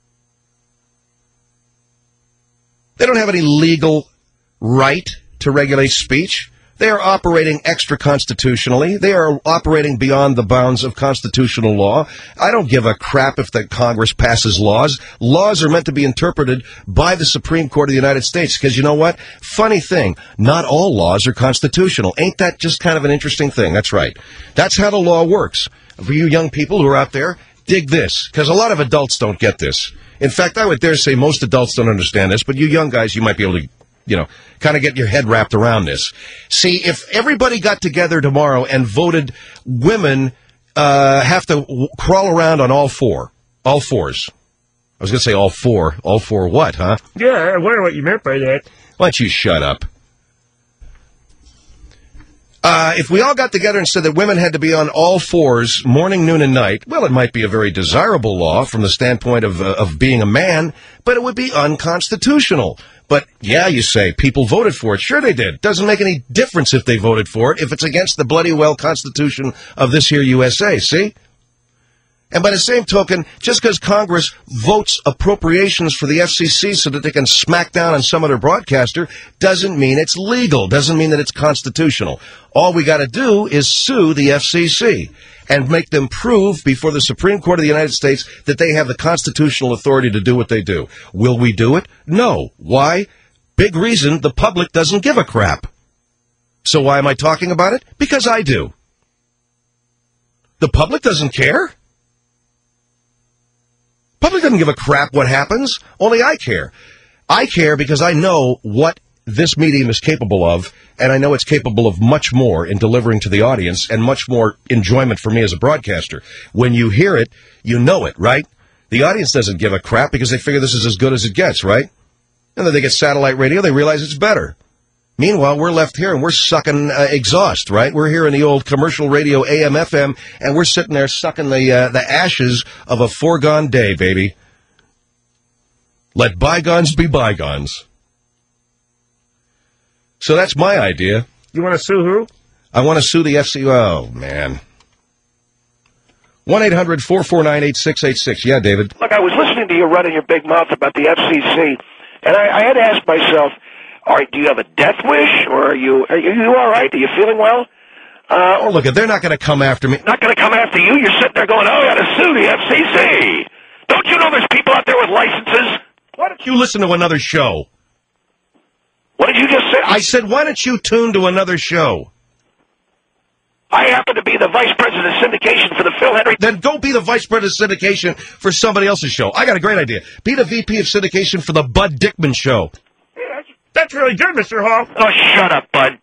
They don't have any legal right to regulate speech. They are operating extra-constitutionally. They are operating beyond the bounds of constitutional law. I don't give a crap if the Congress passes laws. Laws are meant to be interpreted by the Supreme Court of the United States, because you know what? Funny thing, not all laws are constitutional. Ain't that just kind of an interesting thing? That's right. That's how the law works. For you young people who are out there, dig this, because a lot of adults don't get this. In fact, I would dare say most adults don't understand this, but you young guys, you might be able to, you know, kind of get your head wrapped around this. See, if everybody got together tomorrow and voted women uh, have to w- crawl around on all four, all fours. I was going to say all four. All four what, huh? Yeah, I wonder what you meant by that. Why don't you shut up? Uh, if we all got together and said that women had to be on all fours morning, noon, and night, well, it might be a very desirable law from the standpoint of uh, of being a man, but it would be unconstitutional. But, yeah, you say, people voted for it. Sure they did. Doesn't make any difference if they voted for it, if it's against the bloody well Constitution of this here U S A, see? And by the same token, just because Congress votes appropriations for the F C C so that they can smack down on some other broadcaster doesn't mean it's legal, doesn't mean that it's constitutional. All we got to do is sue the F C C and make them prove before the Supreme Court of the United States that they have the constitutional authority to do what they do. Will we do it? No. Why? Big reason, the public doesn't give a crap. So why am I talking about it? Because I do. The public doesn't care. Public doesn't give a crap what happens. Only I care. I care because I know what this medium is capable of, and I know it's capable of much more in delivering to the audience and much more enjoyment for me as a broadcaster. When you hear it, you know it, right? The audience doesn't give a crap because they figure this is as good as it gets, right? And then they get satellite radio, they realize it's better. Meanwhile, we're left here and we're sucking uh, exhaust, right? We're here in the old commercial radio A M F M, and we're sitting there sucking the uh, the ashes of a foregone day, baby. Let bygones be bygones. So that's my idea. You want to sue who? I want to sue the F C C. Oh, man. one eight hundred four four nine eight six eight six. Yeah, David. Look, I was listening to you running your big mouth about the F C C, and I, I had to ask myself, all right, do you have a death wish, or are you are you, you all right? Are you feeling well? Uh, oh, look, they're not going to come after me. Not going to come after you? You're sitting there going, oh, I got to sue the F C C. Don't you know there's people out there with licenses? Why don't you listen to another show? What did you just say? I said, why don't you tune to another show? I happen to be the vice president of syndication for the Phil Henry. Then go be the vice president of syndication for somebody else's show. I got a great idea. Be the V P of syndication for the Bud Dickman show. That's really good, Mister Hall. Oh, shut up, Bud.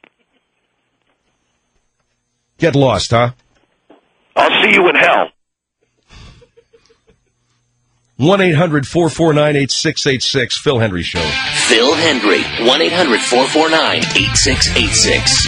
Get lost, huh? I'll see you in hell. one eight hundred four four nine eight six eight six, Phil Henry Show. Phil Hendry, one eight hundred four four nine eight six eight six.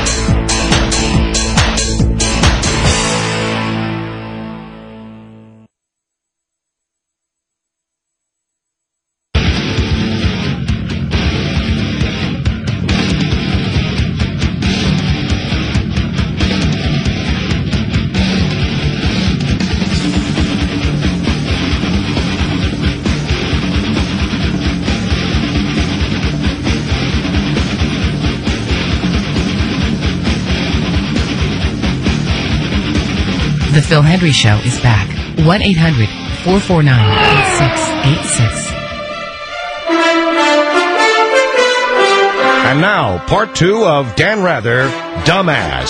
The Phil Hendry Show is back. one eight hundred four four nine eight six eight six. And now, part two of Dan Rather, Dumbass.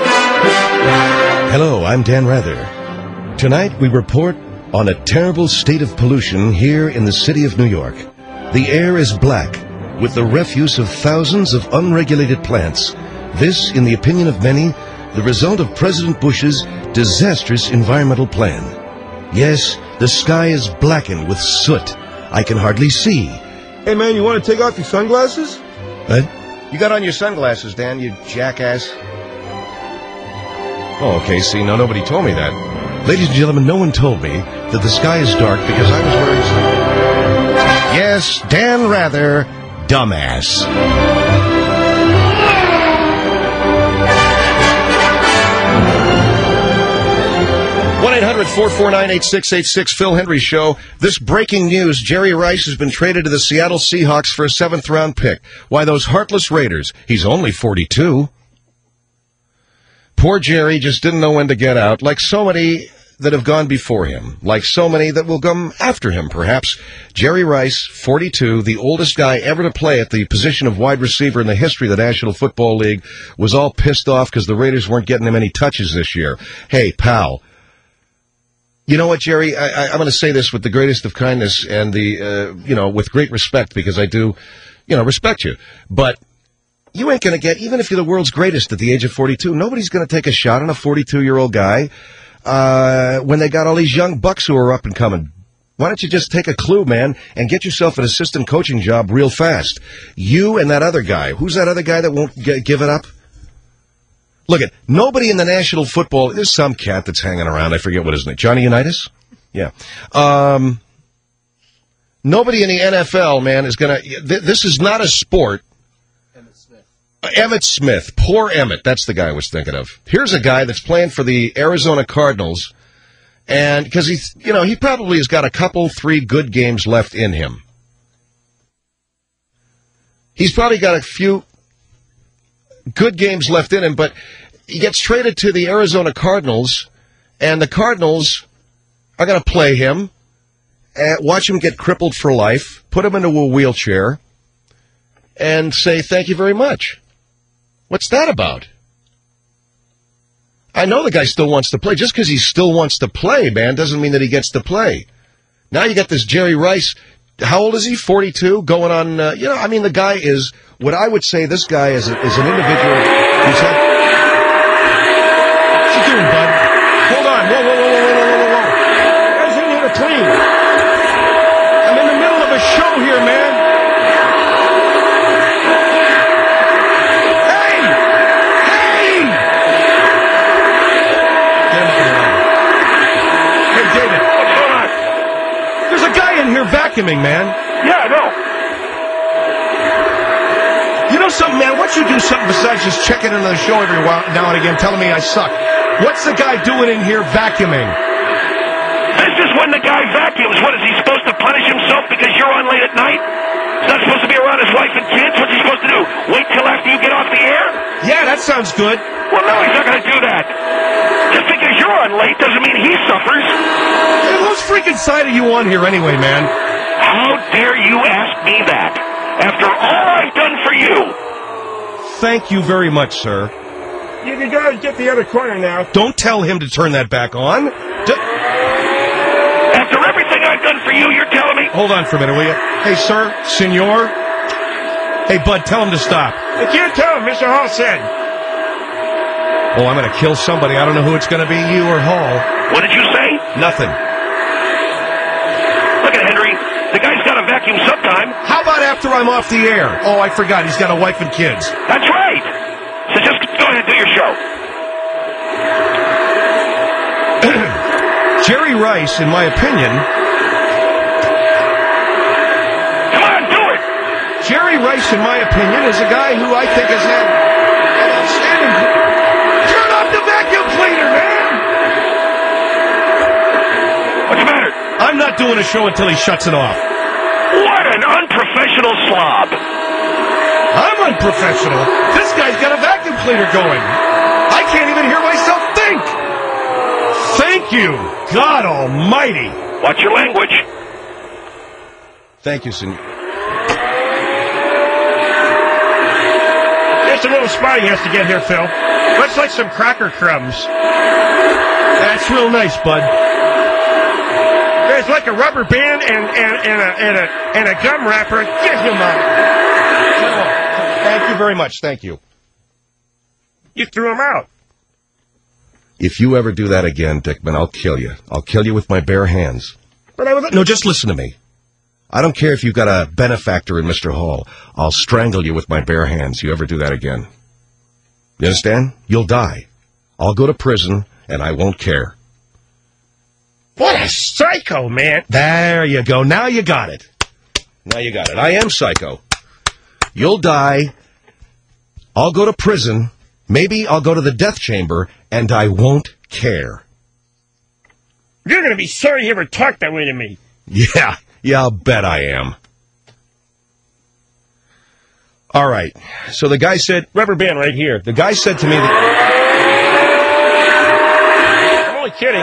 Hello, I'm Dan Rather. Tonight we report on a terrible state of pollution here in the city of New York. The air is black, with the refuse of thousands of unregulated plants. This, in the opinion of many, the result of President Bush's disastrous environmental plan. Yes, the sky is blackened with soot. I can hardly see. Hey, man, you want to take off your sunglasses? What? You got on your sunglasses, Dan, you jackass. Oh, okay, see, no, nobody told me that. Ladies and gentlemen, no one told me that the sky is dark because I was wearing sunglasses. Yes, Dan Rather, dumbass. one eight hundred four four nine eight six eight six, Phil Hendry Show. This breaking news, Jerry Rice has been traded to the Seattle Seahawks for a seventh round pick. Why, those heartless Raiders. He's only forty-two. Poor Jerry just didn't know when to get out, like so many that have gone before him, like so many that will come after him, perhaps. Jerry Rice, forty-two, the oldest guy ever to play at the position of wide receiver in the history of the National Football League, was all pissed off because the Raiders weren't getting him any touches this year. Hey, pal. You know what, Jerry? I, I, I'm going to say this with the greatest of kindness and the, uh, you know, with great respect, because I do, you know, respect you. But you ain't going to get, even if you're the world's greatest at the age of forty-two, nobody's going to take a shot on a forty-two-year-old guy uh, when they got all these young bucks who are up and coming. Why don't you just take a clue, man, and get yourself an assistant coaching job real fast? You and that other guy. Who's that other guy that won't g- give it up? Look at nobody in the National Football. There's some cat that's hanging around. I forget what his name. Johnny Unitas? Yeah. Um, nobody in the N F L, man, is going to. Th- this is not a sport. Emmitt Smith. Uh, Emmitt Smith. Poor Emmitt. That's the guy I was thinking of. Here's a guy that's playing for the Arizona Cardinals, And because he's, you know, he probably has got a couple, three good games left in him. He's probably got a few good games left in him, but he gets traded to the Arizona Cardinals, and the Cardinals are going to play him, and watch him get crippled for life, put him into a wheelchair, and say, thank you very much. What's that about? I know the guy still wants to play. Just because he still wants to play, man, doesn't mean that he gets to play. Now you got this Jerry Rice. How old is he? forty-two? Going on, uh, you know, I mean, the guy is, what I would say this guy is, a, is an individual who's had... What's he doing, bud? Hold on. Whoa, whoa, whoa, whoa, whoa, whoa, whoa. Guys in here to clean. I'm in the middle of a show here, man. Here vacuuming, man. Yeah, I know. You know something, man? Why don't you do something besides just checking into the show every while, now and again, telling me I suck? What's the guy doing in here vacuuming? This is when the guy vacuums. What, is he supposed to punish himself because you're on late at night? He's not supposed to be around his wife and kids? What's he supposed to do? Wait till after you get off the air? Yeah, that sounds good. Well, no, he's not going to do that. Just because you're on late doesn't mean he suffers. Hey, whose freaking side are you on here anyway, man? How dare you ask me that after all I've done for you? Thank you very much, sir. You can go and get the other corner now. Don't tell him to turn that back on. D- after everything I've done for you, you're telling me... Hold on for a minute, will you? Hey, sir, senor. Hey, bud, tell him to stop. I can't tell him, Mister Hall said. Oh, I'm going to kill somebody. I don't know who it's going to be, you or Hall. What did you say? Nothing. Look at Henry. The guy's got to vacuum sometime. How about after I'm off the air? Oh, I forgot. He's got a wife and kids. That's right. So just go ahead and do your show. Jerry Rice, in my opinion... Come on, do it! Jerry Rice, in my opinion, is a guy who I think has had an outstanding... Turn off the vacuum cleaner, man! What's the matter? I'm not doing a show until he shuts it off. What an unprofessional slob. I'm unprofessional. This guy's got a vacuum cleaner going. I can't even hear myself think. Thank you, God almighty. Watch your language. Thank you, senor. Just a little spotty has to get here, Phil. Looks like some cracker crumbs. That's real nice, bud. There's like a rubber band and, and, and, a, and, a, and a gum wrapper. Get him up. Thank you very much. Thank you. You threw him out. If you ever do that again, Dickman, I'll kill you. I'll kill you with my bare hands. But I was... No, just listen to me. I don't care if you've got a benefactor in Mister Hall. I'll strangle you with my bare hands. You ever do that again. You understand? You'll die. I'll go to prison, and I won't care. What a psycho, man. There you go. Now you got it. Now you got it. I am psycho. You'll die. I'll go to prison. Maybe I'll go to the death chamber, and I won't care. You're going to be sorry you ever talked that way to me. Yeah. Yeah, I'll bet I am. All right. So the guy said... Rubber band right here. The guy said to me that... I'm only kidding.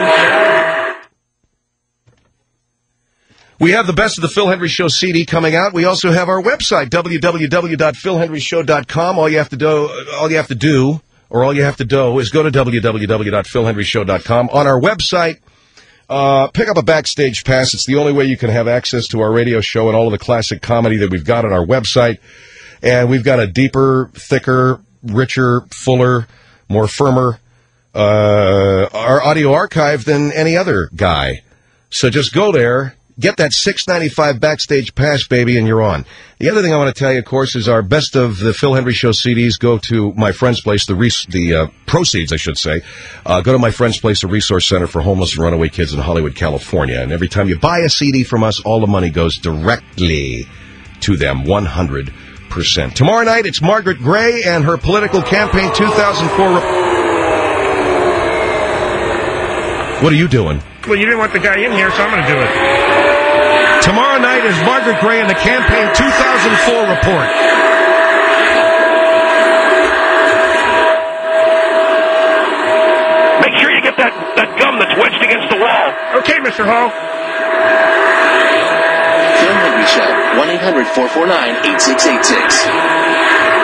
We have the Best of the Phil Hendry Show C D coming out. We also have our website, w w w dot phil hendry show dot com. All you have to do, all you have to do, or all you have to do is go to w w w dot phil hendry show dot com. On our website, uh, pick up a backstage pass. It's the only way you can have access to our radio show and all of the classic comedy that we've got on our website. And we've got a deeper, thicker, richer, fuller, more firmer, uh, our audio archive than any other guy. So just go there. Get that six ninety-five backstage pass, baby, and you're on. The other thing I want to tell you, of course, is our Best of the Phil Hendry Show C Ds go to my friend's place, the res- the uh, proceeds, I should say, uh, go to my friend's place, the Resource Center for Homeless and Runaway Kids in Hollywood, California. And every time you buy a C D from us, all the money goes directly to them, one hundred percent. Tomorrow night, it's Margaret Gray and her political campaign two thousand four... Re- what are you doing? Well, you didn't want the guy in here, so I'm going to do it. Tomorrow night is Margaret Gray and the Campaign two thousand four report. Make sure you get that, that gum that's wedged against the wall. Okay, Mister Hall. Phil Henry Show, one eight hundred four four nine eight six eight six.